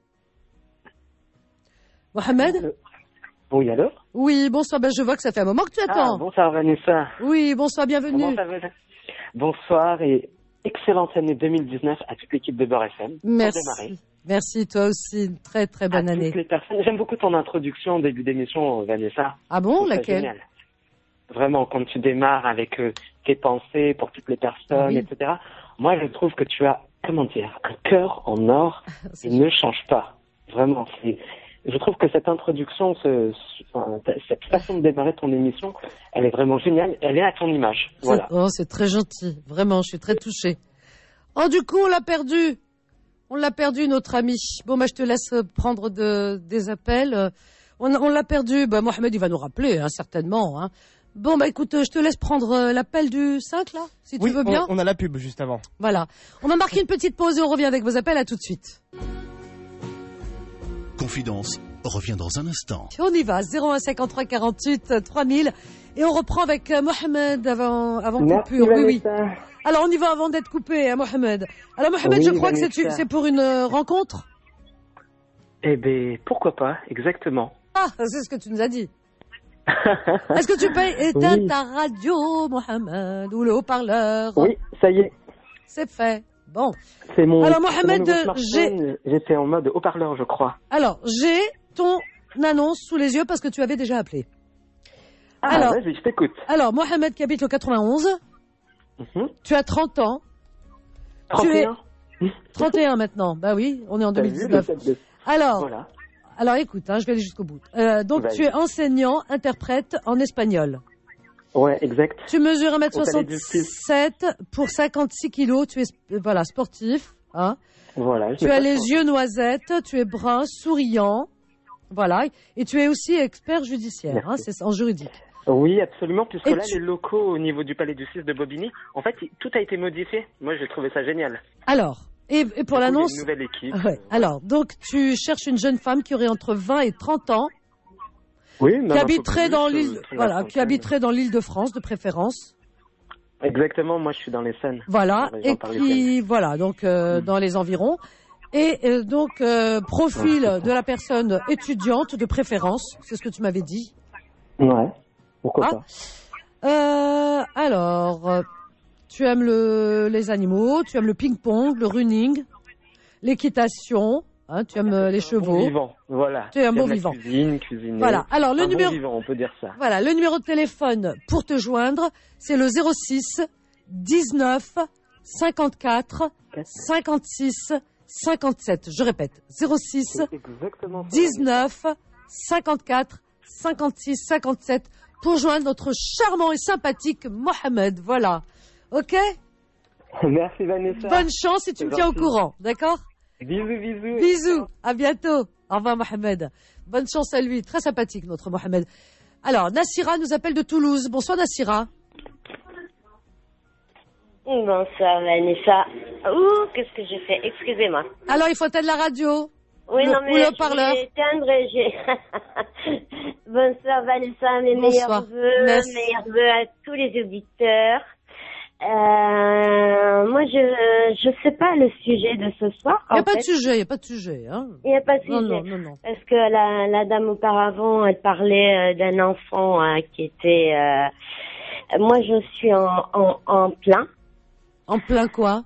Mohamed. Oui, allô? Oui, bonsoir. Ben, je vois que ça fait un moment que tu attends. Ah, bonsoir Vanessa. Oui, bonsoir, bienvenue. Comment ça va? Bonsoir et excellente année deux mille dix-neuf à toute l'équipe de Beurre F M. Merci. Merci, toi aussi. Une très, très bonne à année. Toutes les personnes. J'aime beaucoup ton introduction au début d'émission, Vanessa. Ah bon, laquelle? Génial. Vraiment, quand tu démarres avec euh, tes pensées pour toutes les personnes, oui. et cetera. Moi, je trouve que tu as, comment dire, un cœur en or et ne change pas. Vraiment, c'est... Je trouve que cette introduction, ce, enfin, cette façon de démarrer ton émission, elle est vraiment géniale. Elle est à ton image. Voilà. Oh, c'est très gentil. Vraiment, je suis très touchée. Oh, du coup, on l'a perdu. On l'a perdu, notre ami. Bon, bah, je te laisse prendre de, des appels. On, on l'a perdu. Bah, Mohamed, il va nous rappeler, hein, certainement. Hein. Bon, bah, écoute, je te laisse prendre l'appel du cinq, là, si oui, tu veux bien. On, on a la pub juste avant. Voilà. On va marquer une petite pause et on revient avec vos appels. À tout de suite. Confidence revient dans un instant. On y va, zéro un cinquante-trois quarante-huit trois mille. Et on reprend avec euh, Mohamed avant, avant coupure. Oui, oui. Alors, on y va avant d'être coupé, hein, Mohamed. Alors, Mohamed, oui, je crois Vanessa. que c'est pour une euh, rencontre. Eh bien, pourquoi pas, exactement. Ah, c'est ce que tu nous as dit. Est-ce que tu peux éteindre oui. ta radio, Mohamed, ou le haut-parleur? Oui, ça y est. C'est fait. Bon. C'est mon. Alors, Mohamed, j'ai. J'étais en mode haut-parleur, je crois. Alors, j'ai ton annonce sous les yeux parce que tu avais déjà appelé. Ah, alors, vas-y, je t'écoute. Alors, Mohamed qui habite au quatre-vingt-onze. Mm-hmm. Tu as trente ans. trente et un. Tu es trente et un maintenant. Bah oui, on est en deux mille dix-neuf. De... Alors, voilà. alors, écoute, hein, je vais aller jusqu'au bout. Euh, donc, vas-y. Tu es enseignant, interprète en espagnol. Ouais, exact. Tu mesures un mètre soixante-sept pour cinquante-six kilos. Tu es, voilà, sportif, hein. Voilà. Tu as les yeux noisettes, tu es brun, souriant. Voilà. Et tu es aussi expert judiciaire, hein, c'est en juridique. Oui, absolument, puisque et là, tu... les locaux au niveau du Palais du six de Bobigny, en fait, tout a été modifié. Moi, j'ai trouvé ça génial. Alors, et, et pour l'annonce... Une nouvelle équipe. Ouais. Alors, donc, tu cherches une jeune femme qui aurait entre vingt et trente ans. Oui, qui habiterait dans l'île, voilà, qui habiterait dans l'île de France, de préférence. Exactement, moi, je suis dans les Seines. Voilà, et qui, voilà, donc, euh, mmh. dans les environs. Et euh, donc, euh, profil de la personne étudiante de préférence, c'est ce que tu m'avais dit. Ouais, pourquoi ah. pas. Euh, alors, euh, tu aimes le, les animaux, tu aimes le ping-pong, le running, l'équitation, hein, tu aimes euh, les chevaux. Bon vivant, voilà. Tu es un bon vivant. Cuisine, cuisiner. Voilà. Alors, le un numéro. Bon vivant, on peut dire ça. Voilà, le numéro de téléphone pour te joindre, c'est le zéro six dix-neuf cinquante-quatre cinquante-six cinquante-sept. Je répète, zéro six dix-neuf cinquante-quatre cinquante-six cinquante-sept pour joindre notre charmant et sympathique Mohamed. Voilà. OK? Merci Vanessa. Bonne chance et tu me tiens au courant, d'accord? Bisous, bisous. Bisous. À bientôt. Au revoir Mohamed. Bonne chance à lui. Très sympathique notre Mohamed. Alors, Nassira nous appelle de Toulouse. Bonsoir Nassira. Bonsoir Vanessa. Ouh, qu'est-ce que j'ai fait? Excusez-moi. Alors, il faut éteindre la radio. Oui, le, non, mais ou le parleur. Je vais éteindre et j'ai... Bonsoir Vanessa, mes Bonsoir. meilleurs vœux, Merci. meilleurs vœux à tous les auditeurs. Euh, moi, je je sais pas le sujet de ce soir. Il n'y a en pas fait. de sujet, il n'y a pas de sujet. Hein. Il n'y a pas de sujet. Non, non, non, non. Parce que la, la dame auparavant, elle parlait euh, d'un enfant euh, qui était... Euh... Moi, je suis en, en, en plein. En plein quoi?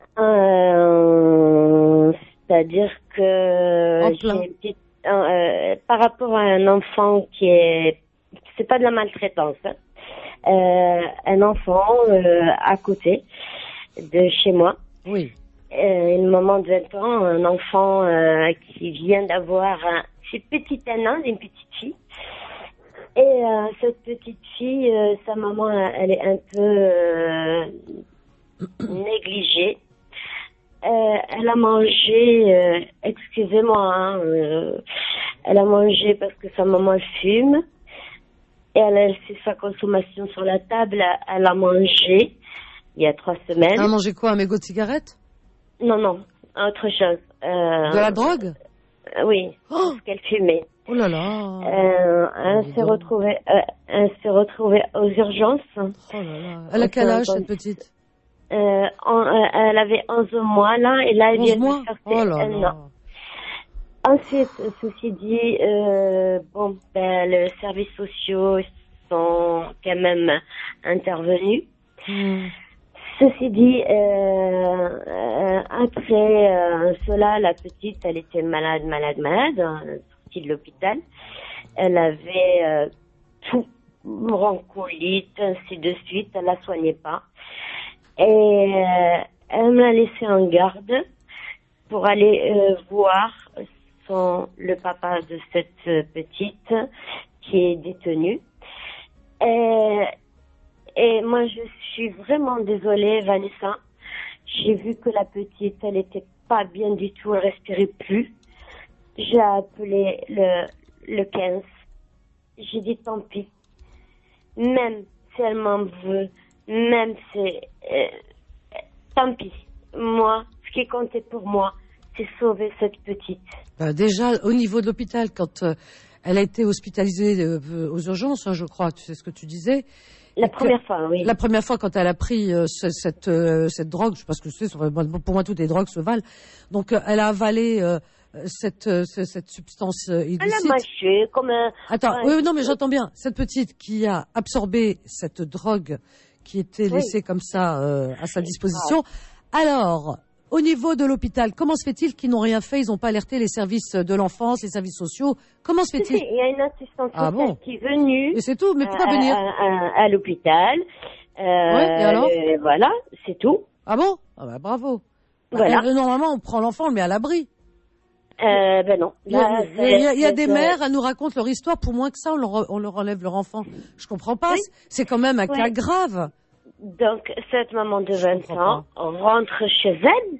euh, C'est-à-dire que... En plein. J'ai, euh, par rapport à un enfant qui est... C'est pas de la maltraitance, hein. Euh, un enfant euh, à côté de chez moi. Oui. Euh, une maman de vingt ans, un enfant euh, qui vient d'avoir un, c'est petite un an, une petite fille. Et euh, cette petite fille, euh, sa maman, elle est un peu euh, négligée. Euh, elle a mangé, euh, excusez-moi, hein, euh, elle a mangé parce que sa maman fume. Et elle a laissé sa consommation sur la table. Elle a mangé il y a trois semaines. Elle a mangé quoi, un mégot de cigarette? Non, non, autre chose. Euh, De la drogue? euh, Oui, Oh. parce qu'elle fumait. Oh là là. Euh, elle s'est retrouvée, euh, elle s'est retrouvée aux urgences. Oh là là. Elle a quel âge, cette petite? Euh, en- euh, elle avait onze mois, là, et là, elle onze vient mois? de faire Oh là un là. an. Ensuite, ceci dit, euh, bon, ben, les services sociaux sont quand même intervenus. Hmm. Ceci dit, euh, euh, après euh, cela, la petite, elle était malade, malade, malade, euh, sortie de l'hôpital. Elle avait euh, tout, bronchiolite, ainsi de suite, elle la soignait pas. Et euh, elle me l'a laissée en garde pour aller euh, voir son, le papa de cette euh, petite qui est détenue. Et, et moi, je suis vraiment désolée, Vanessa. J'ai vu que la petite, elle était pas bien du tout, elle respirait plus. J'ai appelé le, le quinze. J'ai dit tant pis. Même si elle m'en veut, même si... Euh, tant pis. Moi, ce qui comptait pour moi, c'est sauver cette petite. Bah, déjà, au niveau de l'hôpital, quand euh, elle a été hospitalisée euh, aux urgences, hein, je crois, tu sais ce que tu disais. La que, première fois, oui. La première fois, quand elle a pris euh, ce, cette, euh, cette drogue, je pense que c'est, pour moi, toutes les drogues se valent. Donc, euh, elle a avalé euh, cette, euh, cette substance euh, illicite. Elle a mâché comme un... Attends, un... oui, non, mais j'entends bien. Cette petite qui a absorbé cette drogue qui était laissée oui. comme ça euh, à sa disposition. Ah. Alors, au niveau de l'hôpital, comment se fait-il qu'ils n'ont rien fait? Ils n'ont pas alerté les services de l'enfance, les services sociaux. Comment se fait-il? Il y a une assistante ah sociale bon qui est venue. Et c'est tout. Mais pourquoi à, venir à, à, à l'hôpital. Euh, ouais, et alors euh, voilà, c'est tout. Ah bon? Ah bah bravo. Voilà. Euh, normalement, on prend l'enfant, on le met à l'abri. Euh, ben non. Il y a, il y a, il y a des mères, elles nous racontent leur histoire. Pour moins que ça, on leur, on leur enlève leur enfant. Je comprends pas. Oui. C'est quand même un oui. cas grave. Donc, cette maman de vingt ans rentre chez elle.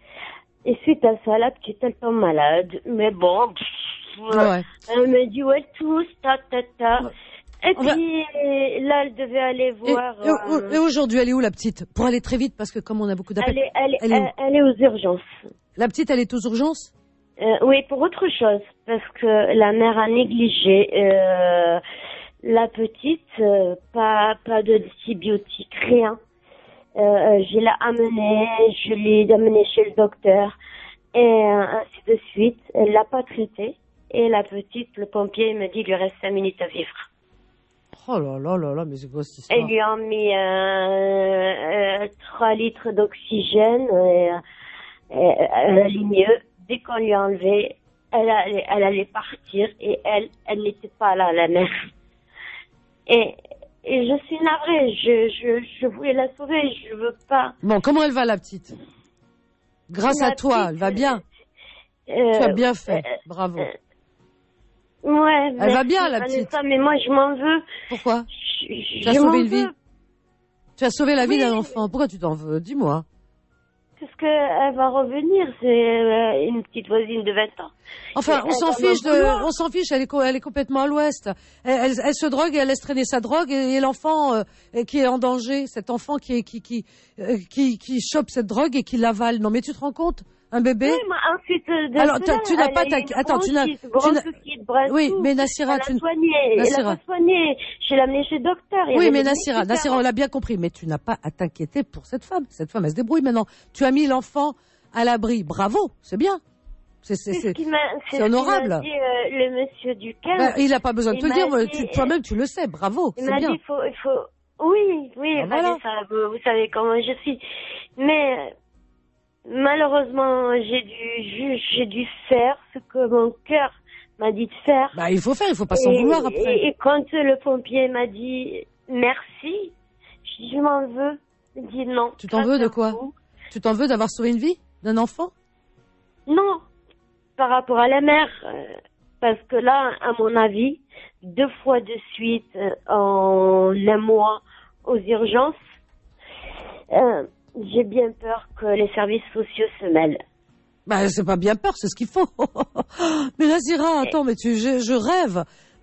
Et suite à ça, la petite, elle tombe malade. Mais bon, pff, ouais. elle me dit, ouais, tousse, ta, ta, ta. Ouais. Et puis, va... là, elle devait aller voir... Et, euh... et aujourd'hui, elle est où, la petite? Pour aller très vite, parce que comme on a beaucoup d'appels... Elle est, elle, elle, est elle est aux urgences. La petite, elle est aux urgences? euh, Oui, pour autre chose. Parce que la mère a négligé euh, la petite. Euh, pas, pas d'antibiotiques, rien. Euh, je l'ai amenée, je l'ai amenée chez le docteur. Et euh, ainsi de suite. Elle l'a pas traitée. Et la petite, le pompier me dit, il lui reste cinq minutes à vivre. Oh là là là là, mais c'est quoi cette histoire? Ils lui ont mis euh, euh, trois litres d'oxygène et, et elle allait mieux. Dès qu'on lui a enlevé, elle allait, elle allait partir et elle, elle n'était pas là, la mère. Et, et je suis navrée, je, je, je voulais la sauver, je veux pas. Bon, comment elle va, la petite? Grâce la à toi, petite, elle va bien. Euh, tu as bien fait, euh, bravo. Euh, Ouais, elle va bien, la petite. Ça, mais moi, je m'en veux. Pourquoi? je, je, Tu as sauvé une vie. Tu as sauvé la oui. vie d'un enfant. Pourquoi tu t'en veux? Dis-moi. Parce qu'elle va revenir. C'est une petite voisine de vingt ans. Enfin, on s'en fiche de, on s'en fiche. Elle est, elle est complètement à l'ouest. Elle, elle, elle se drogue et elle laisse traîner sa drogue et, et l'enfant euh, qui est en danger, cet enfant qui est, qui, qui, euh, qui, qui chope cette drogue et qui l'avale. Non, mais tu te rends compte? Un bébé? Oui, mais ensuite de Alors, cela, tu n'as pas ta... Attends, tu n'as... Oui, mais Nassira, tu... Elle l'a soignée, elle l'a pas soignée. Je l'ai amenée chez le docteur. Oui, mais Nassira, Nassira, on l'a bien compris, mais tu n'as pas à t'inquiéter pour cette femme. Cette femme, elle se débrouille maintenant. Tu as mis l'enfant à l'abri. Bravo, c'est bien. C'est, c'est, c'est, c'est honorable. Dit, euh, le monsieur du quinze. Ben, il n'a pas besoin de te le dire, dit, tu, toi-même tu le sais, bravo, il c'est m'a bien. Dit, faut, il faut... Oui, oui, ben voilà. Ça, vous, vous savez comment je suis. Mais... Malheureusement, j'ai dû, j'ai dû faire ce que mon cœur m'a dit de faire. Bah, il faut faire, il faut pas s'en vouloir après. Et, et quand le pompier m'a dit merci, je dis je m'en veux. Il dit non. Tu t'en veux de quoi? Vous. Tu t'en veux d'avoir sauvé une vie d'un enfant? Non, par rapport à la mère, parce que là, à mon avis, deux fois de suite en un mois aux urgences. Euh, J'ai bien peur que les services sociaux se mêlent. Bah, c'est pas bien peur, c'est ce qu'il faut. Mais Nassira, attends, mais tu, je, je rêve.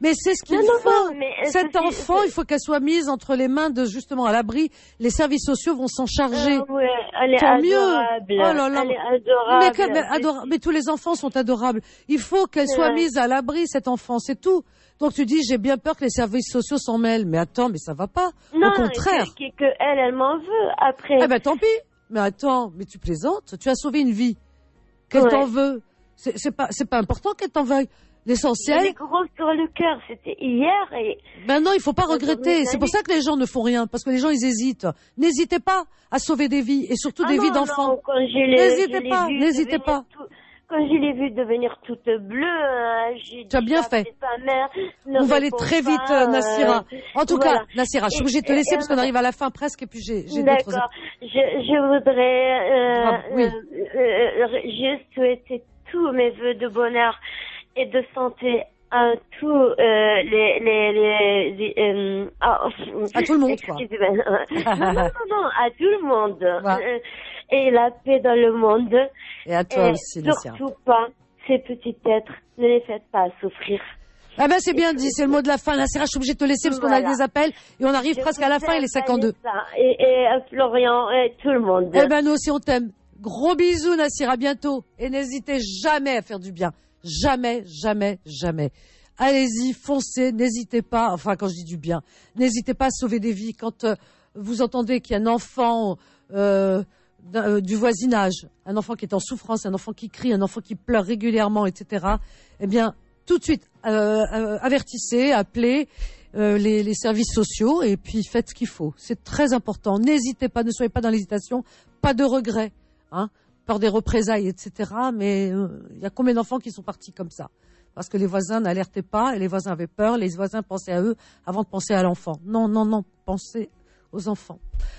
Mais c'est ce qu'il non, non, faut. non, mais, euh, Cet ceci- enfant, ce- il faut qu'elle soit mise entre les mains de, justement, à l'abri. Les services sociaux vont s'en charger. Euh, ouais, elle est Tant mieux. adorable. Oh là là. Elle est adorable. Mais, que- mais, adora- mais tous les enfants sont adorables. Il faut qu'elle soit Ouais. mise à l'abri, cet enfant, c'est tout. Donc tu dis, j'ai bien peur que les services sociaux s'en mêlent. Mais attends, mais ça va pas. Non, Au contraire. que, que, que elle, elle m'en veut après. Eh ben tant pis. Mais attends, mais tu plaisantes. Tu as sauvé une vie. Qu'elle Ouais. t'en veut. C'est c'est pas, c'est pas important qu'elle t'en veuille. L'essentiel. Elle est grosse sur le cœur. C'était hier et. Ben non, il faut pas Quand regretter. on est C'est pour ça que les gens ne font rien, parce que les gens ils hésitent. N'hésitez pas à sauver des vies et surtout Ah des non, vies non, d'enfants. quand je l'ai- N'hésitez je l'ai pas, vue n'hésitez devenir pas. tout- Quand je l'ai vue devenir toute bleue, euh, j'ai Tu as dit, bien ah, fait. c'est sa mère, ne On va aller réponds très pas, vite, euh, Nassira. En tout voilà. cas, Nassira, je suis Et- obligée de te et- laisser et- parce qu'on arrive à la fin presque et puis j'ai j'ai d'autres. D'accord. Je, je voudrais euh, Ah, oui. euh, euh, juste souhaiter tous mes vœux de bonheur et de santé à tous euh, les les les, les, euh, ah, À tout le monde, quoi. excusez-moi. non, non, non, non, à tout le monde. Euh, Et la paix dans le monde. Et à toi Et aussi, Nassira. surtout pas ces petits êtres. Ne les faites pas souffrir. Ah ben c'est bien dit, c'est le mot de la fin. Nassira, je suis obligée de te laisser parce qu'on a Voilà. des appels et on arrive Je presque à la vous fin, il est aime, cinquante-deux. Vanessa, Et, et à Florian et tout le monde. Eh ben nous aussi on t'aime. Gros bisous Nassira, à bientôt. Et n'hésitez jamais à faire du bien. Jamais, jamais, jamais. Allez-y, foncez, n'hésitez pas, enfin quand je dis du bien, n'hésitez pas à sauver des vies. Quand euh, vous entendez qu'il y a un enfant euh, d'un- euh, du voisinage, un enfant qui est en souffrance, un enfant qui crie, un enfant qui pleure régulièrement, et cetera, eh bien tout de suite, euh, euh, avertissez, appelez euh, les, les services sociaux et puis faites ce qu'il faut. C'est très important. N'hésitez pas, ne soyez pas dans l'hésitation, pas de regrets, hein, peur des représailles, et cetera. Mais il euh, y a combien d'enfants qui sont partis comme ça parce que les voisins n'alertaient pas et les voisins avaient peur, les voisins pensaient à eux avant de penser à l'enfant. Non, non, non, pensez aux enfants.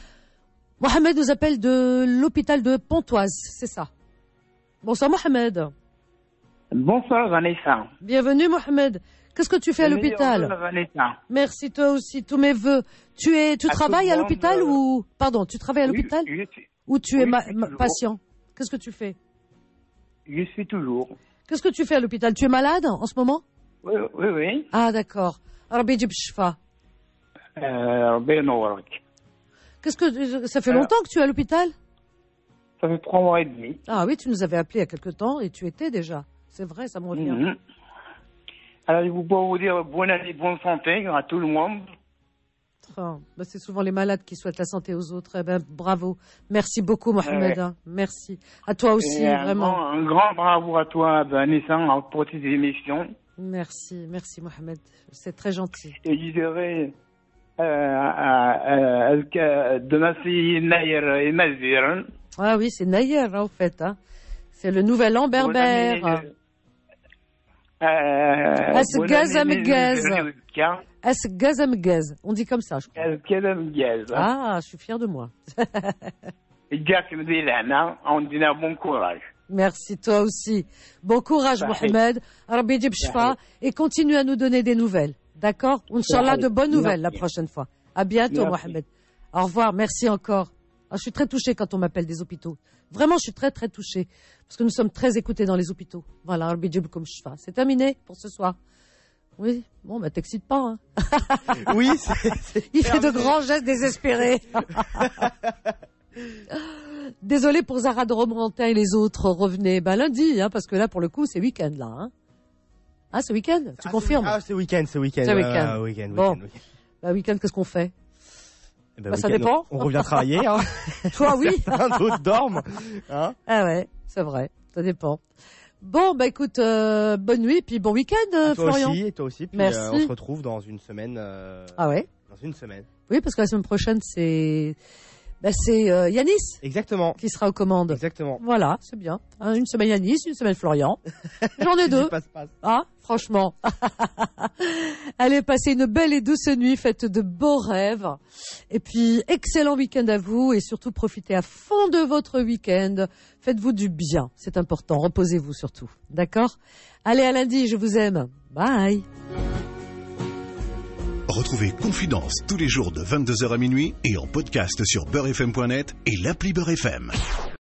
Mohamed nous appelle de l'hôpital de Pontoise, c'est ça. Bonsoir Mohamed. Bonsoir Vanessa. Bienvenue Mohamed. Qu'est-ce que tu fais à Le meilleur l'hôpital? vœu, Vanessa. Merci toi aussi, tous mes vœux. Tu es, tu À travailles tout à le l'hôpital monde, ou pardon, tu travailles à Oui, l'hôpital je suis- ou tu es oui, ma- je suis ma- toujours. patient? Qu'est-ce que tu fais? Je suis toujours. Qu'est-ce que tu fais à l'hôpital? Tu es malade en ce moment? Oui, oui, oui. Ah d'accord. Rabbi Jib Shfa. Euh, ربنا ينورك. Qu'est-ce que ça fait Euh, longtemps que tu es à l'hôpital? Ça fait trois mois et demi. Ah oui, tu nous avais appelé il y a quelque temps et tu étais déjà. C'est vrai, ça me revient. Mhm. Alors, je vous peux vous dire bonne année, bonne santé à tout le monde. Enfin, bah, c'est souvent les malades qui souhaitent la santé aux autres. Eh ben, bravo. Merci beaucoup, Mohamed. Ouais. hein. Merci. À toi aussi, Et un vraiment. grand- Un grand bravo à toi, Vanessa, pour tes émissions. Merci, merci, Mohamed. C'est très gentil. Et je dirais, euh, euh, euh, que demain c'est Nair et Mazir. Ah oui, c'est Nayer, hein, au fait. Hein. C'est le nouvel an berbère. As gaz am gaz. As gaz am gaz. On dit comme ça, je crois. Ah, je suis fière de moi. On dit bon courage. Merci, toi aussi. Bon courage, Sahi. Mohamed. Rabbi Jib Shfa. Et continue à nous donner des nouvelles. D'accord? Inch'Allah, de bonnes nouvelles la Merci. prochaine fois. À bientôt, Merci. Mohamed. Au revoir. Merci encore. Ah, je suis très touchée quand on m'appelle des hôpitaux. Vraiment, je suis très, très touchée. Parce que nous sommes très écoutés dans les hôpitaux. Voilà, Rabbi Jib Kum Shfa. C'est terminé pour ce soir. Oui, bon, bah, t'excites pas, hein. Oui, c'est, c'est Il fait de terminé. grands gestes désespérés. Désolé pour Zara de Romorantin et les autres. Revenez, ben, lundi, hein, parce que là, pour le coup, c'est week-end, là, hein. Ah, c'est week-end? Tu Ah, c'est- confirmes? Ah, c'est week-end, c'est week-end. C'est ouais, week-end. ouais, week-end, Bon. week-end, week-end. Bah, week-end, qu'est-ce qu'on fait? Eh ben, Bah, ça week-end, dépend. On, on revient travailler, hein. Toi, oui. D'autres dorment, hein. Ah ouais, c'est vrai. Ça dépend. Bon, bah, écoute, euh, bonne nuit, puis bon week-end, euh, Toi Florian. aussi, et toi aussi. Puis, Merci. euh, on se retrouve dans une semaine. euh, Ah ouais? Dans une semaine. Oui, parce que la semaine prochaine, c'est, bah, c'est, euh, Yanis. Exactement. Qui sera aux commandes. Exactement. Voilà, c'est bien. Hein, une semaine Yanis, une semaine Florian. J'en ai deux. Passe-passe. Ah, franchement. Allez, passez une belle et douce nuit, faites de beaux rêves. Et puis, excellent week-end à vous et surtout profitez à fond de votre week-end. Faites-vous du bien, c'est important. Reposez-vous surtout. D'accord? Allez, à lundi, je vous aime. Bye. Retrouvez Confidence tous les jours de vingt-deux heures à minuit et en podcast sur beurre f m point net et l'appli Beurre F M.